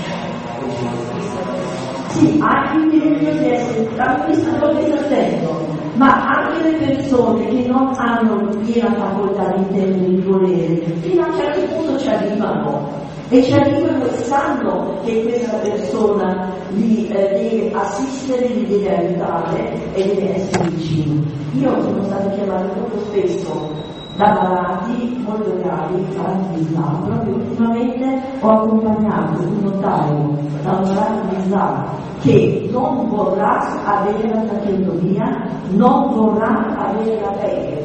sì, anche il diritto di essere amministratore disatteso, ma anche le persone che non hanno piena facoltà di intendere, di volere, fino a un certo punto ci arrivano e ci arrivano e sanno che questa persona li eh, deve assistere, li deve aiutare e deve essere vicino. Io sono stata chiamata molto spesso da malati molto gravi, malati di Islam. Proprio ultimamente ho accompagnato un notaio da un malato di Islam che non vorrà avere la tracheotomia, non vorrà avere la pelle.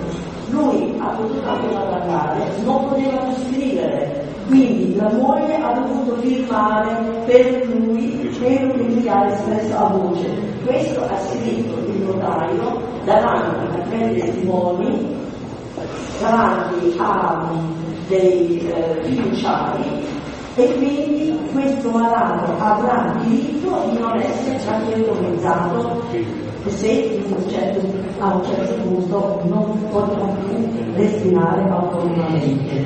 Lui ha potuto appena parlare, non poteva più scrivere, quindi la moglie ha dovuto firmare per lui quello che lui ha espresso a voce. Questo ha scritto il notaio davanti a tre testimoni, davanti a dei eh, fiduciari, e quindi questo malato avrà diritto di non essere tracheotomizzato se certo, a un certo punto non potrà più respirare autonomamente,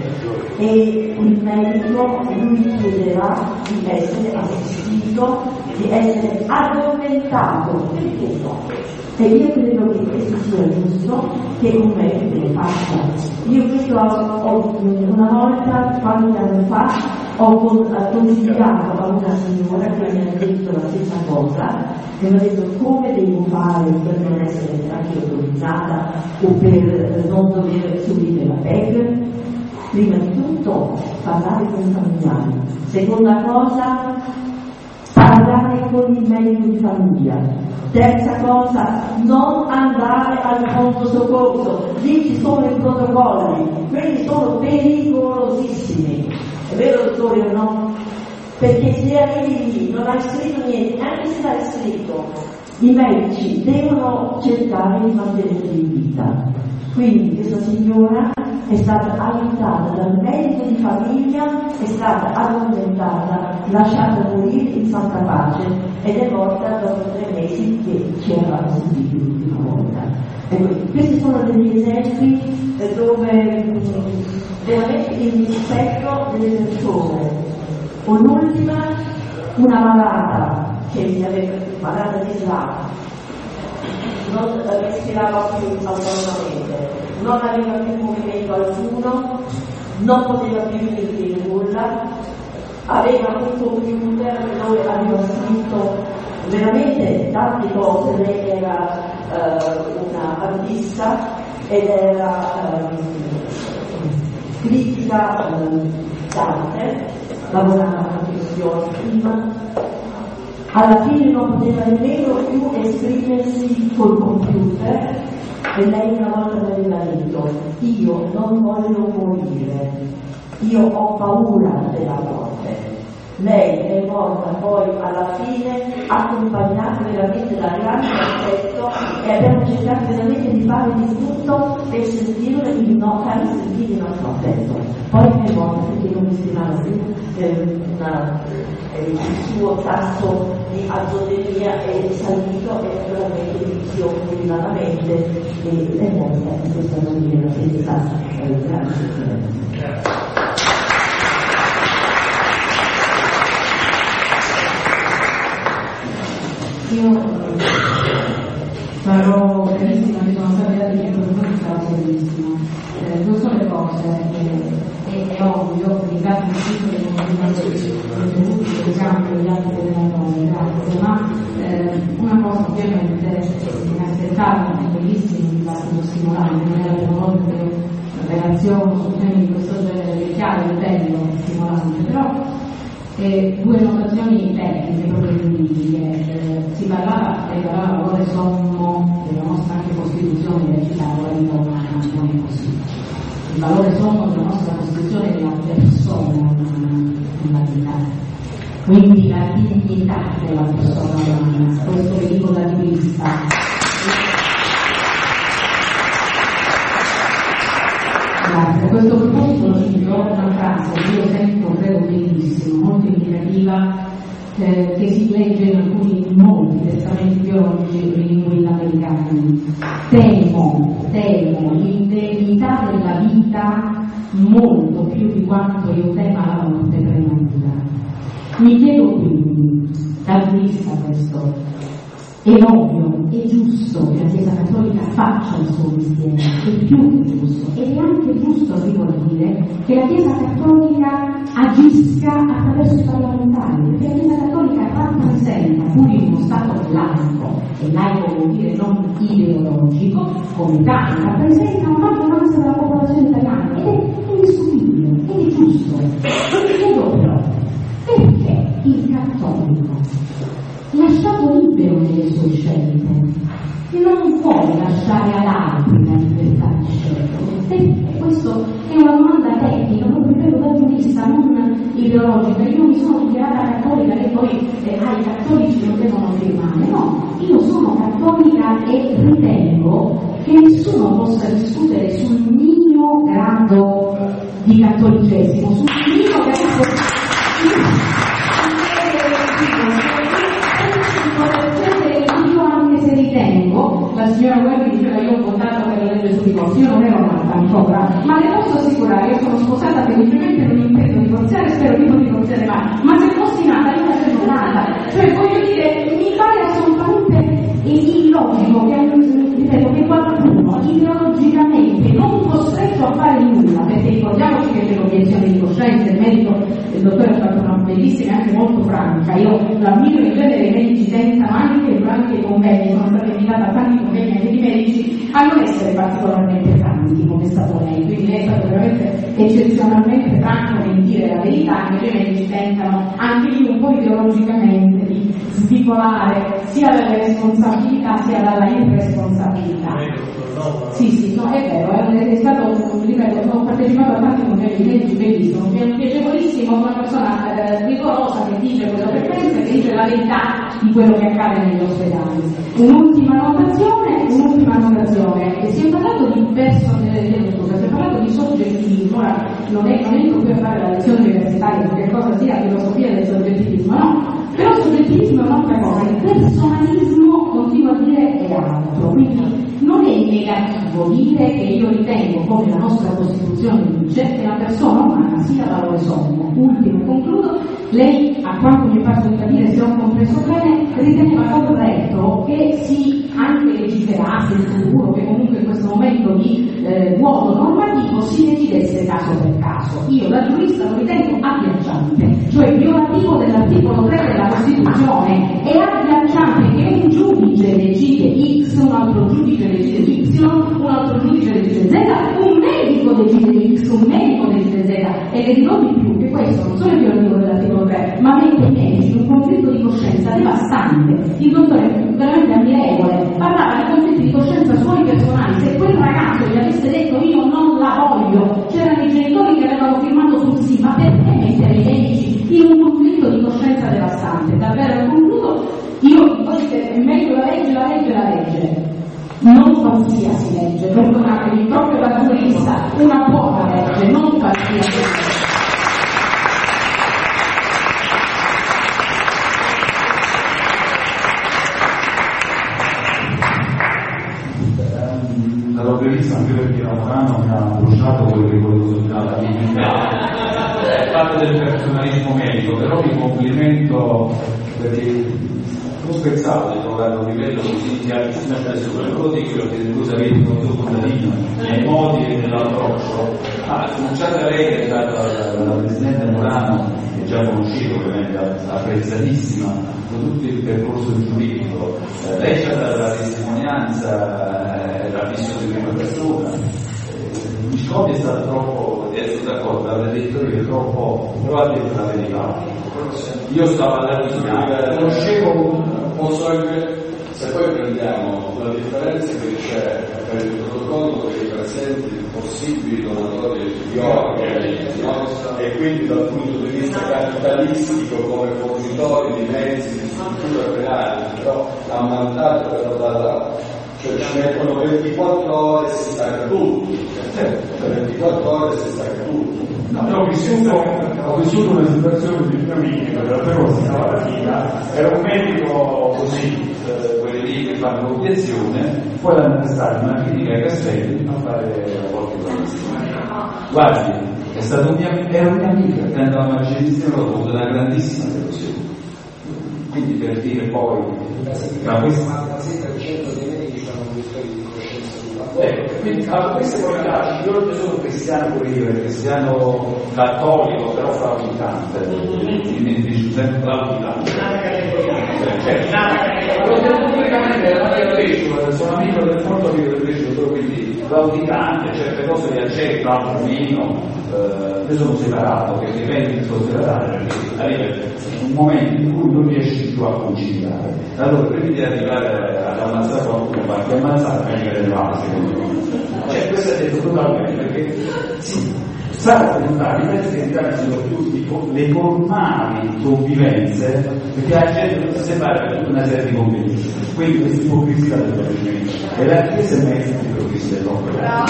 e il medico lui chiederà di essere assistito, di essere addormentato, perché no? E io credo che questo sia giusto, che un medico ne faccia. Io questo ho, ho una volta, qualche anno fa, ho consigliato a una signora che mi ha detto la stessa cosa, che mi ha detto come devo fare per non essere tracheotomizzata o per non dover subire la P E G. Prima di tutto parlare con i familiari, seconda cosa parlare con il medico di famiglia, terza cosa non andare al pronto soccorso, lì ci sono i protocolli, quelli sono pericolosissimi, è vero dottore o no? Perché se arrivi lì non hai scritto niente, anche se l'hai scritto, i medici devono cercare di mantenerti in vita. Quindi questa signora è stata aiutata dal medico di famiglia, è stata addormentata, lasciata morire in santa pace ed è morta dopo tre mesi che ci eravamo sentiti l'ultima volta. Ecco, questi sono degli esempi dove veramente il rispetto delle persone. O l'ultima, una malata che mi aveva malata di Islam, non respirava più autonomamente, non aveva più movimento alcuno, non poteva più dire nulla, aveva un computer dove aveva scritto veramente tante cose. Lei era uh, una artista ed era uh, critica uh, d'arte, lavorava a professione prima. Alla fine non poteva nemmeno più esprimersi col computer e lei una volta mi aveva detto: io non voglio morire, io ho paura della morte, lei è morta poi alla fine accompagnata veramente da grande affetto e abbiamo cercato veramente di fare di tutto per sentire il no, fare sentire il nostro affetto. Poi è morta perché non mi stimava più eh, una, eh, il suo tasso di azotemia è salito e naturalmente mi si occupi malamente e è morta in questa maniera senza eh, grande sofferenza. Io sarò brevissima, ci sono state date che non sarà brevissima. Eh, due sole cose, eh, è, è ovvio, ringrazio il che non è venuti per campo degli altri delegatori, grazie, ma eh, una cosa ovviamente mi aspettavo, è bellissimo il dibattito stimolante, non era la prima volta che relazione su temi di questo genere, è chiaro, è bello, stimolante, però Eh, due notazioni tecniche, proprio giuridiche. Eh, si parlava del valore sommo della nostra anche Costituzione, recitava la vita umana, non è così. Il valore sommo della nostra Costituzione è la persona umana, la vita. Quindi la dignità della persona umana, questo che dico da giurista. A questo proposito cito una frase che io sento, credo benissimo, molto indicativa, eh, che si legge in alcuni molti testamenti biologici in lingua americani. Temo, temo l'indennità della vita molto più di quanto io tema la morte prematura. Mi chiedo quindi, da giurista questo, è ovvio, è giusto che la Chiesa Cattolica faccia il suo mestiere, è più che giusto, ed è anche giusto, si vuol dire, che la Chiesa Cattolica agisca attraverso i parlamentari, perché la Chiesa Cattolica rappresenta, pur in uno Stato laico, e laico vuol dire non ideologico, come tale rappresenta una maggioranza della popolazione italiana, ed è indiscutibile, ed è giusto. Mi chiedo però, perché il cattolico, lasciato libero nelle sue scelte, non può lasciare ad altri la libertà di scelta? Perché? Questa è una domanda tecnica, proprio credo da giurista, non ideologica. Io mi sono dichiarata cattolica e poi eh, ah, i cattolici non devono firmare. No, io sono cattolica e ritengo che nessuno possa discutere sul mio grado di cattolicesimo, sul mio grado ritengo, la signora Guerri diceva io ho votato per la legge sul divorzio, io non ero nata ancora, ma le posso assicurare, io sono sposata felicemente, non intendo divorziare, spero di non divorziare mai, ma se fossi nata io facevo nata, cioè voglio dire, mi pare assolutamente illogico che, ripeto, che qualcuno ideologicamente non costretto a fare nulla, perché ricordiamoci che c'è l'obiezione di coscienza, il medico, il dottore ha fatto una bellissima e anche molto franca, io l'ammiro in genere, i medici tentano anche durante i convegni, sono stata invitata a tanti convegni anche di medici, a non essere particolarmente franchi come è stato lei, quindi lei è stato veramente eccezionalmente franco nel dire la verità, invece i medici tentano anche lì un po' ideologicamente di svicolare sia dalle responsabilità sia dalla irresponsabilità. Sì, sì, no, è vero, è, è stato, ripeto, ho partecipato a tanti convegni medici bellissimo, mi è piacevolissimo una persona eh, rigorosa che dice quello che pensa e che dice la verità di quello che accade negli ospedali. Un'ultima notazione, un'ultima notazione, e si è parlato di personalità, si è parlato di soggettivismo, ora non, è, non entro qui a fare la lezione universitaria su che cosa sia la filosofia del soggettivismo, no, però il soggettivismo è un'altra cosa, il personalismo, continuo a dire, è altro, quindi non è negativo dire che io ritengo, come la nostra Costituzione dice, che la persona umana sia valore sommo. Ultimo e concludo, lei, a quanto mi pare di capire, se ho compreso bene, riteneva corretto che si anche legiferasse in futuro, che comunque in questo momento di eh, vuoto normativo si decidesse caso per caso. Io da giurista lo ritengo agghiacciante, cioè violativo dell'articolo tre della Costituzione, è agghiacciante che un giudice decide X, un altro giudice decide Y, un altro giudice decide Z, un medico decide X, un medico decide Z, e le dirò di più che questo non solo è violativo dell'articolo tre, ma mette i medici in un conflitto di coscienza devastante. Il dottore è veramente ammirevole, parlava di conflitti di coscienza suoi personali. Se quel ragazzo gli avesse detto io non la voglio, c'erano i genitori che avevano firmato sul sì, ma perché mettere i medici in un conflitto di vista una buona legge, non qualsiasi legge. Sarò brevissimo anche perché Ramorano mi ha bruciato quello che volevo soltanto è parte del personalismo medico, però mi complimento perché non spezzato di trovare un livello così di altissima sopra di quello che voi sapete con il suo contadino nei modi e nell'approccio. Ah, cominciate lei che è stata la Presidente Morano, che già conoscevo ovviamente, apprezzatissima con tutto il percorso giuridico, eh, lei c'è stata la testimonianza, eh, la visione di prima persona. Eh, Visconti è stato troppo, di essere d'accordo, aveva detto che è troppo, però ha detto la verità. Io stavo alla fine, conoscevo. Posso anche, se poi prendiamo la differenza che c'è per il protocollo che i presenti possibili donatori di organi, no? E quindi dal punto di vista capitalistico come fornitori di mezzi, di strutture penali, però ammantato per la data, cioè ci mettono ventiquattro ore e si stacca tutto, cioè ventiquattro ore e si stacca tutto. No, ho, vissuto, ho vissuto una situazione di famiglia, però si stava la fila, era un medico così, eh, quelli lì che fanno l'obiezione, poi l'hanno stata in una clinica ai Castelli a fare qualche cosa. Guardi, è stato un mia, era una mia amica, tenendo la magistratura, ho avuto una grandissima delusione. Quindi per dire poi, tra questi... per cento dei medici hanno un distretto di coscienza sulla Ecco, quindi a queste proprietà, io sono cristiano pure io, cristiano cattolico, però fraudicante, mi dice sempre fraudicante. Sono amico del molto amico del pesce, quindi fraudicante, certe cose le accetto, altre meno, eh, io sono separato, perché dipende che sono separato, perché arriva un momento in cui non riesci più a conciliare. Allora, prima di arrivare ad ammazzare qualcuno, qualche ammazzare meglio delle basi, secondo me. Cioè, questo è detto totalmente, perché sì, sarà diventare i pezzi che sono più tipo le formali convivenze, perché la gente non si separa per tutta una serie di convenienze. Quindi questa ipocrisia del movimento. E la Chiesa è mezzo di ipocrisia dell'opera.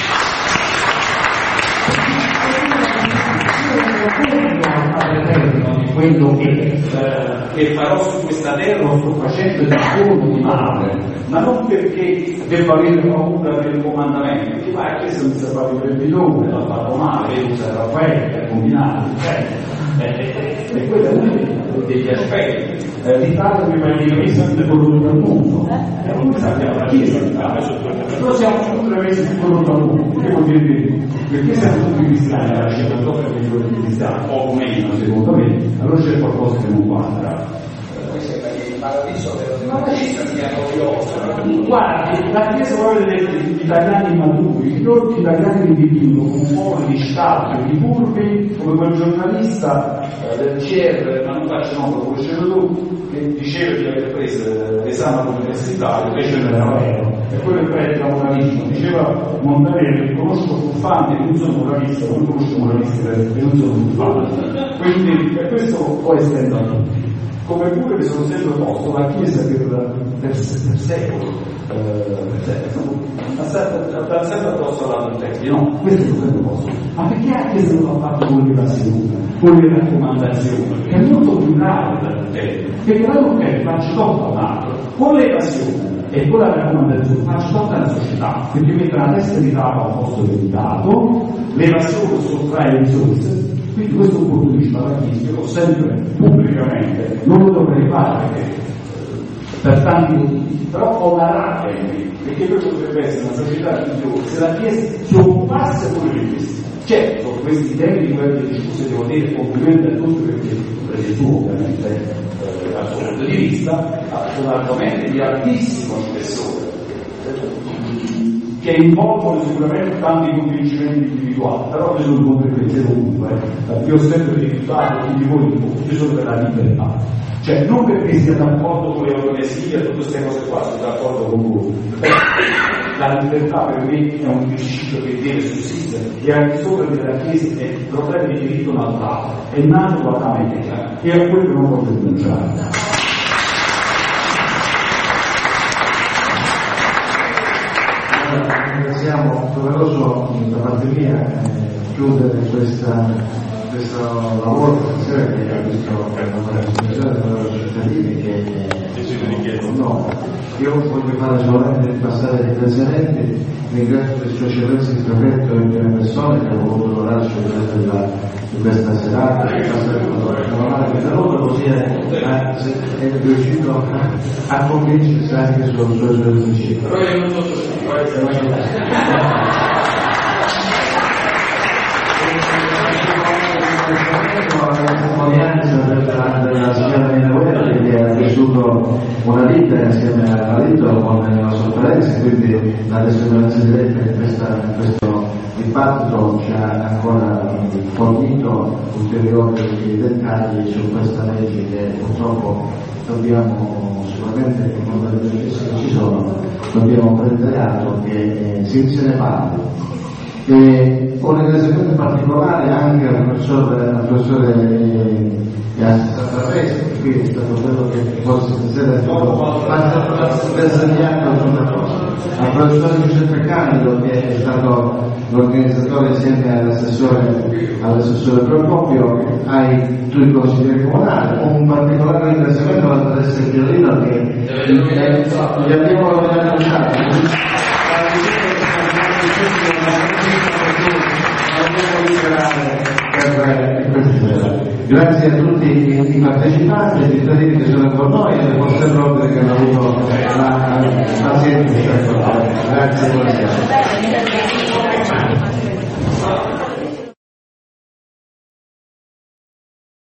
Di quello che, eh, che farò su questa terra lo sto facendo da forma di madre, ma non perché devo avere paura del comandamento, perché vai a chiesa non si fa il bidone, l'ha fatto male, vedi San Raffaele, ha combinato, e quello è uno degli aspetti. Eh, L'Italia prima di dire sempre corrotto al mondo, e come sappiamo la chiesa però siamo tutti le mesi più corrotti al mondo, che vuol dire perché siamo tutti cristiani, la cinquantotto milioni di cristiani, poco meno secondo me, allora c'è qualcosa che non quadra. Poi sembra che il paradiso dell'evangelista sia noioso. Guardi, la Chiesa vuole vedere gli italiani maturi, tutti gli italiani che vivono con fuori di Stato e di curvi, come quel giornalista eh, del C R, ma non faccio nome, lo conoscevo tu, che diceva di aver preso l'esame all'università, invece non era vero. E quello che prende moralismo, diceva Montanelli, conosco furfanti e non sono moralista, non conosco moralisti e non sono furfanti. Quindi per questo può estendere a tutti. Come pure mi sono sempre opposto alla Chiesa per, per, per secoli, ha sempre addosso alla Tempio, no? Questo è sempre opposto. Ma perché la Chiesa non ha fatto con l'evasione, con le raccomandazioni, che è molto più grave dal Tempio, perché la Tempio faccio troppo a Marco, con l'evasione e con la raccomandazione faccio tutta la società, perché mette la testa di capo al posto del dato, l'evasione sottrae risorse. Quindi questo è un punto di vista da Chiesa, io sempre pubblicamente, non lo dovrei fare perché, per tanti motivi, però ho la ragione, perché poi potrebbe essere una società migliore se la Chiesa si occupasse pure di questo. Certo, questi temi di quelle discusse devo dire complimenti a tutti perché, perché tu ovviamente eh, dal suo punto di vista sono argomenti di altissimo spessore che involvono sicuramente tanti convincimenti individuali, però io sono conseguenze ovunque, eh. Io ho sempre rifiutato tutti voi, io sono per la libertà, cioè non perché sia d'accordo con le organizzazioni e tutte queste cose qua, sono d'accordo con voi. La libertà per me è un principio che deve sussistere e al di sopra della Chiesa è il problema di diritto naturale, è nato da America e a quello non posso denunciare. ringraziamo doveroso da parte mia eh, chiudere questa, questo lavoro stasera che ha visto una rappresentazione dei loro cittadini che è con noi. Io voglio fare solamente passare ai ringraziamenti, ringrazio le sue eccellenze di prefetto e le persone che hanno voluto lavorarci di questa serata, che è venuto così è, è riuscito a, a convincersi anche sul suo principio. Però io non so se può essere la testimonianza della, della signora Minaguerra che ha vissuto una vita insieme al marito con la sofferenza, quindi la testimonianza diretta che questa, questo dibattito ci ha ancora fornito ulteriori dettagli su questa legge che purtroppo dobbiamo sicuramente, con le decisioni che ci sono, dobbiamo prendere atto che eh, si, se ne parla. E un ringraziamento particolare anche al professore, al professore che ha Saprese, che qui è stato quello che forse stasera è stato insegnato alcune cose, al professore Giuseppe Candido che è stato l'organizzatore insieme all'assessore, all'assessore Procopio, ai tuoi consiglieri comunali, un particolare ringraziamento alla Teresa Chiarino che gli abbiamo lasciato. Grazie a tutti i partecipanti, ai cittadini che sono con noi.